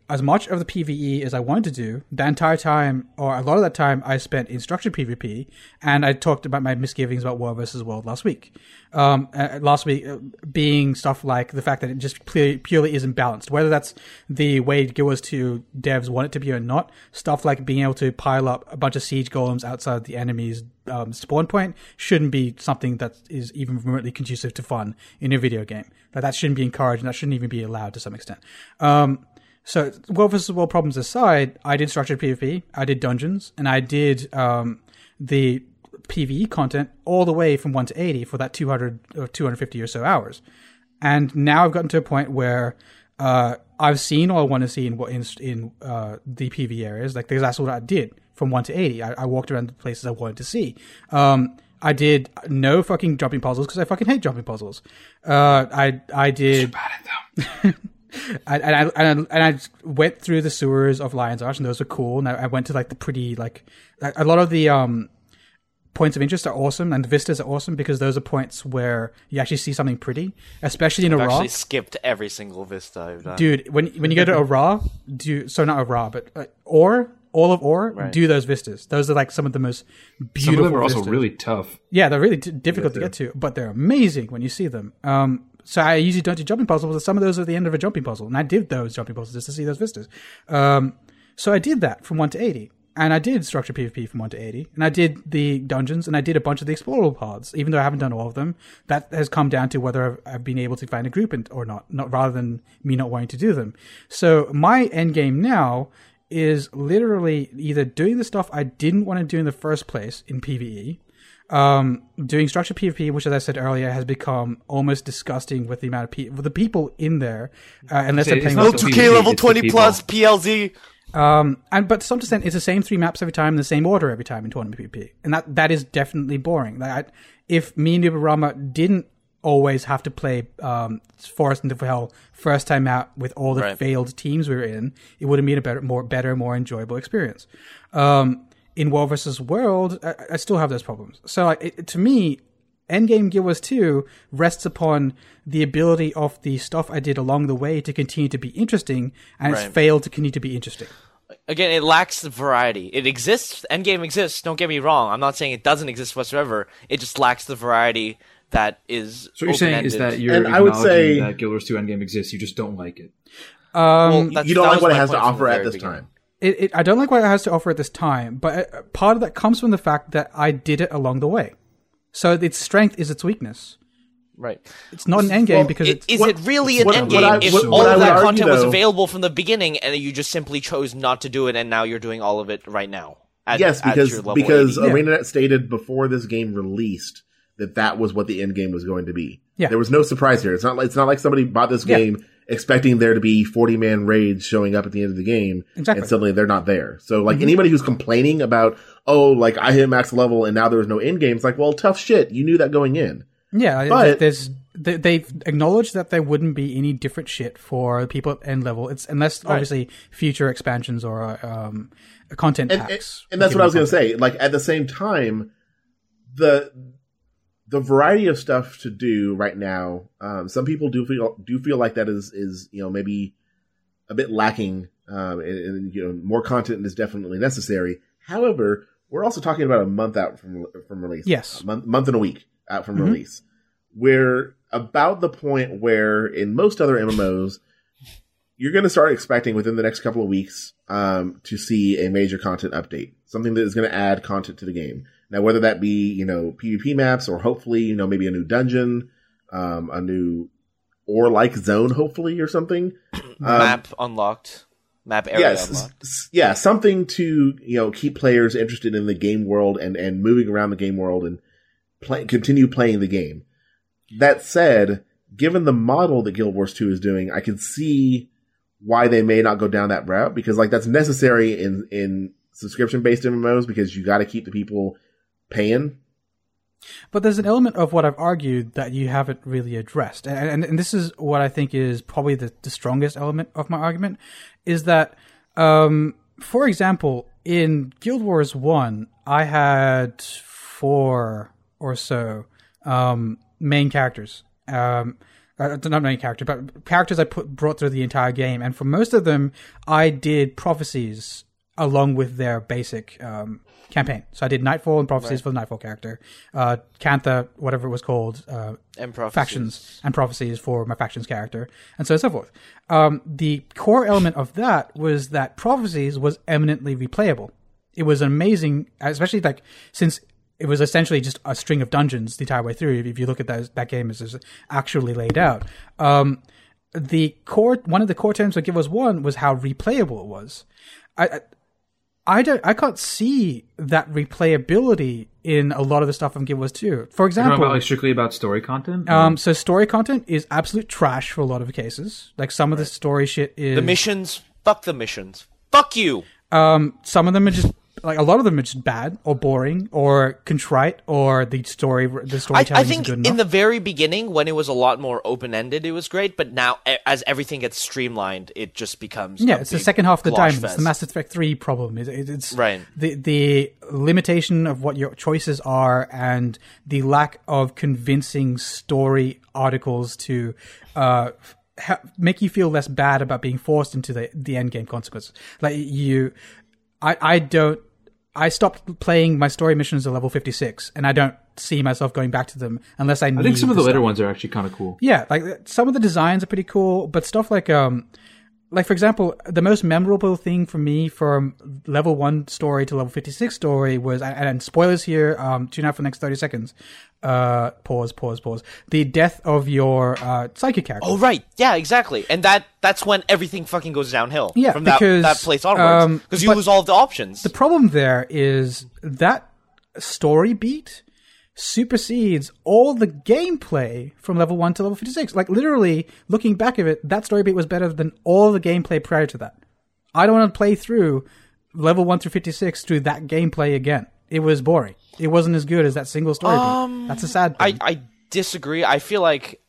as much of the PvE as I wanted to do, the entire time, or a lot of that time, I spent in structured PvP, and I talked about my misgivings about World versus World last week. Um, uh, last week uh, being stuff like the fact that it just purely, purely isn't balanced, whether that's the way Guild Wars two devs want it to be or not. Stuff like being able to pile up a bunch of siege golems outside the enemy's um, spawn point shouldn't be something that is even remotely conducive to fun in a video game. Like, that shouldn't be encouraged, and that shouldn't even be allowed to some extent. Um, so World versus World problems aside, I did structured PvP, I did dungeons, and I did um, the PvE content all the way from one to eighty for that two hundred or two hundred fifty or so hours. And now I've gotten to a point where uh, I've seen all I want to see in in, in uh, the PvE areas. Like, that's what I did from one to eighty. I, I walked around the places I wanted to see. Um, I did no fucking jumping puzzles because I fucking hate jumping puzzles. Uh, I I did. Bad at them. I, and I and I and I went through the sewers of Lion's Arch, and those were cool. And I, I went to like the pretty like a lot of the um. points of interest are awesome, and the vistas are awesome because those are points where you actually see something pretty, especially in I've a raw. actually skipped every single vista I've done. Dude, when when you go to a raw, do so not a raw, but uh, or all of Ore, Right. do those vistas. Those are like some of the most beautiful. Some of them are also vistas. really tough. Yeah, they're really t- difficult Yeah, to get to, but they're amazing when you see them. Um, so I usually don't do jumping puzzles, but some of those are the end of a jumping puzzle, and I did those jumping puzzles just to see those vistas. Um, so I did that from one to eighty. And I did structured PvP from one to eighty, and I did the dungeons, and I did a bunch of the explorable paths, even though I haven't done all of them. That has come down to whether I've, I've been able to find a group in, or not, not, rather than me not wanting to do them. So my end game now is literally either doing the stuff I didn't want to do in the first place in PvE, um, doing structured PvP, which, as I said earlier, has become almost disgusting with the amount of people, with the people in there, uh, unless It's- they're it's playing. not with the two some- K PvP, level it's the twenty people. plus P L Z. Um, and but to some extent, it's the same three maps every time, the same order every time in tournament PvP, and that that is definitely boring. Like, I, if me and Nubarama didn't always have to play um, Forest into Hell first time out with all the Right. failed teams we were in, it would have been a better, more better, more enjoyable experience. Um, in World versus World, I, I still have those problems. So, like, it, to me, Endgame Guild Wars two rests upon the ability of the stuff I did along the way to continue to be interesting, and Right. it's failed to continue to be interesting. Again, it lacks the variety. It exists. Endgame exists. Don't get me wrong. I'm not saying it doesn't exist whatsoever. It just lacks the variety that is. So what you're saying is open-ended. that you're And I would acknowledging say- that Guild Wars two Endgame exists, you just don't like it. Um, Well, that's- You don't that like was what it my has to point from offer the at very this beginning. time. it, it, I don't like what it has to offer at this time, but uh, part of that comes from the fact that I did it along the way. So its strength is its weekness. Right. It's not an endgame Well, because It, it's is what- it really an what- endgame what I- if what- all what I of would that argue, content was though- available from the beginning and you just simply chose not to do it and now you're doing all of it right now? At, Yes, at because your level because eighty? Yeah. ArenaNet stated before this game released that that was what the end game was going to be. Yeah. There was no surprise here. It's not like it's not like somebody bought this Yeah. game expecting there to be forty man raids showing up at the end of the game, Exactly. and suddenly they're not there. So, like Mhm. anybody who's complaining about, oh, like I hit max level and now there was no end game, it's like, well, tough shit. You knew that going in. yeah. But- there's they, they've acknowledged that there wouldn't be any different shit for people at end level. It's unless Right. obviously future expansions or um, content And, packs. and, and that's what I was going to say. Like at the same time, the the variety of stuff to do right now, um, some people do feel do feel like that is is you know maybe a bit lacking, um, and, and you know more content is definitely necessary. However, we're also talking about a month out from from release. Yes. a month, month and a week out from Mhm. release. We're about the point where in most other M M Os, you're going to start expecting within the next couple of weeks um, to see a major content update, something that is going to add content to the game. Now, whether that be, you know, PvP maps or hopefully, you know, maybe a new dungeon, um, a new or-like zone, hopefully, or something. Um, Map unlocked. Map area yes, unlocked. s- yeah, something to, you know, keep players interested in the game world and, and moving around the game world and play, continue playing the game. That said, given the model that Guild Wars two is doing, I can see why they may not go down that route, because like that's necessary in, in subscription-based M M Os because you got to keep the people paying. But there's an element of what I've argued that you haven't really addressed. And, and, and this is what I think is probably the, the strongest element of my argument, is that, um, for example, in Guild Wars one, I had four or so um, main characters. Um, Uh, not any character, but characters I put brought through the entire game, and for most of them, I did prophecies along with their basic um, campaign. So I did Nightfall and prophecies right. for the Nightfall character, uh, Cantha, whatever it was called, uh, and prophecies. factions and prophecies for my factions character, and so on and so forth. Um, the core element of that was that prophecies was eminently replayable. It was amazing, especially like since. It was essentially just a string of dungeons the entire way through. If you look at that, that game as it's actually laid out. Um, the core, one of the core terms of Guild Wars One was how replayable it was. I, I, I don't, I can't see that replayability in a lot of the stuff from Guild Wars Two. For example, about, like strictly about story content. Um, so story content is absolute trash for a lot of cases. Like some of the story shit is the missions. Fuck the missions. Fuck you. Um, some of them are just. Like a lot of them are just bad or boring or contrite or the story the storytelling I, I think isn't good enough. In the very beginning when it was a lot more open ended it was great, but now as everything gets streamlined it just becomes yeah it's the second half of the diamond. It's the Mass Effect three problem. It's right. the the limitation of what your choices are and the lack of convincing story articles to uh ha- make you feel less bad about being forced into the the end game consequences. Like you I I don't I stopped playing my story missions at level fifty-six, and I don't see myself going back to them unless I need I think some of the later stuff. ones are actually kind of cool. Yeah, like some of the designs are pretty cool, but stuff like, um, like for example, the most memorable thing for me from level one story to level fifty-six story was, and, and spoilers here, um, tune out for the next thirty seconds. Uh, pause, pause, pause. The death of your uh, psychic character. Oh right, yeah, exactly, and that that's when everything fucking goes downhill. Yeah, from because, that that place onwards, because um, you lose all of the options. The problem there is that story beat supersedes all the gameplay from level one to level fifty-six. Like literally, looking back at it, that story beat was better than all the gameplay prior to that. I don't want to play through level one through fifty-six through that gameplay again. It was boring. It wasn't as good as that single story um, beat. That's a sad thing. I, I disagree. I feel like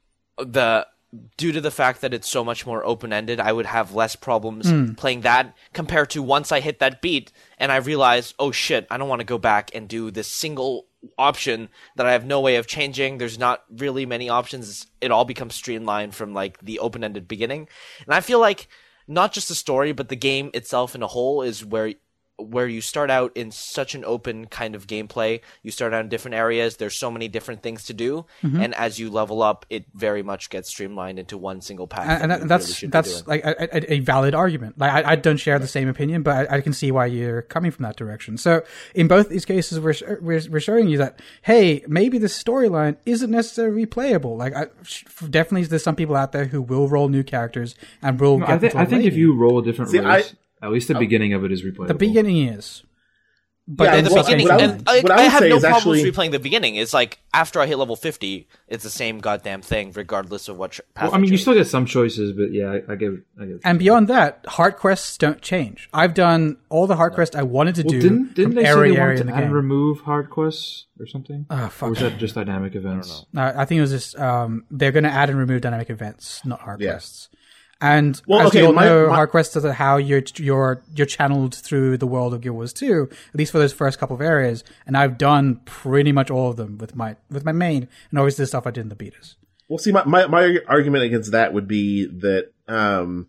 the due to the fact that it's so much more open-ended, I would have less problems mm. playing that compared to once I hit that beat and I realized, oh shit, I don't want to go back and do this single option that I have no way of changing. There's not really many options. It all becomes streamlined from like the open-ended beginning. And I feel like not just the story, but the game itself in a whole is where where you start out in such an open kind of gameplay. You start out in different areas. There's so many different things to do. Mm-hmm. And as you level up, it very much gets streamlined into one single path. And, and that, that's really that's like a, a valid argument. Like I, I don't share the same opinion, but I, I can see why you're coming from that direction. So in both these cases, we're we're, we're showing you that, hey, maybe the storyline isn't necessarily replayable. Like I, definitely there's some people out there who will roll new characters and will no, get I, th- I think if you roll a different see, race... I, At least the oh. beginning of it is replayable. The beginning is. But yeah, in the well, beginning, what I, and I, what I, I would have say no is problems actually, replaying the beginning. It's like after I hit level fifty, it's the same goddamn thing, regardless of what tr- path. Well, I mean, I you still get some choices, but yeah, I, I get, I get. And beyond that, heart quests don't change. I've done all the heart quests I wanted to well, do. Didn't, didn't they say every they area wanted in to the add game. remove hard quests or something? Oh, fuck. Or was that just dynamic events? I don't know. Uh, I think it was just um, they're going to add and remove dynamic events, not hard Yeah. quests. And Well, as okay, you all my- know, my- hard quests are how you're you're you're channeled through the world of Guild Wars two, at least for those first couple of areas. And I've done pretty much all of them with my with my main, and obviously the stuff I did in the betas. Well, see, my, my, my argument against that would be that um,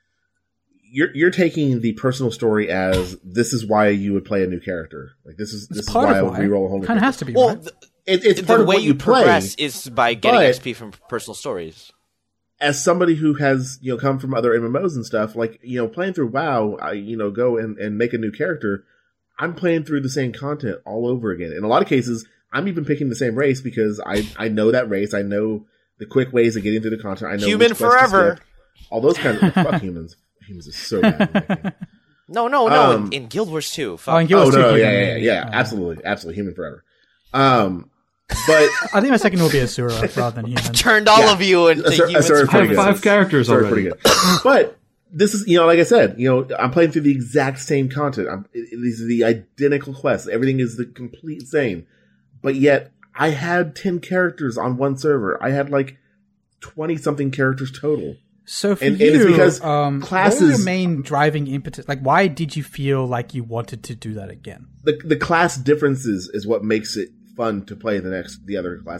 you're you're taking the personal story as this is why you would play a new character. Like this is It's this is part why I of would why. re-roll a whole new Kind of character. has to be. Well, right? the, It, it's part the of way what you you play. progress is by getting but- X P from personal stories. As somebody who has, you know, come from other M M Os and stuff, like, you know, playing through WoW, I, you know, go and, and make a new character, I'm playing through the same content all over again. In a lot of cases, I'm even picking the same race because I, I know that race. I know the quick ways of getting through the content. I know Human which quests to forever. skip. All those kinds of fuck humans. Humans is so bad in that game. No, no, no. Um, in, in Guild Wars two. Oh, in Fuck. Guild Oh Wars two, no, you yeah, can- yeah, yeah, yeah, uh, absolutely, absolutely, human forever. Um, but I think my second will be Asura rather than human. Turned all Yeah. of you into Asura- humans. Asura's I have pretty five good. characters Sorry, already. pretty good. But this is, you know, like I said, you know, I'm playing through the exact same content. I'm, it, these are the identical quests. Everything is the complete same. But yet, I had ten characters on one server. I had like twenty something characters total. So for And- and you, it's because um, classes- what were your main driving impetus? Like, why did you feel like you wanted to do that again? The the class differences is what makes it fun to play the next the other class.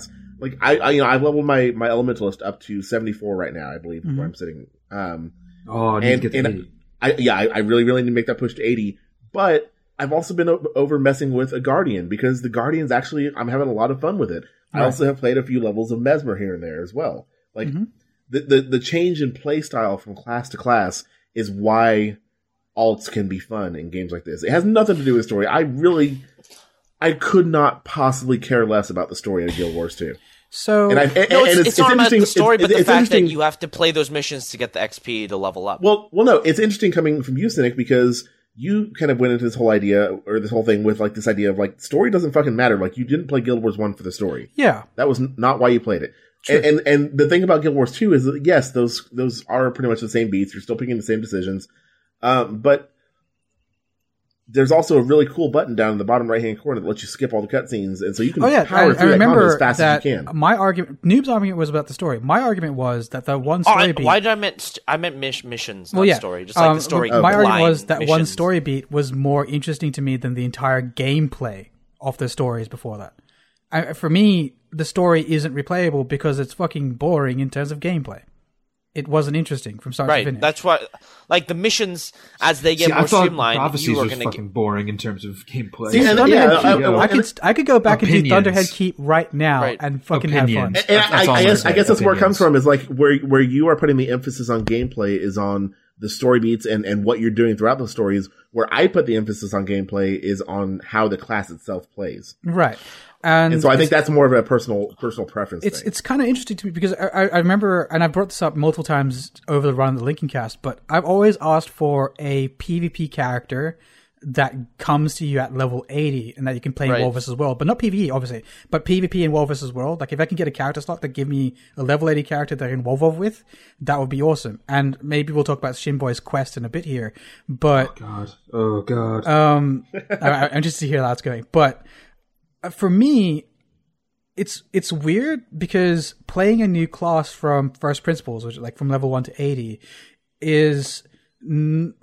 like I, I, you know, I've leveled my my elementalist up to seventy-four right now. I believe Mhm. where I'm sitting. Um, Oh, I need and to get and to eighty. I, yeah, I, I really really need to make that push to eighty. But I've also been o- over messing with a Guardian because the Guardian's actually I'm having a lot of fun with it. I Right. also have played a few levels of Mesmer here and there as well. Like Mhm. the, the the change in play style from class to class is why alts can be fun in games like this. It has nothing to do with story. I really, I could not possibly care less about the story of Guild Wars two. So And, I, and, No, and it's, it's, it's not about interesting- the story, it's- but the it's fact that interesting- you have to play those missions to get the X P to level up. Well, well, no, it's interesting coming from you, Cynic, because you kind of went into this whole idea or this whole thing with like this idea of like story doesn't fucking matter. Like you didn't play Guild Wars one for the story. yeah, That was n- not why you played it. True. And, and and the thing about Guild Wars two is that yes, those those are pretty much the same beats. You're still picking the same decisions, um, but there's also a really cool button down in the bottom right hand corner that lets you skip all the cutscenes, and so you can oh yeah, power I, through I that combo remember as fast that as you can. my argument, Noob's argument was about the story. My argument was that the one Oh, story I, beat. why did I meant st- I meant mis- missions, not well, yeah, story. Just like um, the story. My argument line was that one missions. story beat was more interesting to me than the entire gameplay of the stories before that. I, for me, the story isn't replayable because it's fucking boring in terms of gameplay. It wasn't interesting from start to Right. finish. That's why, like the missions as they get See, more I thought streamlined, Prophecies you are was going to fucking boring in terms of gameplay. See, and- Thunderhead yeah, Keep, I- I- I could I could go back and do Opinions. Thunderhead Keep right now Right. and fucking Opinions. have fun. And That's- that's I, all I I'm guess gonna I guess say, that's where it comes opinions. from is like where where you are putting the emphasis on gameplay is on the story beats and, and what you're doing throughout the stories. Where I put the emphasis on gameplay is on how the class itself plays. Right. And, And so I think that's more of a personal personal preference it's thing. it's kind of interesting to me because I, I I remember, and I brought this up multiple times over the run of the Lincoln Cast, but I've always asked for a PvP character that comes to you at level eighty and that you can play Right. in World versus World, but not PvE, obviously, but PvP in World versus World. Like if I can get a character slot that give me a level eighty character that I can WoW with, that would be awesome. And maybe we'll talk about Shinboy's quest in a bit here, but God. Oh God. um, I, I- I'm just to hear how that's going. But uh, for me, it's it's weird because playing a new class from first principles, which is like from level one to eighty, is n-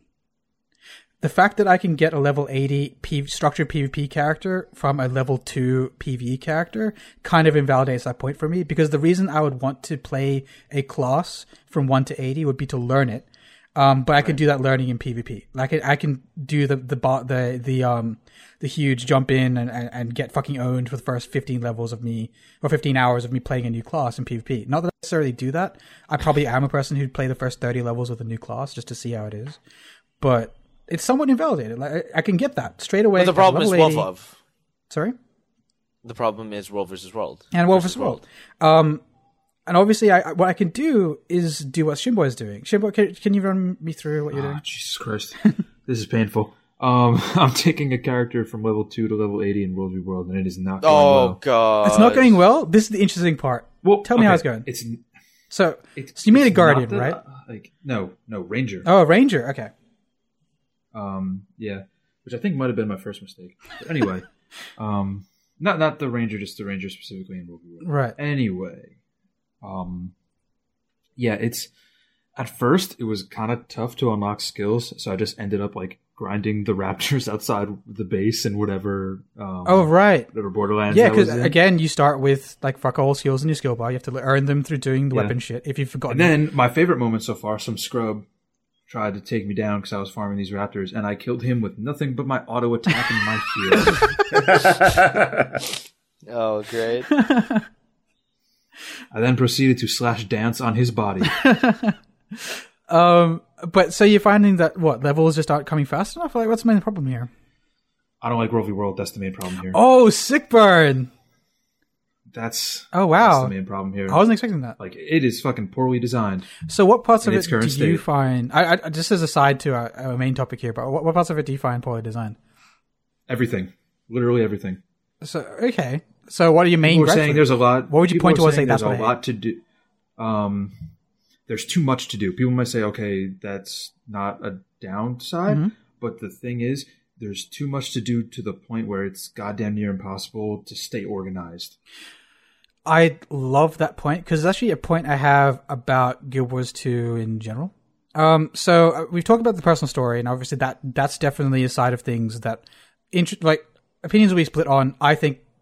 the fact that I can get a level eighty P- structured PvP character from a level two PvE character kind of invalidates that point for me, because the reason I would want to play a class from one to eighty would be to learn it. Um, but I could do that learning in PvP. Like I, I can do the the bo- the the um the huge jump in and, and, and get fucking owned for the first fifteen levels of me or fifteen hours of me playing a new class in PvP. Not that I necessarily do that. I probably am a person who'd play the first thirty levels with a new class just to see how it is. But it's somewhat invalidated. Like I, I can get that straight away. But the at problem is level Wolf eighty. of. Sorry, The problem is World versus World. and World versus World. Um, and obviously, I, I- what I can do is do what Shinboy is doing. Shinboy, can, can you run me through what you're Oh, doing? Jesus Christ. This is painful. Um, I'm taking a character from level two to level eighty in World v World, and it is not going Oh well. god, It's not going well. This is the interesting part. Well, Tell me how okay, it's going. It's, So, it's so you made a it's Guardian, not that- right? Like no, no Ranger. Oh, a Ranger. Okay. Um, yeah, which I think might have been my first mistake. But anyway, um, not not the Ranger, just the Ranger specifically in World v World. Right. Anyway, um, yeah, it's at first it was kind of tough to unlock skills, so I just ended up like grinding the raptors outside the base and whatever. Um, Oh, right. whatever Borderlands. Yeah, that was because in. again, you start with like fuck all skills in your skill bar. You have to earn them through doing the Yeah. weapon shit. If you've forgotten, And then my favorite moment so far, some scrub tried to take me down because I was farming these raptors, and I killed him with nothing but my auto attack and my shield. Oh great. I then proceeded to slash dance on his body. um, but so you're finding that what levels just aren't coming fast enough? Like, what's the main problem here? I don't like World v World. That's the main problem here. Oh, sick burn! That's Oh that's wow, the main problem here. I wasn't expecting that. Like it is fucking poorly designed. So, what parts of In it its current do you state. find? I, I just as a side to our, our main topic here, but what, what parts of it do you find poorly designed? Everything, literally everything. So, okay. So, what are your main? People are gripes saying with it? there's a lot. What would you people point are towards saying saying that's there's what a I lot to do? Um, there's too much to do. People might say, okay, that's not a downside, Mm-hmm. but the thing is, there's too much to do to the point where it's goddamn near impossible to stay organized. I love that point because it's actually a point I have about Guild Wars two in general. Um, so uh, we've talked about the personal story, and obviously that that's definitely a side of things that, int- like, opinions will be split on. I think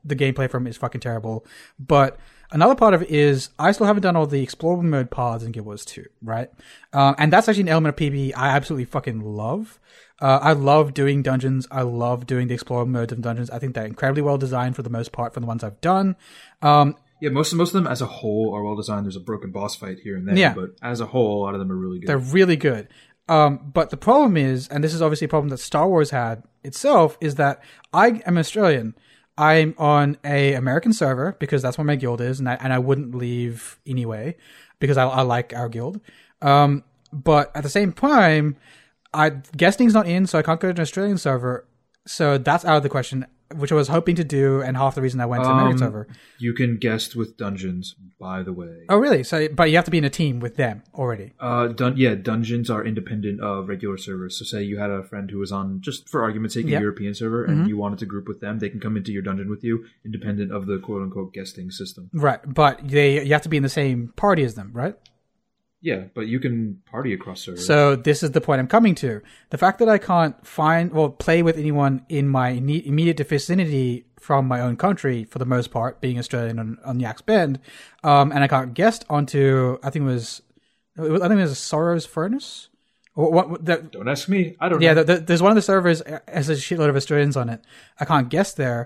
the gameplay from it is fucking terrible. But another part of it is I still haven't done all the explore mode paths in Guild Wars two, right? Um, and that's actually an element of PvE I absolutely fucking love. Uh, I love doing dungeons. I love doing the explorer modes of dungeons. I think they're incredibly well designed for the most part from the ones I've done. Um, Yeah, most of most of them as a whole are well designed. There's a broken boss fight here and there, Yeah. but as a whole, a lot of them are really good. They're really good. Um, but the problem is, and this is obviously a problem that Star Wars had itself, is that I am Australian. I'm on a American server because that's where my guild is, and I, and I wouldn't leave anyway because I, I like our guild. Um, but at the same time, I guesting's not in, so I can't go to an Australian server. So that's out of the question, which I was hoping to do, and half the reason I went to the American Um, server. You can guest with dungeons, by the way. Oh, really? So, but you have to be in a team with them already. Uh, dun- yeah, dungeons are independent of regular servers. So, say you had a friend who was on, just for argument's sake, a Yep. European server, and you wanted to group with them, they can come into your dungeon with you, independent of the quote-unquote guesting system. Right, but they you have to be in the same party as them, right? Yeah, but you can party across servers. So this is the point I'm coming to. The fact that I can't find or play with anyone in my imme- immediate vicinity from my own country, for the most part, being Australian on, on Yaks Bend, um, and I can't guest onto, I think it was, I think it was Sorrow's Furnace? Or what, the, Don't ask me. I don't yeah, know. the, the, there's one of the servers has a shitload of Australians on it. I can't guest there.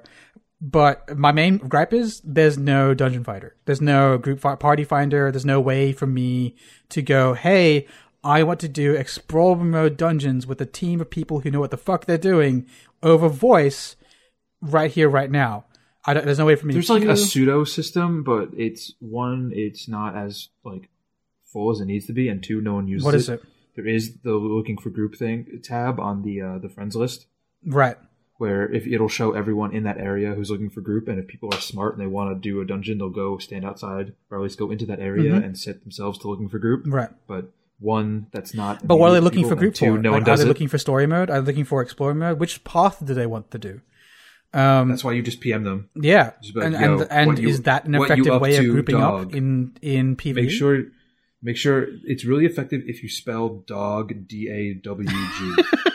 But my main gripe is there's no dungeon finder. There's no group fi- party finder. There's no way for me to go, hey, I want to do explore mode dungeons with a team of people who know what the fuck they're doing over voice right here, right now. I don't, there's no way for me There's to like queue. a pseudo system, but it's one, it's not as like full as it needs to be, and two, no one uses it. What is it? There is the looking for group thing tab on the uh, the friends list, Right. where if it'll show everyone in that area who's looking for group, and if people are smart and they want to do a dungeon, they'll go stand outside or at least go into that area Mhm. and set themselves to looking for group. Right. But one, that's not. But what are they immediate looking people, for group and two, for? No Like, one does are they it. looking for story mode? Are they looking for explore mode? Which path do they want to do? Um, That's why you just P M them. yeah. Just be like, and "Yo, and, and what you- is that an what you effective up way of to, grouping up dog?" in, in PvE? Make sure, make sure it's really effective if you spell dog D A W G.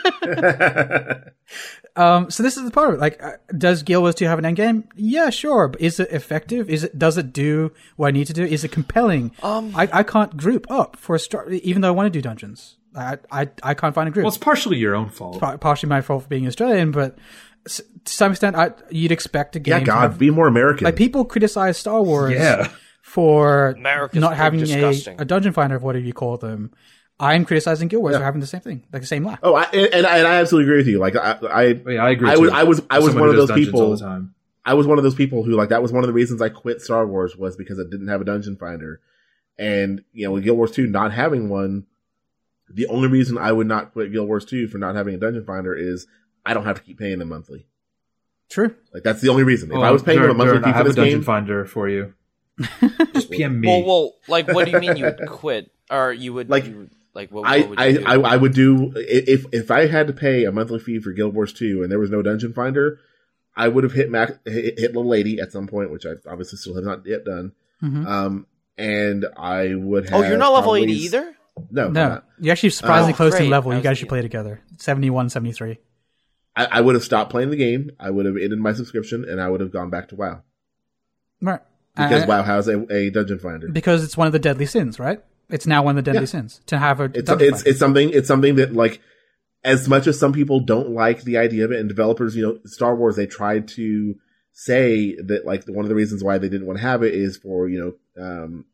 Um, so this is the part of it. Like, uh, does Guild Wars two have an endgame? Yeah, sure. But is it effective? Is it, does it do what I need to do? Is it compelling? Um, I, I can't group up for a start, even though I want to do dungeons. I, I, I can't find a group. Well, it's partially your own fault. Pa- partially my fault for being Australian, but s- to some extent, I, you'd expect a game Yeah, to God, have- be more American. like, people criticize Star Wars Yeah. for America's not pretty having a, disgusting. a dungeon finder, whatever you call them. I'm criticizing Guild Wars for having the same thing, like the same lack. oh, I, and, and I and I absolutely agree with you. Like, I, I, Yeah, I agree. I was, too. I was, I was Someone one who of does those dungeons all people. the time. I was one of those people who, like, that was one of the reasons I quit Star Wars was because it didn't have a dungeon finder, and you know, with Guild Wars two not having one, the only reason I would not quit Guild Wars two for not having a dungeon finder is I don't have to keep paying them monthly. True. Like, that's the only reason. If Oh, I was paying Jared, them a monthly Jared, fee I for have a this dungeon game, finder for you. Just P M me. well, well, like, what do you mean you would quit, or you would Like, you would, like what, I, what would I, you do? I, I would do if if I had to pay a monthly fee for Guild Wars two and there was no dungeon finder, I would have hit Mac, hit, hit Little Lady at some point, which I obviously still have not yet done. Mhm. Um, and I would have. oh, you're not level probably- eighty either. No, I'm No, not. you're actually surprisingly Oh, close to great. level. I You was guys should thinking- play together. seventy-one, seventy-three. I, I would have stopped playing the game. I would have ended my subscription, and I would have gone back to WoW Right. because Uh, WoW has a, a dungeon finder. Because it's one of the deadly sins, right? It's now one of the deadly Yeah. sins to have a It's dungeon it's finder. it's something it's something that, like, as much as some people don't like the idea of it, and developers, you know, Star Wars, they tried to say that, like, one of the reasons why they didn't want to have it is for, you know, um,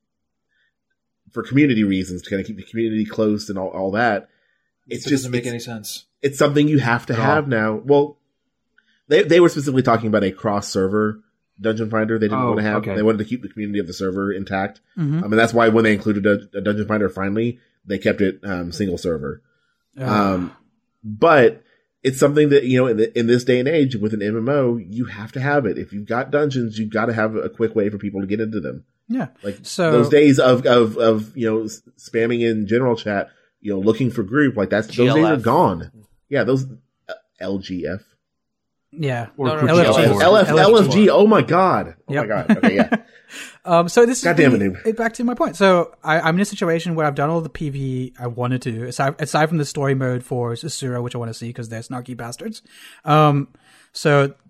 for community reasons, to kind of keep the community close and all, all that. It's It just doesn't make it's, any sense. it's something you have to At have all. now. Well, they they were specifically talking about a cross server dungeon finder. They didn't Oh, want to have. okay. They wanted to keep the community of the server intact. Mhm. I mean, that's why when they included a, a dungeon finder, finally they kept it um, single server. Uh, Um, but it's something that, you know, in, the, in this day and age with an M M O, you have to have it. If you've got dungeons, you've got to have a quick way for people to get into them. yeah. Like, So- those days of, of, of, you know, s- spamming in general chat, you know, looking for group, like, that's, those days G L are F. gone. Yeah, those, uh, L G F. Yeah. Or No, no, quick L F G. L F L F, L F G. L F G, oh my god. Oh Yep. my god. Okay, yeah. Um, so this is God damn it, the- Noob. it, back to my point. So I, I'm in a situation where I've done all the PvE I wanted to, aside, aside from the story mode for Asura, which I want to see because they're snarky bastards. Um, so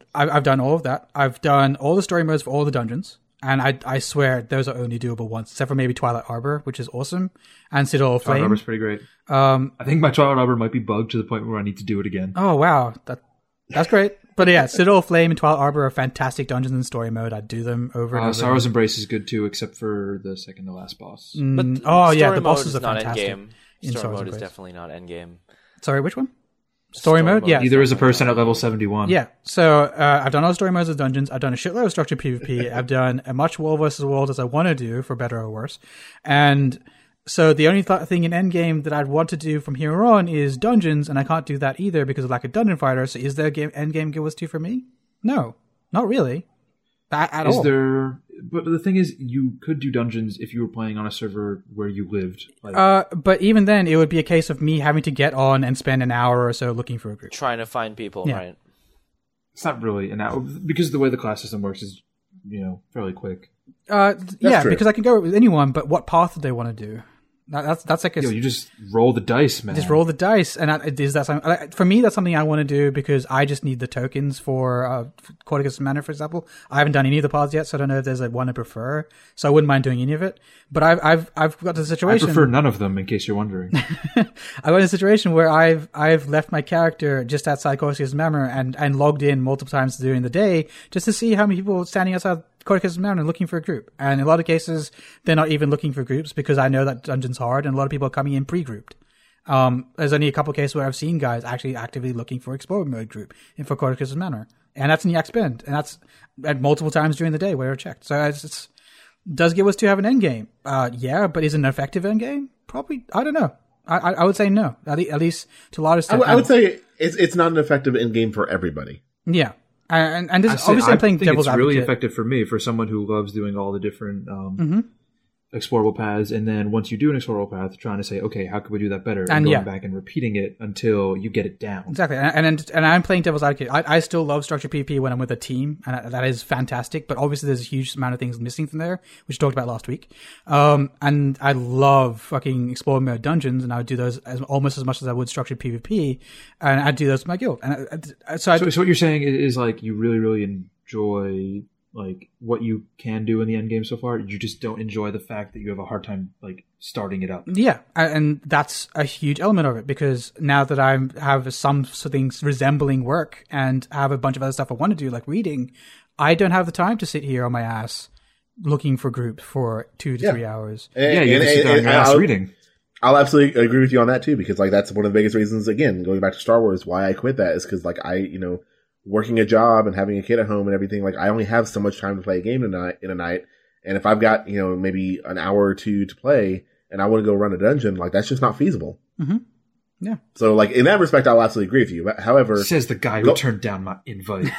I've, I've done all of that. I've done all the story modes for all the dungeons. And I I swear those are only doable once, except for maybe Twilight Arbor, which is awesome, and Citadel of Flame. Twilight Arbor's pretty great. Um, I think my Twilight Arbor might be bugged to the point where I need to do it again. oh wow, that that's great. But yeah, Citadel of Flame and Twilight Arbor are fantastic dungeons in story mode. I'd do them over and Uh, over. Sorrow's Embrace is good too, except for the second to last boss. Mm, But oh yeah, story the mode bosses is are not fantastic. endgame. in Story Sorrow's mode is Embrace. definitely not endgame. Sorry, which one? Story, Story mode? mode. Yeah. Either is a person at level seventy-one. Yeah, so uh, I've done all the story modes of dungeons. I've done a shitload of structured PvP. I've done as much world versus world as I want to do, for better or worse. And so the only th- thing in endgame that I'd want to do from here on is dungeons, and I can't do that either because of lack of dungeon fighter. So is there a game endgame Guild Wars two for me? No, not really. At, at Is all. there? But the thing is, you could do dungeons if you were playing on a server where you lived. Like, Uh, but even then, it would be a case of me having to get on and spend an hour or so looking for a group. Trying to find people, Yeah. right? it's not really an hour because the way the class system works is, you know, fairly quick. Uh, yeah, true. because I can go with anyone, but what path do they want to do? That, that's that's like a Yo, you just roll the dice, man. just roll the dice, and I, is that something like, for me? That's something I want to do because I just need the tokens for uh, Corticus Manor, for example. I haven't done any of the paths yet, so I don't know if there's like one I prefer. So I wouldn't mind doing any of it. But I've I've I've got the I situation. prefer none of them, in case you're wondering. I've got a situation where I've I've left my character just outside Corticus Manor and and logged in multiple times during the day just to see how many people are standing outside Corticus Manor looking for a group. And in a lot of cases, they're not even looking for groups because I know that dungeon's hard, and a lot of people are coming in pre-grouped. Um, there's only a couple of cases where I've seen guys actually actively looking for Explorer mode group in for Corticus Manor, and that's in Yak Spend, and that's at multiple times during the day where I checked. So it's, it's does Guild Wars two have an end game? Uh, yeah, but is it an effective end game? Probably. I don't know. I I, I would say no. At, le- at least to a lot of I, stuff. w- I would say it's it's not an effective end game for everybody. yeah. And and this I is say- obviously I I'm playing think devil's it's really advocate. effective for me, for someone who loves doing all the different um, Mm-hmm. explorable paths, and then once you do an explorable path, trying to say, okay, how can we do that better, and, And going yeah. back and repeating it until you get it down. Exactly, and and, and I'm playing devil's advocate. I, I still love structured PvP when I'm with a team, and that is fantastic. But obviously, there's a huge amount of things missing from there, which we talked about last week. Um, and I love fucking exploring mode dungeons, and I would do those as, almost as much as I would structured PvP, and I'd do those with my guild. And I, I, so, I, So, so what you're saying is, is like you really, really enjoy like what you can do in the end game so far. You just don't enjoy the fact that you have a hard time like starting it up. yeah, and that's a huge element of it because now that I have some things resembling work and have a bunch of other stuff I want to do, like reading, I don't have the time to sit here on my ass looking for groups for two to Yeah. three hours. And, Yeah, you and- can sit and- down and your ass I'll, reading. I'll absolutely agree with you on that too, because like that's one of the biggest reasons. Again, going back to Star Wars, why I quit that is because like I, you know, working a job and having a kid at home and everything, like I only have so much time to play a game in a night. In a night, and if I've got you know maybe an hour or two to play, and I want to go run a dungeon, like that's just not feasible. Mm-hmm. Yeah. So like in that respect, I'll absolutely agree with you. But however, Says the guy who Go- turned down my invite.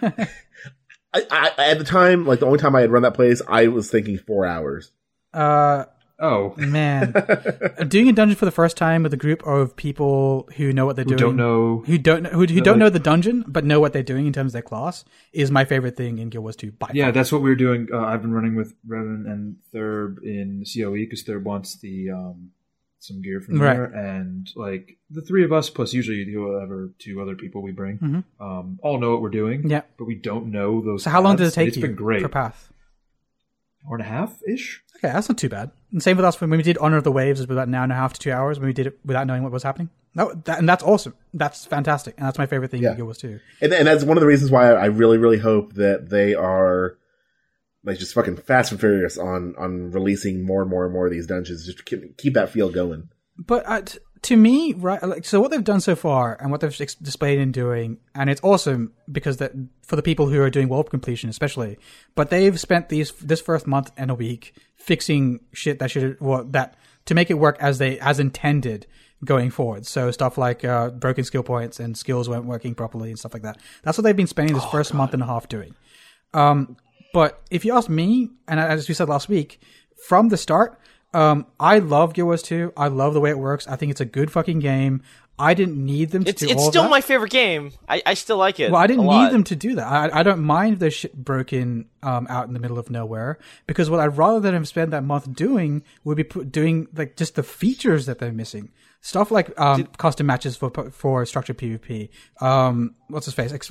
I, I, at the time, like the only time I had run that place, I was thinking four hours. Uh, Oh, man, doing a dungeon for the first time with a group of people who know what they're who doing, don't know. who don't know, who, who No, don't like- know the dungeon but know what they're doing in terms of their class is my favorite thing in Guild Wars two. By Yeah, far. that's what we were doing. Uh, I've been running with Revan and Thurb in C O E because Thurb wants the um, some gear from Right. there, and like the three of us plus usually whoever two other people we bring, Mhm. um, all know what we're doing. Yeah. but we don't know those. So how long does it paths. take It's you been great. per path? Hour and a half ish. Okay, that's not too bad. And same with us when we did Honor of the Waves, it was about an hour and a half to two hours when we did it without knowing what was happening. That, that, and that's awesome. That's fantastic. And that's my favorite thing Yeah. in Guild Wars two. And, and that's one of the reasons why I really, really hope that they are like just fucking fast and furious on on releasing more and more and more of these dungeons, just to keep, keep that feel going. But uh, t- to me, right, like, so what they've done so far and what they've ex- displayed in doing, and it's awesome because that for the people who are doing world completion, especially, but they've spent these this first month and a week fixing shit that should well, that to make it work as they as intended going forward. So stuff like uh, broken skill points and skills weren't working properly and stuff like that. That's what they've been spending this first month and a half doing. Um, but if you ask me, and as we said last week, from the start. Um, I love Guild Wars two. I love the way it works. I think it's a good fucking game. I didn't need them to It's do it's all of still that. my favorite game. I, I still like it. Well, I didn't a need lot. them to do that. I, I don't mind if there's shit broken um, out in the middle of nowhere because what I'd rather than spend that month doing would be put, doing like just the features that they're missing. Stuff like um, custom matches for for structured PvP. Um, what's his face? Ex- uh,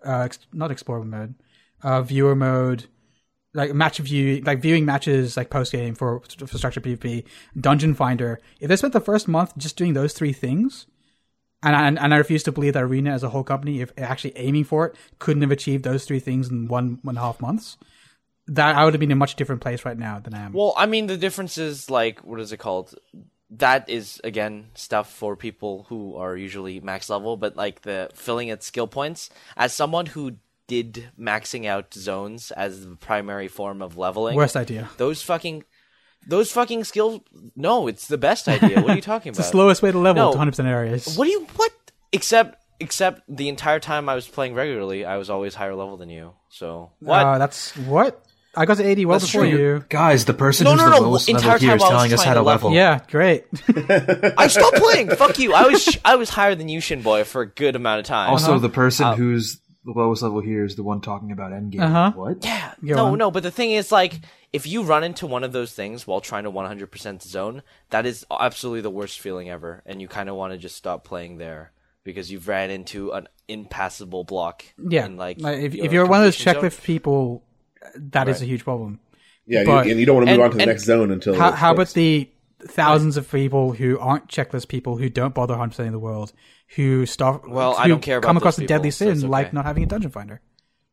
uh, ex- not explorer mode, uh, viewer mode, like match view, like viewing matches, like post game for for structured PvP, Dungeon Finder. If they spent the first month just doing those three things, and I, and I refuse to believe that Arena as a whole company, if actually aiming for it, couldn't have achieved those three things in one one and a half months, that I would have been in a much different place right now than I am. Well, I mean, the difference is, like, what is it called? That is, again, stuff for people who are usually max level, but, like, the filling at skill points, as someone who did maxing out zones as the primary form of leveling. Worst idea. Those fucking... Those fucking skills... No, it's the best idea. What are you talking It's about? the slowest way to level No. to one hundred percent areas. What do you... What? Except... Except the entire time I was playing regularly, I was always higher level than you. So... What? Uh, that's... What? I got to eighty well That's before true. you. Guys, the person No, who's no, the no, lowest entire level here time is I was telling us trying how to to level. Yeah, great. I stopped playing! Fuck you! I was I was higher than you, Shinboy, for a good amount of time. Also, the person Uh, who's the lowest level here is the one talking about endgame. Uh-huh. What? Yeah. Go no, on. no, but the thing is, like, if you run into one of those things while trying to one hundred percent zone, that is absolutely the worst feeling ever, and you kind of want to just stop playing there because you've ran into an impassable block. Yeah. in, like, Like, if, your if you're one of those completion zone. checklist people, that is Right. a huge problem. Yeah, and But- you, and you don't want to move and- on to the and- next zone until. How, it's how about fixed. the thousands of people who aren't checklist people, who don't bother one hundred percent of the world, who start, Well, I who don't care about come across those the deadly people, so it's sin like okay. not having a dungeon finder.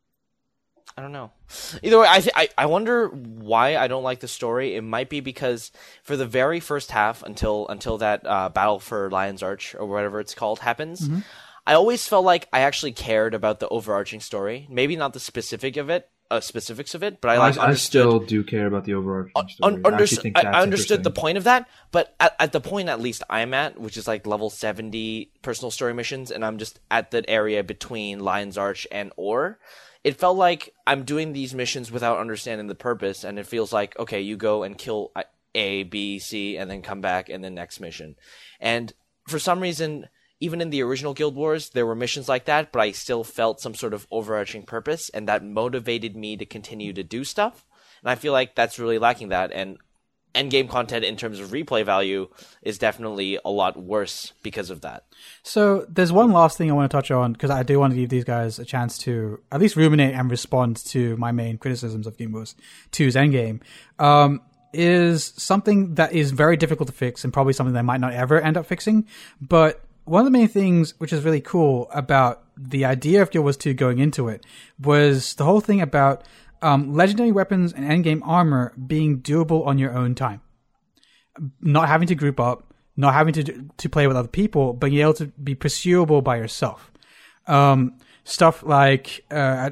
I don't know. Either way, I, th- I I wonder why I don't like the story. It might be because for the very first half, until until that uh, battle for Lion's Arch or whatever it's called happens, Mm-hmm. I always felt like I actually cared about the overarching story. Maybe not the specific of it, uh, specifics of it, but I like I, I understood. still do care about the overarching story. Un- I under- actually think I, that's I understood the interesting. point of that, but at, at the point at least I'm at, which is like level seventy personal story missions, and I'm just at that area between Lion's Arch and Ore, it felt like I'm doing these missions without understanding the purpose, and it feels like, okay, you go and kill A, B, C, and then come back, and then next mission. And for some reason, even in the original Guild Wars, there were missions like that, but I still felt some sort of overarching purpose, and that motivated me to continue to do stuff. And I feel like that's really lacking that, and endgame content in terms of replay value is definitely a lot worse because of that. So there's one last thing I want to touch on, because I do want to give these guys a chance to at least ruminate and respond to my main criticisms of Guild Wars two's endgame. Um, is something that is very difficult to fix and probably something they might not ever end up fixing. But one of the main things which is really cool about the idea of Guild Wars two going into it was the whole thing about um, legendary weapons and endgame armor being doable on your own time. Not having to group up, not having to to play with other people, but being able to be pursuable by yourself. Um, stuff like uh,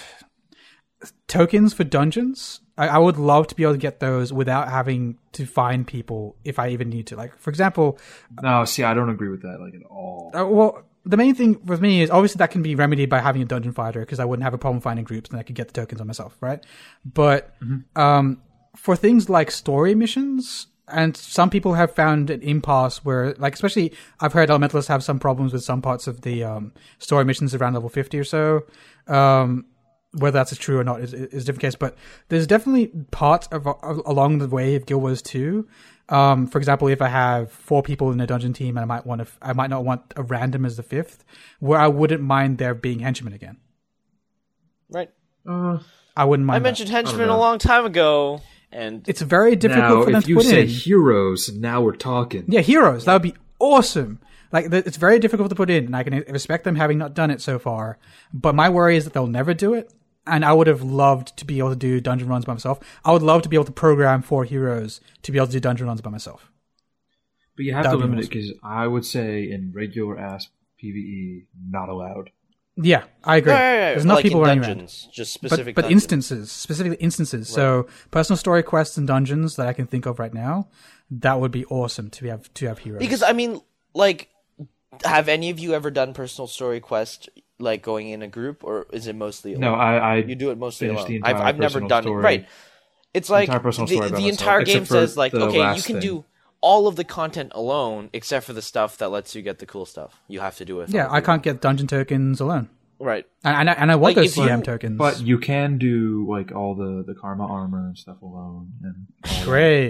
tokens for dungeons. I, I would love to be able to get those without having to find people if I even need to. Like, for example, No, see, I don't agree with that like at all. uh, well, the main thing with me is obviously that can be remedied by having a dungeon fighter, because I wouldn't have a problem finding groups and I could get the tokens on myself, right? But um, for things like story missions, and some people have found an impasse where, like, especially I've heard Elementalists have some problems with some parts of the um, story missions around level fifty or so. Um, whether that's true or not is, is a different case, but there's definitely parts of, of along the way of Guild Wars two. Um, for example, if I have four people in a dungeon team and I might want to, I might not want a random as the fifth, where I wouldn't mind there being henchmen again. Right. Uh, I wouldn't mind. I that. mentioned henchmen know. a long time ago, and It's very difficult now, for them if to you put say in. heroes, now we're talking. Yeah, heroes. That would be awesome. Like, th- it's very difficult to put in, and I can respect them having not done it so far. But my worry is that they'll never do it. And I would have loved to be able to do dungeon runs by myself. I would love to be able to program four heroes to be able to do dungeon runs by myself. But you have That'd to be limit it awesome. because I would say in regular ass PvE, not allowed. Yeah, I agree. Right, right, right. There's enough like people in running around. dungeons, just But, specific but dungeons. instances, specifically instances. So personal story quests and dungeons that I can think of right now, that would be awesome to have to have heroes. Because I mean, like, have any of you ever done personal story quest like going in a group, or is it mostly alone? No, I, I you do it mostly finished alone. the I've entire I've never personal done story- it. Right. It's like entire personal the, story by the myself, entire game except for says like, the okay, you last can thing. do all of the content alone except for the stuff that lets you get the cool stuff. You have to do it. yeah, I can't get dungeon tokens alone, Right. and, and I and I want Like, those if C M you- tokens. But you can do like all the, the karma armor and stuff alone. And all that. great,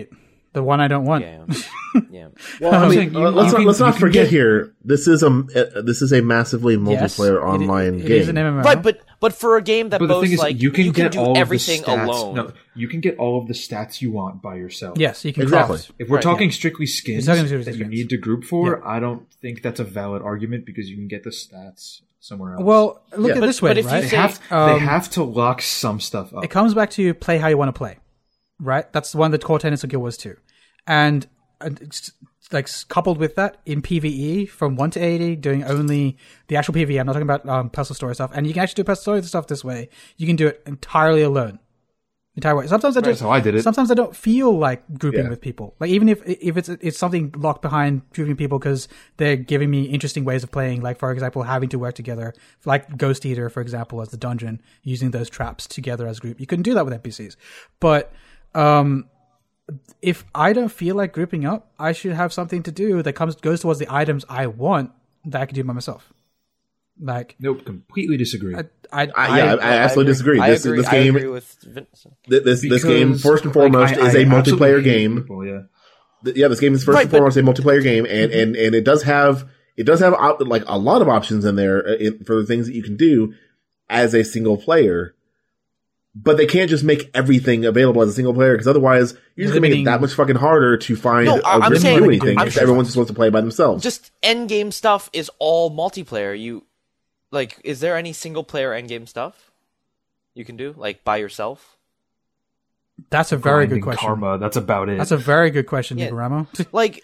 The one I don't want. Yeah. yeah. Well, I I'm mean, saying you- uh, let's you not, can- let's you not can forget get- here. This is a uh, this is a massively Yes, multiplayer it- online it, it game. is an M M O. Right, but but for a game that But the boasts thing is, like you can get do all everything of the stats. alone. No, you can get all of the stats you want by yourself. yes, you can Exactly. craft. If we're Right, talking strictly skins talking strictly that you skins. need to group for, I don't think that's a valid argument because you can get the stats somewhere else. Well, look Yeah. at it But- this way, but if you right? they say- have they um, have to lock some stuff up. It comes back to play how you want to play, right? That's one of the core tenets of Guild Wars two. And, and it's, like coupled with that, in PvE, from one to eighty, doing only the actual PvE, I'm not talking about um, personal story stuff, and you can actually do personal story stuff this way. You can do it entirely alone. Entire way. Sometimes I Right, just, so I did it. Sometimes I don't feel like grouping Yeah. with people. Like even if if it's it's something locked behind grouping people because they're giving me interesting ways of playing. Like for example, having to work together, like Ghost Eater, for example, as the dungeon, using those traps together as a group. You couldn't do that with N P Cs. But um, if I don't feel like grouping up, I should have something to do that comes goes towards the items I want that I can do by myself. Like Nope, completely disagree. I, I, I, yeah, I, I absolutely agree. disagree. I This agree. this I game agree with Vincent. th- this this game Because, first and like, foremost I- is I a absolutely multiplayer hate game. people, yeah. Th- Yeah, this game is first Right, and but- foremost a multiplayer game, and, and, and it does have it does have op- like a lot of options in there uh, in, for the things that you can do as a single player. But they can't just make everything available as a single player because otherwise you're just gonna make it Limiting- that much fucking harder to find No, a I- I'm group to saying- do anything I'm if sure- everyone's just supposed to play by themselves. Just end game stuff is all multiplayer. You like, is there any single player end game stuff you can do like by yourself? that's a very good Grinding question. Karma, that's about it. That's a very good question, Yeah. Nicaramo. Like,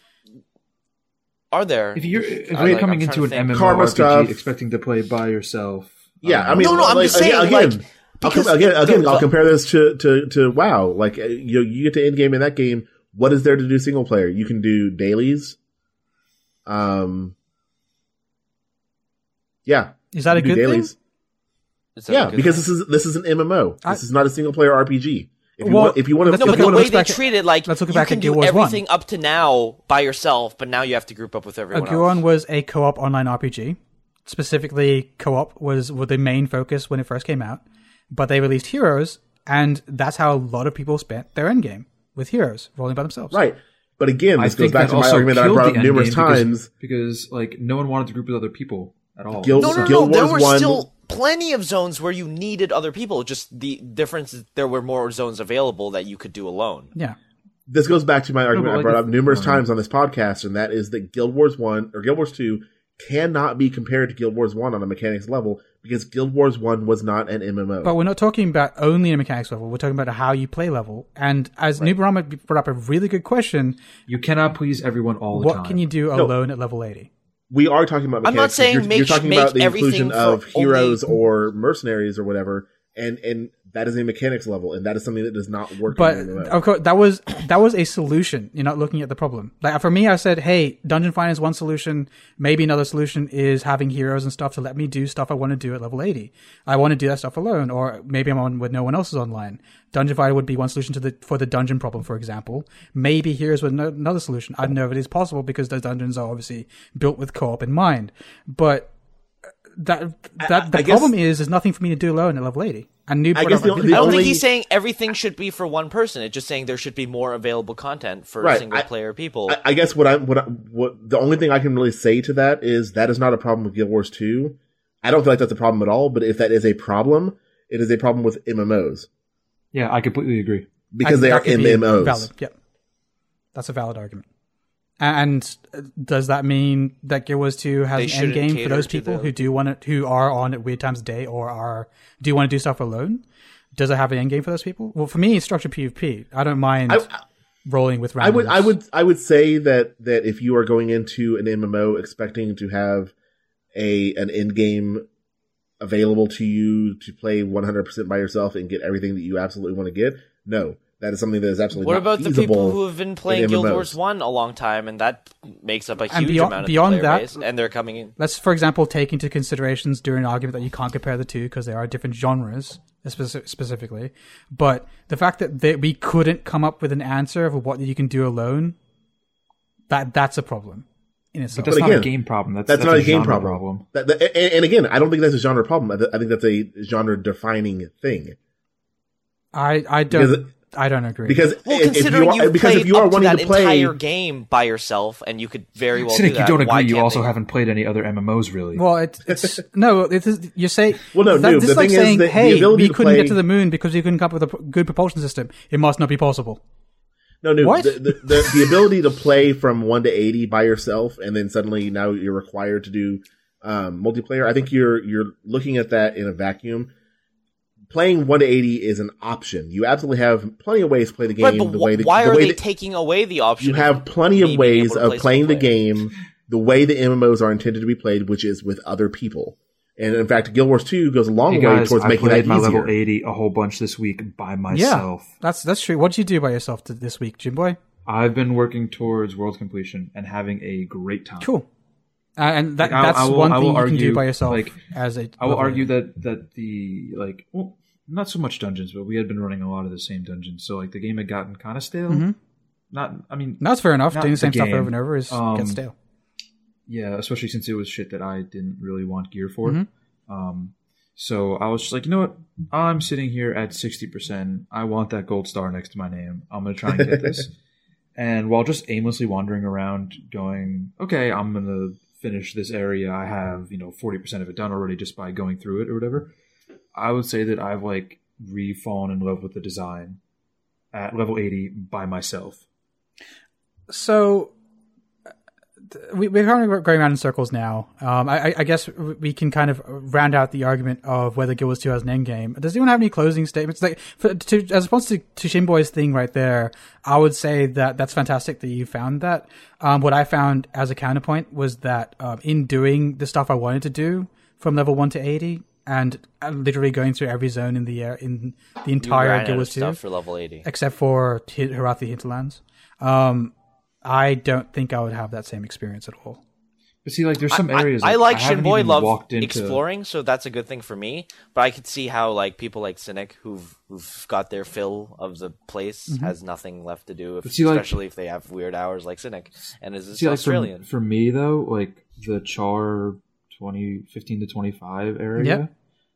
are there? if you're if I you're like- coming I'm into an trying to think. Karma MMORPG stuff. expecting to play by yourself, Yeah, um, I mean, No, no, I'm like, just saying, again, like, I'll because com- again, the- again, the- I'll compare this to, to, to WoW. Like, uh, you know, you get to end game in that game. What is there to do single player? You can do dailies. Um, yeah, Is that a you can do good thing? dailies. Is that a Yeah, good because thing? this is this is an M M O. I- This is not a single player R P G. If you Well, want, if you want to, let's No, if but you the want way to, they back at- treat it, like, let's look you back can at do Guild Wars one. everything up to now by yourself, but now you have to group up with everyone Aguon else. was a co-op online R P G. Specifically, co-op was, was the main focus when it first came out. But they released Heroes, and that's how a lot of people spent their endgame, with Heroes, rolling by themselves. right. But again, I this goes think back that to my also argument that I killed brought the up numerous endgame because- times. because like no one wanted to group with other people at all. Guild- No, no, no. Guild There Wars were one- still plenty of zones where you needed other people. Just the difference is there were more zones available that you could do alone. Yeah. This goes back to my argument but I brought like up if- numerous uh-huh. times on this podcast, and that is that Guild Wars one or Guild Wars two cannot be compared to Guild Wars one on a mechanics level because Guild Wars one was not an M M O. But we're not talking about only a mechanics level. We're talking about a how you play level. And as right. Nubarama brought up a really good question, You cannot please everyone all the what time. can you do No. alone at level eighty? We are talking about mechanics. I'm not saying you're, make- you're talking make about the everything inclusion for of heroes only- or mercenaries or whatever, and and that is a mechanics level, and that is something that does not work. But in M M O. of course, that was that was a solution. You're not looking at the problem. Like for me, I said, "Hey, Dungeon Finder is one solution. Maybe another solution is having heroes and stuff to let me do stuff I want to do at level eighty. I want to do that stuff alone, or maybe I'm on when no one else is online. Dungeon Finder would be one solution to the for the dungeon problem, for example. Maybe heroes would no, another solution. I don't know if it is possible because those dungeons are obviously built with co-op in mind. But that that the I guess- problem is, there's nothing for me to do alone at level eighty. And new I guess the- the I don't only- think he's saying everything should be for one person. It's just saying there should be more available content for Right. single I- player people. I, I guess what I what I, what the only thing I can really say to that is that is not a problem with Guild Wars two. I don't feel like that's a problem at all. But if that is a problem, it is a problem with M M Os Yeah, I completely agree. because I- they that are could be M M Os. Valid. Yep. That's a valid argument. And uh, does that mean that Guild Wars two has They an shouldn't end game for cater those to people the- who do want it, who are on at weird times of day or are do want to do stuff alone? Does it have an end game for those people? Well, for me, it's structured PvP. I don't mind I, rolling with randoms. I would I would I would say that that if you are going into an M M O expecting to have a an end game available to you to play one hundred percent by yourself and get everything that you absolutely want to get, no. That is something that is absolutely What not about the feasible people who have been playing in Guild M M Os. Wars one a long time, and that makes up a And huge beyond- amount of beyond the player that- base, and they're coming in. Let's, for example, take into considerations during an argument that you can't compare the two because there are different genres speci- specifically. But the fact that they, we couldn't come up with an answer of what you can do alone, that that's a problem in But itself. that's But not again, a game problem. That's, That's, that's not a, a game genre problem. problem. That, that- and, and again, I don't think that's a genre problem. I, th- I think that's a genre defining thing. I, I Because don't I don't agree. Because Well, if, if considering you are, you've because played if you are up to wanting that to play, entire game by yourself, and you could very well Cynic, do that, you don't why agree. You can't also they? haven't played any other M M Os, really. Well, it, it's no. It is, you say Well, no, that, no, this the is like thing is saying, that the "Hey, ability we to couldn't play- get to the moon because we couldn't come up with a p- good propulsion system. It must not be possible." no, no, What? the, the, the, the ability to play from one to eighty by yourself, and then suddenly now you're required to do um, multiplayer. I think you're you're looking at that in a vacuum. Playing one to eighty is an option. You absolutely have plenty of ways to play the game. Right, but the wh- way that, why the are way they that, taking away the option? You have plenty of me being ways able to of play playing the single player? game the way the M M Os are intended to be played, which is with other people. And in fact, Guild Wars two goes a long hey way guys, towards I making played that my easier. level eighty a whole bunch this week by Yeah, myself. that's that's true. What did you do by yourself to, this week, Jim Boy? I've been working towards world completion and having a great time. Cool. Uh, and that, Like, I- that's I will- one I thing will you can argue, do by yourself. like, as a I will level argue eight. that that the like well, not so much dungeons, but we had been running a lot of the same dungeons, so like the game had gotten kind of stale. Mhm. Not, I mean, that's fair enough. not Doing the same the stuff game. over and over is Um, gets stale. yeah, especially since it was shit that I didn't really want gear for. Mhm. Um, so I was just like, you know what? I'm sitting here at sixty percent. I want that gold star next to my name. I'm gonna try and get this. And while just aimlessly wandering around, going, okay, I'm gonna finish this area. I have, you know, forty percent of it done already just by going through it or whatever. I would say that I've like re-fallen in love with the design at level eighty by myself. So we, we're kind of going around in circles now. Um, I, I guess we can kind of round out the argument of whether Guild Wars two has an end game. Does anyone have any closing statements? Like, for, to, as opposed to, to Shinboy's thing right there, I would say that that's fantastic that you found that. Um, what I found as a counterpoint was that um, in doing the stuff I wanted to do from level one to eighty, and literally going through every zone in the uh, in the You entire ran out Guild of Wars two, stuff for level eighty. except for Hi- Harathi Hinterlands. Um, I don't think I would have that same experience at all. But see, like, there's some I, areas I, I like haven't Shinboy even love walked into. exploring, so that's a good thing for me. But I could see how like people like Cynic who've who've got their fill of the place Mm-hmm. has nothing left to do, if, But see, like- especially if they have weird hours like Cynic and is See, like, Australian. For, for me though, like the Char twenty fifteen to twenty-five area, Yep.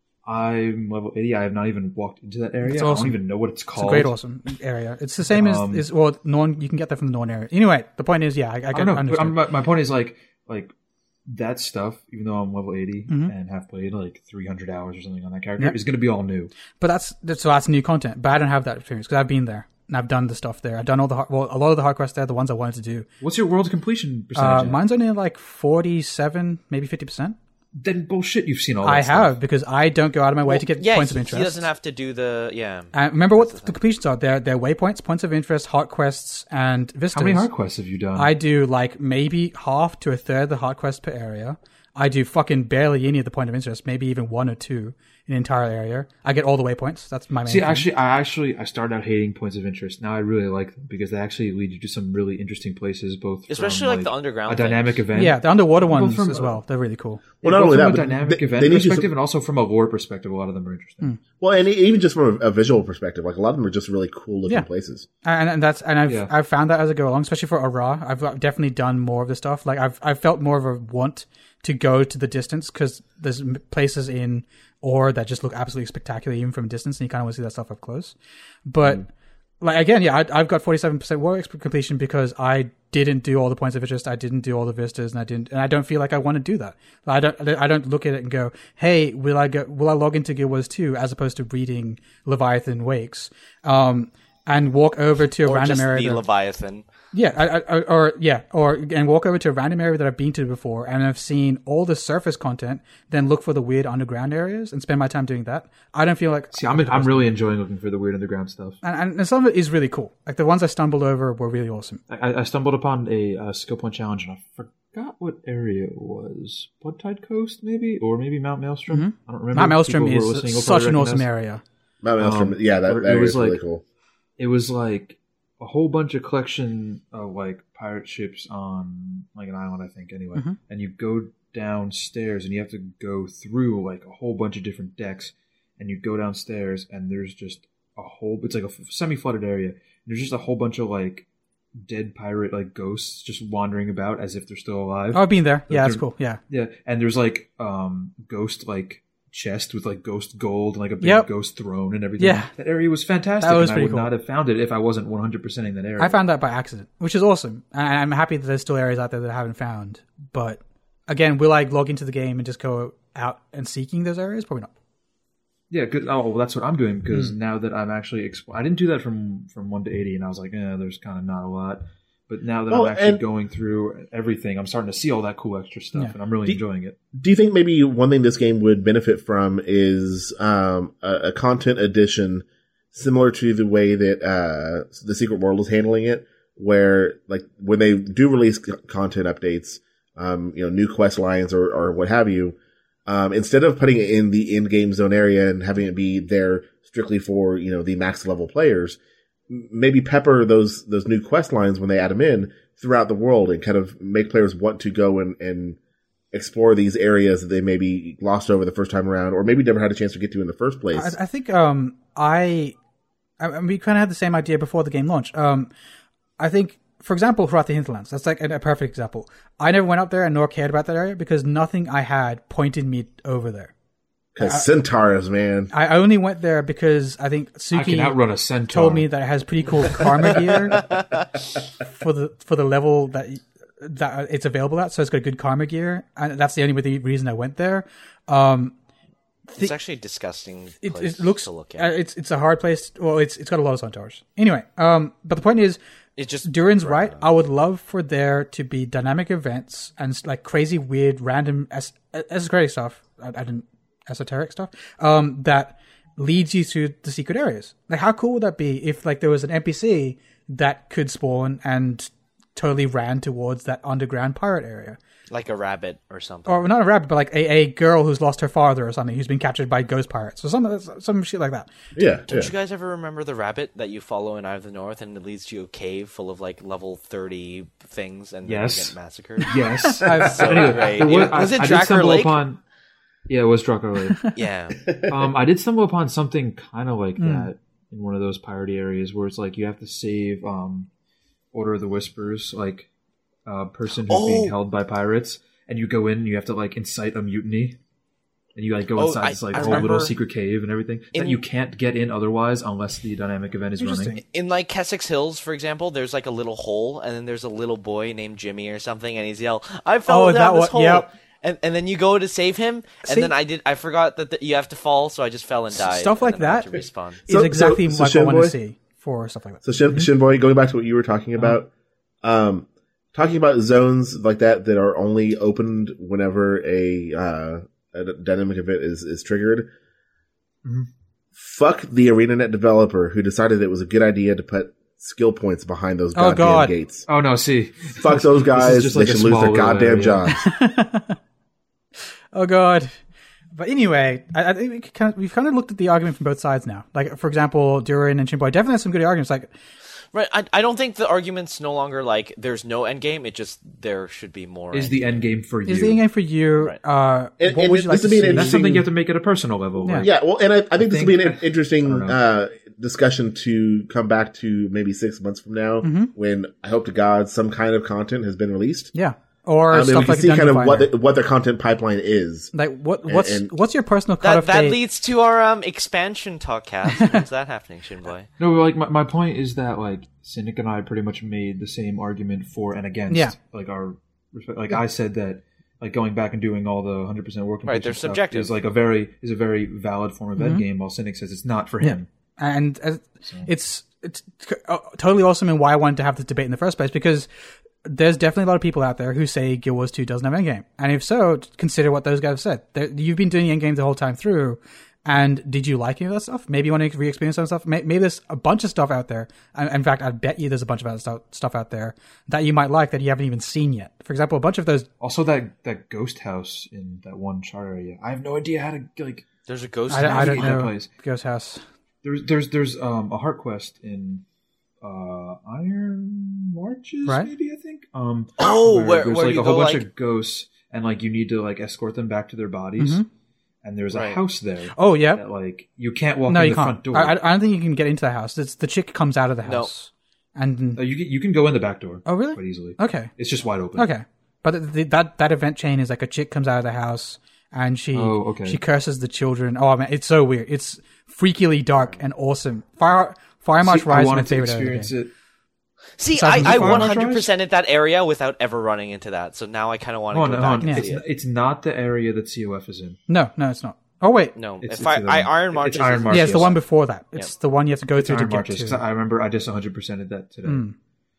I'm level eighty. I have not even walked into that area. It's I awesome. don't even know what it's It's called. a great, awesome area. It's the same as, Um, is well, Norn. You can get that from the Norn area. Anyway, the point is, yeah, I, I I get. don't know. But understand. I'm, my, my point is like like that stuff. Even though I'm level eighty Mhm. and have played like three hundred hours or something on that character, Yep. is going to be all new. But that's, that's so that's new content. But I don't have that experience because I've been there and I've done the stuff there. I've done all the hard, well, a lot of the hard quests there, the ones I wanted to do. What's your world completion Uh, percentage? at? mine's only like forty-seven, maybe fifty percent. Then bullshit. You've seen all. That I stuff. have because I don't go out of my way to get yeah, points he, of interest. he doesn't have to do the yeah. Uh, remember what the completions are? They're, they're waypoints, points of interest, hard quests, and vistas. How many hard quests have you done? I do like maybe half to a third the hard quest per area. I do fucking barely any of the point of interest, maybe even one or two in an entire area. I get all the waypoints. That's my main See, thing. actually, I actually I started out hating points of interest. Now I really like them because they actually lead you to some really interesting places, both Especially from, like the underground a dynamic things. event. yeah, the underwater Well, ones from- as well. They're really cool. Well, Yeah, not both only from that, a but dynamic they- event they need you perspective some- and also from a lore perspective, a lot of them are interesting. Well, and even just from a, a visual perspective, like a lot of them are just really cool looking Yeah. places. And, and that's and I've Yeah. I've found that as I go along, especially for Ara, I've definitely done more of the stuff. Like I've I've felt more of a want to go to the distance because there's m- places in Or that just look absolutely spectacular even from a distance, and you kind of want to see that stuff up close. But mm. like again, yeah, I, I've got forty-seven percent war completion because I didn't do all the points of interest, I didn't do all the vistas, and I didn't, and I don't feel like I want to do that. I don't, I don't look at it and go, "Hey, will I go? Will I log into Guild Wars two?" As opposed to reading Leviathan Wakes, um, and walk over to a or random just area. the that, Leviathan. Yeah, I, I, or yeah, or and walk over to a random area that I've been to before and I've seen all the surface content. Then look for the weird underground areas and spend my time doing that. I don't feel like see. I'm I'm really enjoying looking for the weird underground stuff, and, and some of it is really cool. Like the ones I stumbled over were really awesome. I, I stumbled upon a uh, skill point challenge and I forgot what area it was. Blood Tide Coast, maybe, or maybe Mount Maelstrom. Mm-hmm. I don't remember. Mount Maelstrom People who are listening will is such probably an awesome recognize. area. Mount Maelstrom, Um, yeah, that, but that it was is really like- cool. It was like a whole bunch of collection of like pirate ships on like an island, I think. Anyway, Mhm. and you go downstairs and you have to go through like a whole bunch of different decks, and you go downstairs and there's just a whole. It's like a semi-flooded area. And there's just a whole bunch of like dead pirate like ghosts just wandering about as if they're still alive. Oh, I've been there. Yeah, that's They're- cool. Yeah. Yeah, and there's like um ghost like chest with like ghost gold and like a big Yep. ghost throne and everything. Yeah. That area was fantastic. That was and I pretty would cool. not have found it if I wasn't one hundred percenting that area. I found that by accident, which is awesome. And I'm happy that there's still areas out there that I haven't found. But again, will I log into the game and just go out and seeking those areas? Probably not. Yeah, good. Oh, well, that's what I'm doing because Hmm. now that I'm actually, exp- I didn't do that from from one to eighty, and I was like, eh, there's kind of not a lot. But now that Well, I'm actually and- going through everything, I'm starting to see all that cool extra stuff, Yeah. and I'm really Do- enjoying it. Do you think maybe one thing this game would benefit from is um, a, a content addition similar to the way that uh, the Secret World is handling it, where like when they do release c- content updates, um, you know, new quest lines or, or what have you, um, instead of putting it in the in-game zone area and having it be there strictly for, you know, the max level players, m- maybe pepper those those new quest lines when they add them in throughout the world and kind of make players want to go and, and explore these areas that they maybe glossed over the first time around, or maybe never had a chance to get to in the first place. I, I think um, I, I we kind of had the same idea before the game launched. Um, I think, for example, throughout the Hinterlands, that's like a, a perfect example. I never went up there and nor cared about that area because nothing I had pointed me over there. Because centaurs, man. I only went there because I think I can Suki outrun a centaur. told me that it has pretty cool karma gear for the for the level that that it's available at. So it's got good karma gear, and that's the only reason I went there. Um, It's actually a disgusting it, place it looks to look uh, at. it's it's a hard place. Well, it's it's got a lot of centaurs. Anyway, um, but the point is, It's just Durin's right. I would love for there to be dynamic events and like crazy, weird, random es- esoteric stuff. I, I didn't esoteric stuff. Um, that leads you to the secret areas. Like, how cool would that be if like there was an N P C that could spawn and totally ran towards that underground pirate area? like a rabbit or something. Or not a rabbit, but like a, a girl who's lost her father or something, who's been captured by ghost pirates or some some shit like that. Yeah. Don't yeah. you guys ever remember the rabbit that you follow in Eye of the North and it leads to a cave full of like level thirty things and then Yes. you get massacred? Yes. So Anyway, great. there was, Was it I, I did Drakkar stumble Lake? upon. Yeah, it was Drakkar Lake. Yeah. um, I did stumble upon something kind of like Hmm. that in one of those piratey areas where it's like you have to save um, Order of the Whispers, like a person who's Oh. being held by pirates, and you go in and you have to like incite a mutiny, and you like go Oh, inside I- this like I whole little remember secret cave and everything in- that you can't get in otherwise unless the dynamic event is running. Interesting. In like Kessex Hills, for example, there's like a little hole, and then there's a little boy named Jimmy or something, and he's yell, "I fell Oh, down that this one- hole," yep. and and then you go to save him, and See? then I did, I forgot that the, you have to fall, so I just fell and died. Stuff and like then I had that to respawn. Is So- exactly so- what so I want to Shinboy? see for stuff like that. So Shin, Shinboy, going back to what you were talking about, um, talking about zones like that that are only opened whenever a, uh, a dynamic event is, is triggered. Mhm. Fuck the ArenaNet developer who decided it was a good idea to put skill points behind those Oh, goddamn God. gates. Oh no! See, Fuck those guys. just They like a should lose small their little goddamn area. jobs. Oh god. But anyway, I, I think we kind of, we've kind of looked at the argument from both sides now. Like, for example, Durin and Shinboy definitely have some good arguments. Like, Right, I, I don't think the argument's no longer like there's no end game. It just there should be more. is end the end game for you? is the game for you? Right. Uh, And- what and would you like this to would be an see? That's something you have to make at a personal level. Yeah. like- Yeah, well, and I, I think this think- will be an I interesting don't know. uh, discussion to come back to maybe six months from now Mm-hmm. when I hope to God some kind of content has been released. Yeah, or Um, and we stuff can like see kind of Dungeon what Finder. the, what their content pipeline is. Like, what what's and- what's your personal that cutoff that date? leads to our um expansion talk cast. When's that happening, Shinboy? No, like my, my point is that like Cynic and I pretty much made the same argument for and against. Yeah. Like our respect. Like I said that like going back and doing all the one hundred percent working Right, patient they're stuff subjective. is like a very is a very valid form of end game. While Cynic says it's not for him. and uh, it's it's uh, totally awesome, and why I wanted to have this debate in the first place, because there's definitely a lot of people out there who say Guild Wars two doesn't have endgame, and if so, consider what those guys have said. They're, you've been doing endgame the whole time through, and did you like any of that stuff? Maybe you want to re-experience some stuff. Maybe there's a bunch of stuff out there, and in fact, I bet you there's a bunch of other stuff, stuff out there that you might like that you haven't even seen yet. For example, a bunch of those. Also, that that ghost house in that one chart area. I have no idea how to like. There's a ghost. I, I don't navigate that know. place. Ghost House. There's there's there's um a heart quest in uh Iron Marches, Right. maybe I think. Um Oh, where- there's where like you a whole go, bunch like- of ghosts and like you need to like escort them back to their bodies. Mhm. And there's a Right. house there Oh yeah. that like you can't walk No, in you the can't. front door. I, I don't think you can get into the house. It's the chick comes out of the No. house, and Uh, you can, you can go in the back door. Oh, really? Quite easily. okay. It's just wide open. Okay, but the, that that event chain is like a chick comes out of the house and she Oh, okay. she curses the children. Oh man, it's so weird. It's freakily dark and awesome. Fire Fire March See, I Rise is my wanted to favorite. experience it. See, Assassin's I, I Creed Fire one March hundred percented that area without ever running into that. So now I kind of want to Hold go on, back hold on. and It's, see it. it's not the area that C O F is in. No, no, it's not. Oh wait, No, It's- if I, it's the- I Iron it's March is Iron March. yeah, it's the yes. one before that. It's the one you have to go It's through to Iron get Marches, 'cause to. I remember I just one hundred percented that today. Mm.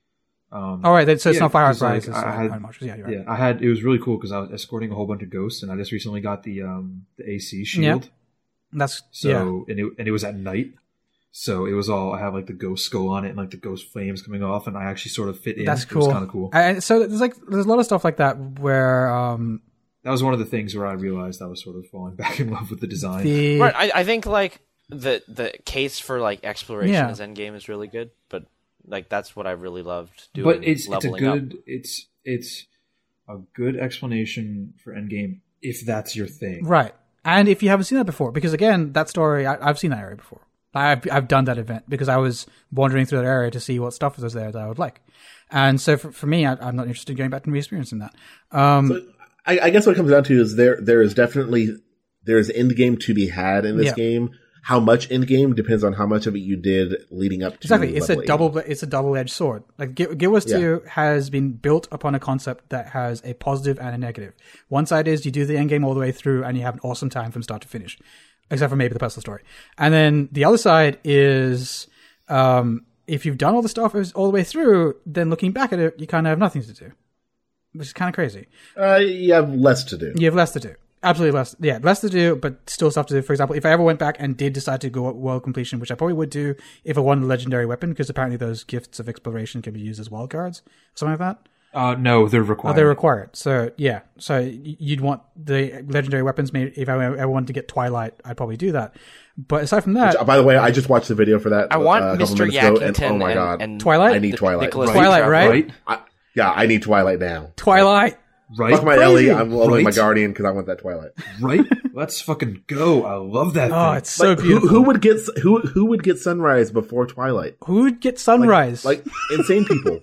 Um, All right, then, so it's yeah, not Fire 'cause, Rise. like, It's I had- Iron Marches. Yeah, you're right. Yeah, I had. It was really cool because I was escorting a whole bunch of ghosts, and I just recently got the um the A C shield. That's So yeah. and it and it was at night, so it was all I have like the ghost skull on it and like the ghost flames coming off, and I actually sort of fit in. That's It was cool. kind of cool. And so there's like there's a lot of stuff like that where um That was one of the things where I realized I was sort of falling back in love with the design. the Right, I, I think like the the case for like exploration Yeah. as endgame is really good, but like that's what I really loved doing. but it's it's a leveling good up. it's it's a good explanation for Endgame if that's your thing. right. And if you haven't seen that before, because again, that story I, I've seen that area before. I've I've done that event because I was wandering through that area to see what stuff was there that I would like. And so for, for me, I, I'm not interested in going back and re-experiencing that. Um, So I, I guess what it comes down to is there there is definitely there is end game to be had in this Yeah. game. How much end game depends on how much of it you did leading up to Exactly, it's a level eighty. double. It's a double-edged sword. Like Guild Guild Wars Yeah. Two has been built upon a concept that has a positive and a negative. One side is you do the end game all the way through, and you have an awesome time from start to finish, except for maybe the personal story. And then the other side is, um, if you've done all the stuff all the way through, then looking back at it, you kind of have nothing to do, which is kind of crazy. Uh, you have less to do. You have less to do. Absolutely less. Yeah, less to do, but still stuff to do. For example, if I ever went back and did decide to go at world completion, which I probably would do if I wanted a legendary weapon, because apparently those gifts of exploration can be used as wildcards, something like that. Uh, no, they're Oh, required. they're required. So yeah, so y- you'd want the legendary weapons. Maybe if I ever wanted to get Twilight, I'd probably do that. But aside from that, Uh, By the way, I just watched the video for that. I want uh, a couple Mister minutes ago, Yackington and oh my and, god, and Twilight? I need the- Twilight. Nicholas Right. Twilight, Traveler. right? right, I, yeah, I need Twilight now. Twilight. right, Fuck my crazy. Ellie. I'm rolling my Right. Guardian because I want that Twilight. right. Let's fucking go! I love that. Oh, thing. it's so Like, who, beautiful. who would get who who would get Sunrise before Twilight? Who would get Sunrise? Like insane people.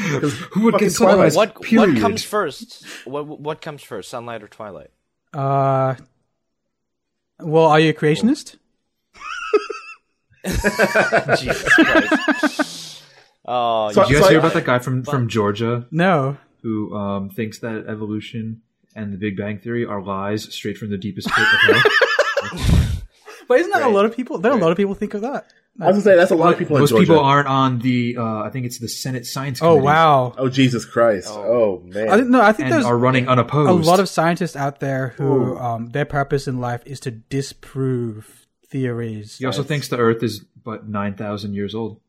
Who would fucking get Sunrise? What Period. what comes first? What what comes first? Sunlight or Twilight? uh, well, are you a creationist? Jesus Christ! Oh, So- Did you guys so I- hear about that guy from from Georgia No. who um, thinks that evolution and the Big Bang Theory are lies straight from the deepest pit of hell? But isn't that a Right. lot of people? There are a Right. lot of people think of that. I was gonna say that's a lot of people in Most Georgia. people aren't on the. Uh, I think it's the Senate Science Oh Committee. wow! Oh Jesus Christ! Oh, man! I didn't know. I think And there's are running a unopposed. lot of scientists out there who Ooh. um, their purpose in life is to disprove theories. He also thinks the Earth is but nine thousand years old.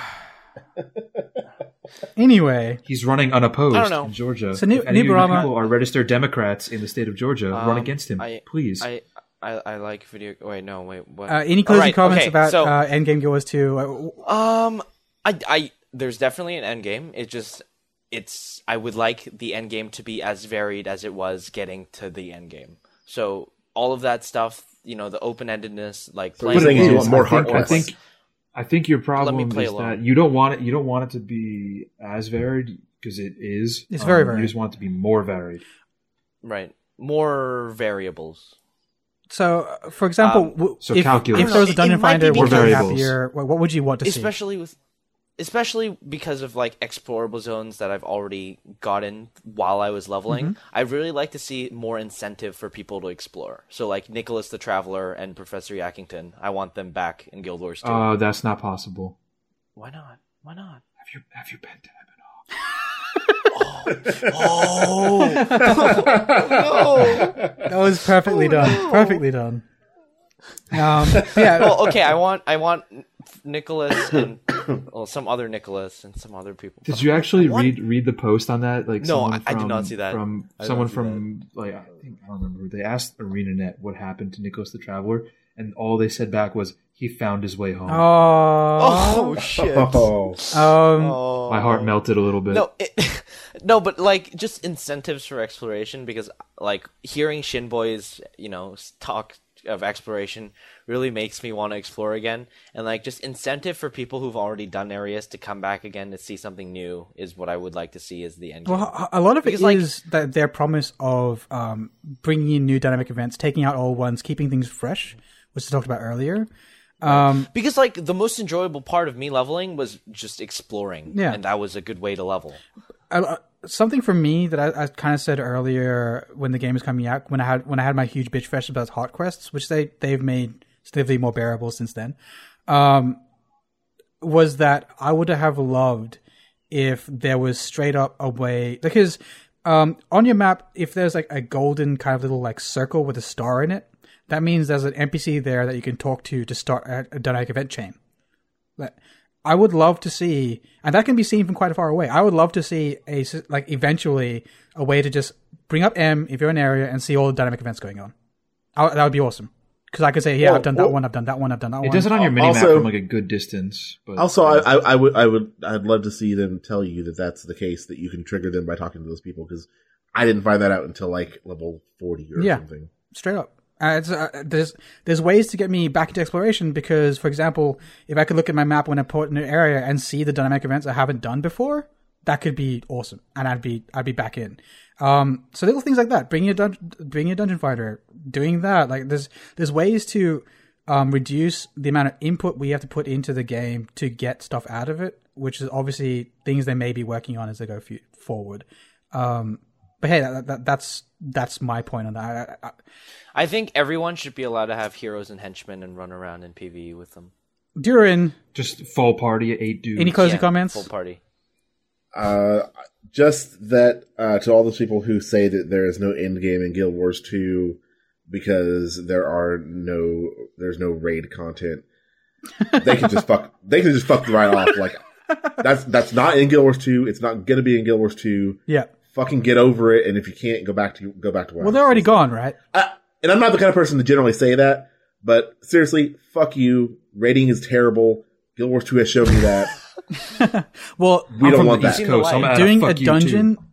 Anyway, He's running unopposed I don't know. in Georgia. So Ni- if any of you Nibarama- people are registered Democrats in the state of Georgia, run Um, against him, I- please. I, I I like video. Wait, no, wait. What? uh, any closing Alright, comments okay, about so- uh, Endgame Guild Wars two? Uh, Um, I, I, there's definitely an end game. It just, it's. I would like the end game to be as varied as it was getting to the end game. So all of that stuff, you know, the open endedness, like So playing you're saying you worlds, want more I think, hard I quests. think I think your problem play is along. that you don't want it. You don't want it to be as varied because it is. It's very Um, varied. You just want it to be more varied. right? More variables. so, uh, for example, Um, w- so if, calculus. if there was a It- it dungeon might finder, be would you be variables. happier? What, what would you want to see? Especially with, especially because of like explorable zones that I've already gotten while I was leveling. Mm-hmm. I really like to see more incentive for people to explore. So like Nicholas the Traveler and Professor Yackington, I want them back in Guild Wars two. Uh, that's not possible. Why not? Why not? Have you have you been to Oh, That was perfectly done. Perfectly done. Um, yeah. well, okay. I want, I want Nicholas and well, some other Nicholas and some other people. Did you actually What? read read the post on that? Like, No, someone I- I did from- not see that. From I did someone not see from like I think I don't remember. They asked ArenaNet what happened to Nicholas the Traveler, and all they said back was he found his way home. Oh. Oh shit! Oh, Um, Oh. My heart melted a little bit. No, it, no, but like just incentives for exploration because like hearing Shinboys, you know, talk of exploration really makes me want to explore again. And like just incentive for people who've already done areas to come back again to see something new is what I would like to see as the end game. Well, a lot of it Because, like- is that their promise of um, bringing in new dynamic events, taking out old ones, keeping things fresh, which I talked about earlier. Um, Because like the most enjoyable part of me leveling was just exploring, Yeah. and that was a good way to level. uh, something for me that I, I kind of said earlier when the game was coming out, when I had when I had my huge bitch fest about hot quests, which they they've made significantly more bearable since then, um, was that I would have loved if there was straight up a way, because um, on your map, if there's like a golden kind of little like circle with a star in it, that means there's an N P C there that you can talk to to start a, a dynamic event chain. Like, I would love to see, and that can be seen from quite far away. I would love to see a like eventually a way to just bring up M if you're in an area and see all the dynamic events going on. I, that would be awesome because I could say, yeah, Well, I've done that well- one, I've done that one, I've done that It one. does it on your mini map Also- from like a good distance. But Also, I, I, I would, I would, I'd love to see them tell you that that's the case, that you can trigger them by talking to those people, because I didn't find that out until like level forty or Yeah. something. Straight up. Uh, it's, uh, there's there's ways to get me back into exploration because, for example, if I could look at my map when I put in an area and see the dynamic events I haven't done before, that could be awesome, and I'd be I'd be back in. Um, so little things like that, bringing a dun- bringing a dungeon fighter, doing that. Like there's there's ways to um, reduce the amount of input we have to put into the game to get stuff out of it, which is obviously things they may be working on as they go f- forward. Um, but hey, that, that, that's that's my point on that. I, I, I think everyone should be allowed to have heroes and henchmen and run around in PvE with them. Durin, just full party at eight dudes. any closing Yeah, comments? Full party. Uh, just that uh, to all those people who say that there is no end game in Guild Wars two because there are no, there's no raid content. They can just fuck. They can just fuck right off. Like that's that's not in Guild Wars two. It's not gonna be in Guild Wars two. Yeah. Fucking get over it. And if you can't, go back to go back to WoW. Well, they're already gone, right? Uh, and I'm not the kind of person to generally say that, but seriously, fuck you. Rating is terrible. Guild Wars two has shown me that. Well, We I'm don't from want the that. East Seen the Coast. light. I'm at doing a fuck you dungeon too.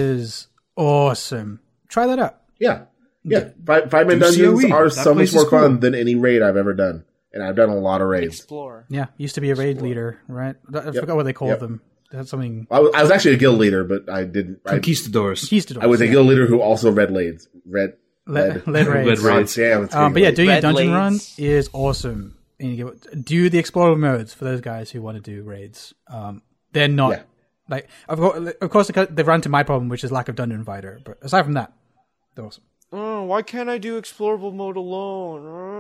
is awesome. Try that out. Yeah. Yeah. Five, five man Do dungeons C O E. are That so much place is more fun cool. than any raid I've ever done. And I've done a lot of raids. Explore. Yeah, used to be a raid leader, right? I forgot what they called Yep. them. They had something. I was, I was actually a guild leader, but I didn't. I, Conquistadors. Conquistadors. I was a yeah. guild leader who also read raids. Read. Lead, lead raids. Lead raids. Damn, it's Um, but yeah, doing a Red dungeon run Blades. is awesome. And you get- Do the explorer modes for those guys who want to do raids. Um, they're not Yeah. like of course, of course they run into my problem, which is lack of dungeon fighter. But aside from that, they're awesome. Oh, why can't I do explorable mode alone?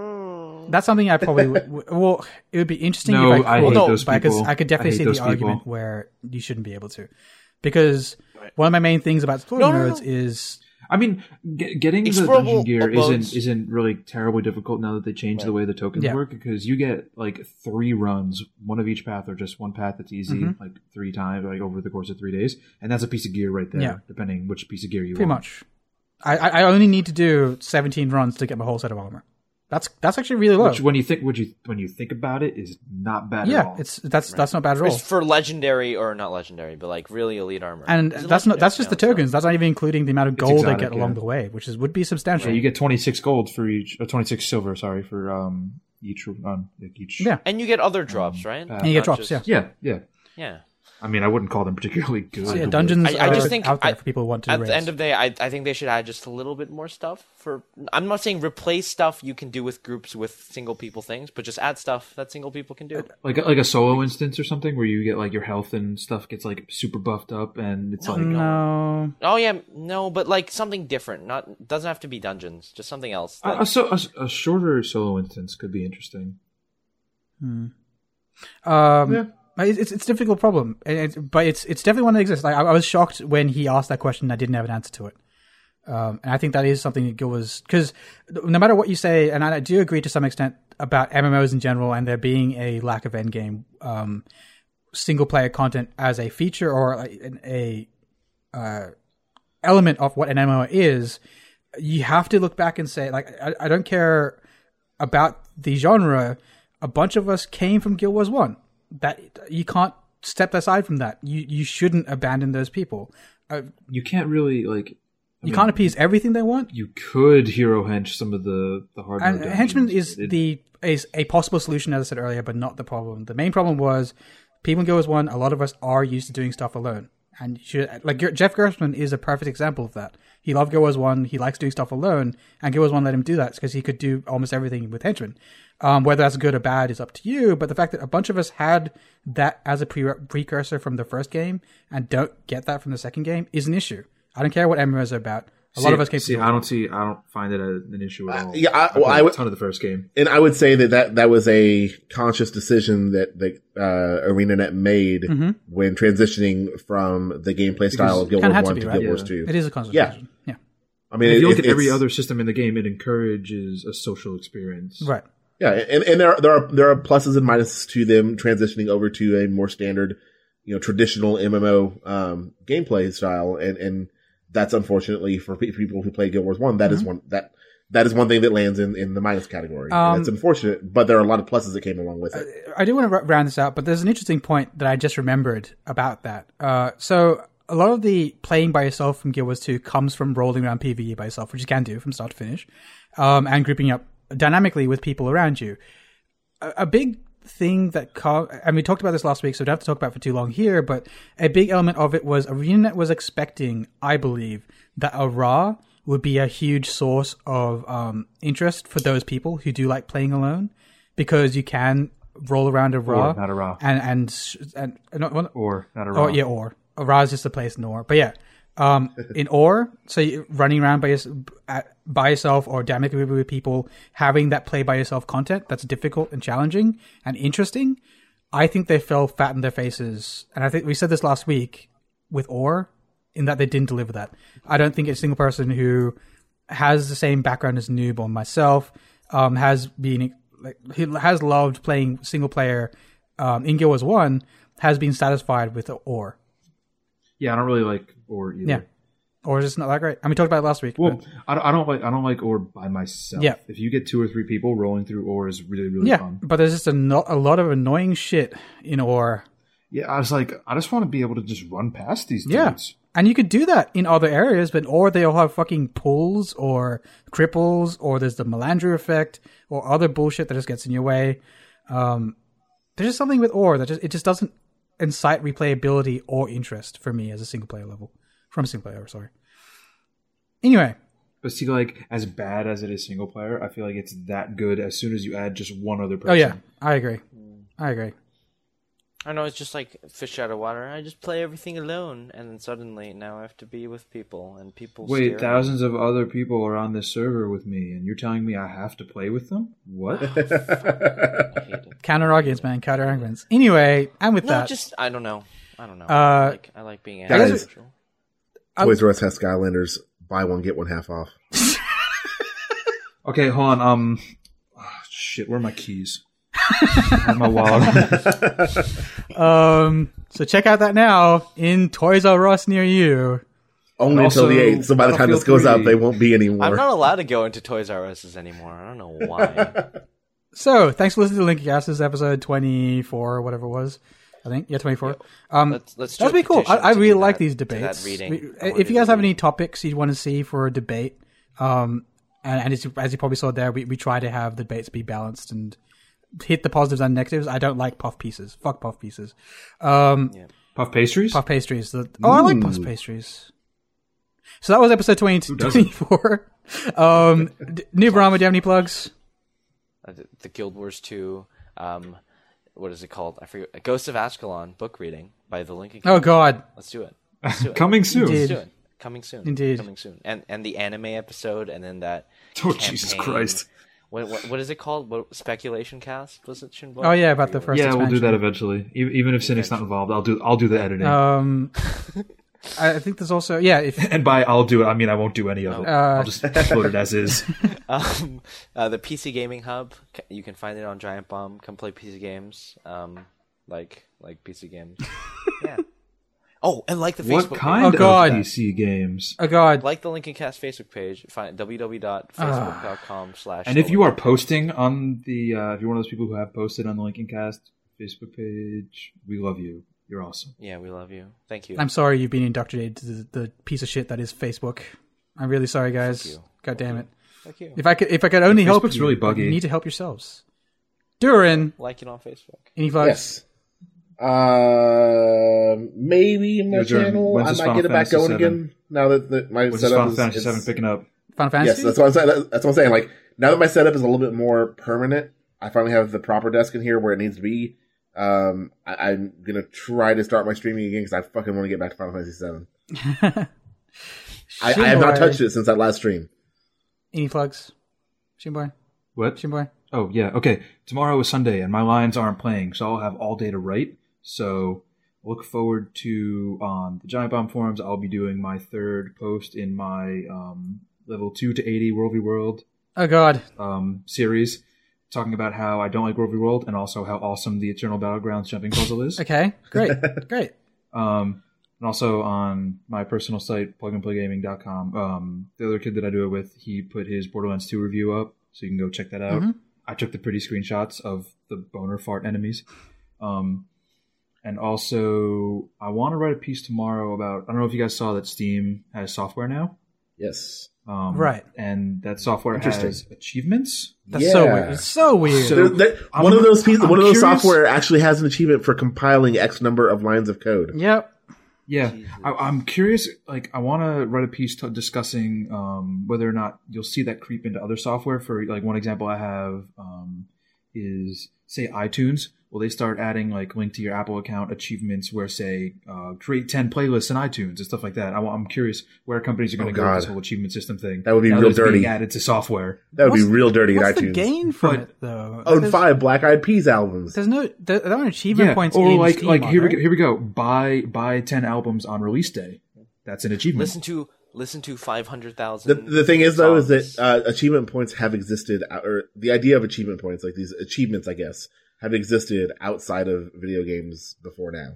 Oh. That's something I probably would, would- well. It would be interesting No, if I I could, hate no, those but I could, people. I could definitely hate see those the people. argument where you shouldn't be able to, because one of my main things about explorer No, no, modes no. is I mean, get, getting the Explorable dungeon gear modes. isn't isn't really terribly difficult now that they changed the way the tokens Yeah. work, because you get like three runs, one of each path, or just one path that's easy, Mm-hmm. like three times, like over the course of three days, and that's a piece of gear right there, Yeah. depending which piece of gear you pretty want. much. I, I I only need to do seventeen runs to get my whole set of armor. That's that's actually really low. Which, when you think, what you when you think about it, is not bad at yeah, all. it's that's that's not bad at all. It's for legendary or not legendary, but like really elite armor. And Is it that's not legendary? that's just No, the it's not. tokens. That's not even including the amount of gold I exotic, get along yeah. the way, which is would be substantial. Yeah, you get twenty six gold for each, or twenty six silver, sorry, for um each run, like each. Yeah. And you get other drops, right? path. And you get Not drops, just- yeah. yeah, yeah. Yeah. I mean, I wouldn't call them particularly good. So, yeah, but- dungeons I, I are just think out there I- for people who want to at race. the end of the day, I, I think they should add just a little bit more stuff. For I'm not saying replace stuff you can do with groups with single people things, but just add stuff that single people can do. like a, like a solo instance or something where you get like your health and stuff gets like super buffed up, and it's like no, Oh yeah, no, but like something different. Not doesn't have to be dungeons, just something else. a, Like, a, so, a, a shorter solo instance could be interesting. um, Yeah. it's it's it's a difficult problem, and it's, but it's it's definitely one that exists. Like I, I was shocked when he asked that question, and I didn't have an answer to it. Um, and I think that is something that Gil was, because no matter what you say, and I do agree to some extent about M M Os in general and there being a lack of endgame um, single player content as a feature or a, a uh, element of what an M M O is, you have to look back and say, like, I, I don't care about the genre. A bunch of us came from Guild Wars one. That you can't step aside from that. You you shouldn't abandon those people. Uh, You can't really like You can't appease everything they want. You could hero hench some of the the hard And mode henchman dungeons, is but it- the is a possible solution, as I said earlier, but not the problem. The main problem was people in Guild Wars One. A lot of us are used to doing stuff alone, and you should, like Jeff Gerstmann is a perfect example of that. He loved Guild Wars One. He likes doing stuff alone, and Guild Wars One let him do that because he could do almost everything with henchmen. Um, whether that's good or bad is up to you. But the fact that a bunch of us had that as a pre- precursor from the first game and don't get that from the second game is an issue. I don't care what M M Os are about. A lot See- of us came see. from I don't see. I don't find it a, an issue at Uh, all. yeah, I- I well, I played would- a ton of the first game. And I would say that that, that was a conscious decision that the uh, ArenaNet made Mm-hmm. when transitioning from the gameplay style of Guild Kinda Wars had to One be, to right? Guild Wars Yeah. Two. It is a constant Yeah. decision. Yeah. I mean, If you it- look at every it's- other system in the game, it encourages a social experience. Right. Yeah, and, and there are, there are there are pluses and minuses to them transitioning over to a more standard, you know, traditional M M O um, gameplay style, and, and that's unfortunately for pe- people who play Guild Wars One, that is one that that is one thing that lands in, in the minus category. Um, and that's unfortunate, but there are a lot of pluses that came along with it. I do want to round this out, but there's an interesting point that I just remembered about that. Uh, so a lot of the playing by yourself from Guild Wars two comes from rolling around PvE by yourself, which you can do from start to finish, um, and grouping up dynamically with people around you. A, a big thing that, co- and we talked about this last week, so we don't have to talk about it for too long here, but a big element of it was ArenaNet was expecting, I believe, that a Ra would be a huge source of um, interest for those people who do like playing alone, because you can roll around a Ra. Or not a Ra. And, and, and, and not, well, Or not a oh, Ra. yeah, or. A Ra is just a place in Or. But yeah, um, in Or, so you're running around by, your, at, by yourself or dynamically with people, having that play by yourself content that's difficult and challenging and interesting, I think they fell fat in their faces. And I think we said this last week with Or, in that they didn't deliver that. I don't think a single person who has the same background as Noob or myself um, has been like he has loved playing single player um, in Guild Wars One, has been satisfied with Or. Yeah, I don't really like Or either. Yeah. Or is it not that great? I mean, we talked about it last week. Well, but- I don't, I don't like I don't like Or by myself. Yeah. If you get two or three people rolling through Or is really really yeah, fun. but there's just a, no- a lot of annoying shit in Or. Yeah, I was like, I just want to be able to just run past these Yeah. dudes. And you could do that in other areas, but or they all have fucking pulls or cripples, or there's the Melandra effect or other bullshit that just gets in your way. Um, there's just something with Or that just it just doesn't incite replayability or interest for me as a single player level. From a single player, sorry. Anyway, But see, like, as bad as it is single player, I feel like it's that good as soon as you add just one other person. oh yeah, I agree. I agree. I know, it's just like fish out of water. I just play everything alone, and then suddenly now I have to be with people, and people Wait, stare. thousands of other people are on this server with me, and you're telling me I have to play with them? What? I hate it. Counter arguments, man. Counter arguments. Anyway, and with No, that, just I don't know. I don't know. Uh, I like I like being Guys- antisocial. Toys R Us has Skylanders. Buy one, get one half off. Okay, hold on. Um, oh, shit, where are my keys? I have my wallet. um, so check out that now in Toys R Us near you. Only Also, until the eighth. So by the time this Battlefield goes out, three. they won't be I'm anymore. not allowed to go into Toys R Us anymore. I don't know why. So thanks for listening to Lincoln Cast. This is episode twenty-four or whatever it was. I think yeah, twenty-four. Um, Let's let's. do That'd a be cool. I, petition I to really do like that- these to that debates. reading. We- I wanna if you do guys the have any reading. topics you'd want to see for a debate, um, and, and as, you, as you probably saw there, we, we try to have the debates be balanced and hit the positives and negatives. I don't like puff pieces. Fuck puff pieces. Um, Yeah. Puff pastries? Puff pastries. The, oh, I like puff Ooh. pastries. So that was episode twenty, doesn't? twenty-four. um, D- New Brahma, do you have any plugs? Uh, the, the Guild Wars two. Um, what is it called? I forget. Ghost of Ascalon book reading by the Lincoln. Oh, God. Let's do it. Let's do it. Coming soon. Indeed. Let's do it. Coming soon. Indeed. Coming soon. And and the anime episode, and then that. Oh, Jesus campaign- Christ. What, what what is it called? What speculation cast was it? Shinbo? Oh, yeah, about the first Yeah, we'll do that expansion. eventually. E- Even if Cynic's not involved, I'll do I'll do the editing. Um, I I think there's also, yeah, if and by I'll do it, I mean I won't do any of it. Uh, I'll just upload it as is. Um, uh, the P C Gaming Hub. c- You can find it on Giant Bomb. Come play P C games. Um, like like P C games. Yeah. Oh, and like the Facebook What kind Oh, page. God. of P C games? oh, God. Like the Lincoln Cast Facebook page. Find w w w dot facebook dot com slash. And if you are posting on the, uh, if you're one of those people who have posted on the Lincoln Cast Facebook page, we love you. You're awesome. yeah, we love you. Thank you. I'm sorry you've been indoctrinated to the, the piece of shit that is Facebook. I'm really sorry, guys. Thank you. God damn it. Thank you. If I could, if I could only help Facebook's you, really but buggy. you need to help yourselves. Durin, Like it on Facebook. any vlogs? Yes. Uh, maybe my Is there- channel. when's I this might Final get it back Fantasy going seven? again. Now that the, my Which is setup Final is, Fantasy is- seven picking up. Final Fantasy? Yes, that's what I'm saying. That- That's what I'm saying. Like now that my setup is a little bit more permanent, I finally have the proper desk in here where it needs to be. Um, I, I'm gonna try to start my streaming again because I fucking want to get back to Final Fantasy seven. I, I have not Shinboy. touched it since that last stream. Any plugs? Shinboy? What? Shinboy? Oh, yeah. Okay. Tomorrow is Sunday, and my Lions aren't playing, so I'll have all day to write. So look forward to, on the Giant Bomb forums, I'll be doing my third post in my um, level two to eighty World v. World Oh, God. um, series, talking about how I don't like World v. World, and also how awesome the Eternal Battlegrounds jumping puzzle is. Okay, great. Great. Um, and also on my personal site, plug and play gaming dot com, um, the other kid that I do it with, he put his Borderlands two review up, so you can go check that out. Mhm. I took the pretty screenshots of the boner fart enemies. Um, and also, I want to write a piece tomorrow about, I don't know if you guys saw that Steam has software now. Yes. Um, Right. And that software Interesting. has achievements. That's so Yeah. weird. It's so weird. So- There- there- I'm- one of those pieces, I'm one of those curious- software actually has an achievement for compiling X number of lines of code. Yep. Yeah, Jesus. I, I'm curious. Like, I want to write a piece t- discussing um, whether or not you'll see that creep into other software. For like one example, I have um, is say iTunes. Will they start adding like link to your Apple account achievements where say uh, create ten playlists in iTunes and stuff like that? I, I'm curious where companies are going Oh, to go with this God. whole achievement system thing. That would be now real that it's being dirty. added to software. That would What's- be real dirty in What's iTunes. the gain from But- it, though? Own There's- five Black Eyed Peas albums. There's no, there there aren't achievement Yeah, points or in like Steam, like are here we there? go, here we go. Buy buy ten albums on release day. That's an achievement. Listen to listen to five hundred The, thousand. the thing is, though, is that uh, achievement points have existed, uh, or the idea of achievement points, like these achievements, I guess, have existed outside of video games before now.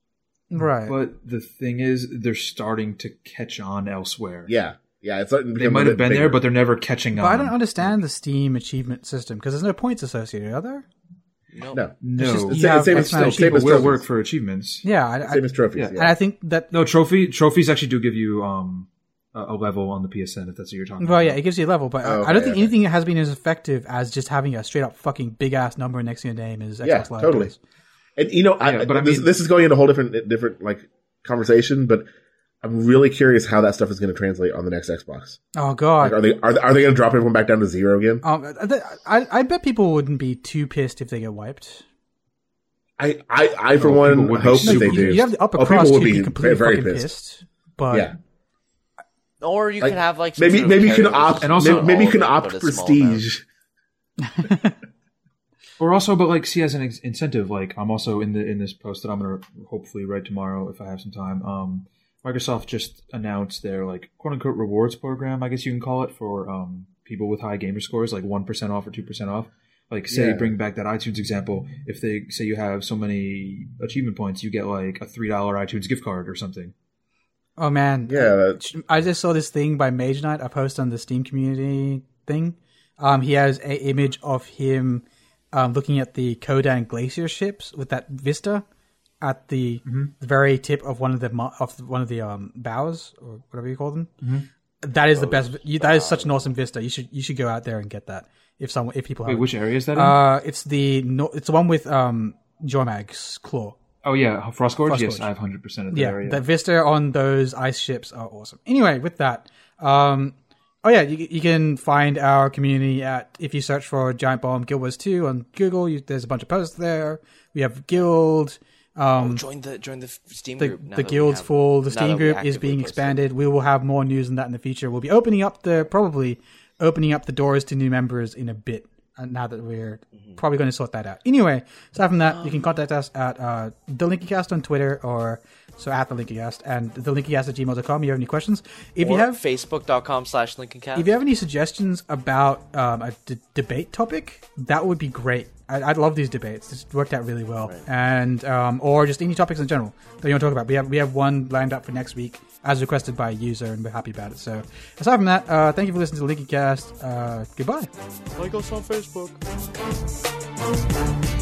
Right. But the thing is, they're starting to catch on elsewhere. Yeah, yeah, it's starting to They become a might have bit been there, bigger. but they're never catching But on. I don't understand the Steam achievement system because there's no points associated, are there? no. no, No, It's just- It's You same, have same, X as, amount of still, same people as will trophies. work for achievements. Yeah, I, I, Same as trophies. Yeah. Yeah, and I think that. No, trophy trophies actually do give you um a, a level on the P S N if that's what you're talking Well, about. yeah, it gives you a level, but I- Oh, I don't okay, think okay. anything has been as effective as just having a straight up fucking big ass number next to your name as Xbox Yeah, Live totally. does. And you know, I, Yeah, but I this, mean- this is going into a whole different, different like conversation, but I'm really curious how that stuff is going to translate on the next Xbox. Oh Like, god. are they are, they- are they going to drop everyone back down to zero again? Um, I, I, I bet people wouldn't be too pissed if they get wiped. I, I, I for Oh, one people would be hope that super they you, do. you have the upper Oh, crust people would who'd be be completely very, fucking very pissed. But Yeah. Or you Like, could have like some Maybe sort of maybe you can carrot opt or and also- maybe, maybe you can all of opt it, but a small amount. prestige. Or also, but like, see, as an ex- incentive, like I'm also in the in this post that I'm gonna hopefully write tomorrow if I have some time. Um, Microsoft just announced their like quote unquote rewards program, I guess you can call it, for um people with high gamer scores, like one percent off or two percent off. Like, say, Yeah. bring back that iTunes example. If they say you have so many achievement points, you get like a three dollar iTunes gift card or something. oh man, Yeah, that- I just saw this thing by Mage Knight. I posted on the Steam community thing. Um, he has a image of him um, looking at the Kodan glacier ships with that vista at the, the very tip of one of the mo- of one of the um, bows or whatever you call them. Mm-hmm. That is the best. You, that is such an awesome vista. You should you should go out there and get that if someone if people Wait, have. which area is that in? Uh, it's the no, it's the one with um Jormag's claw. oh, yeah, Frost Gorge? Frost yes, Gorge. I have one hundred percent of the Yeah, area. the vista on those ice ships are awesome. Anyway, with that, um, oh yeah, you, you can find our community at if you search for Giant Bomb Guild Wars two on Google. You, there's a bunch of posts there. We have Guild. Um, Join the join the Steam the group. now the that we guild's have- full. The now Steam that we group is actively being post it. expanded. We will have more news on that in the future. We'll be opening up the probably opening up the doors to new members in a bit. Uh, now that we're Mm-hmm. probably going to sort that out. Anyway, aside from that, you can contact us at uh, the Linkycast on Twitter or so at the Linkycast and the Linkycast at gmail dot com. You have any questions? If you Or have facebook.com slash lincolncast. if you have any suggestions about um, a d- debate topic, that would be great. I- I'd love these debates. It's worked out really well, Right. and um, or just any topics in general that you want to talk about. We have we have one lined up for next week as requested by a user, and we're happy about it. So, aside from that, uh, thank you for listening to the Linkycast. Uh, goodbye. Like us on Facebook.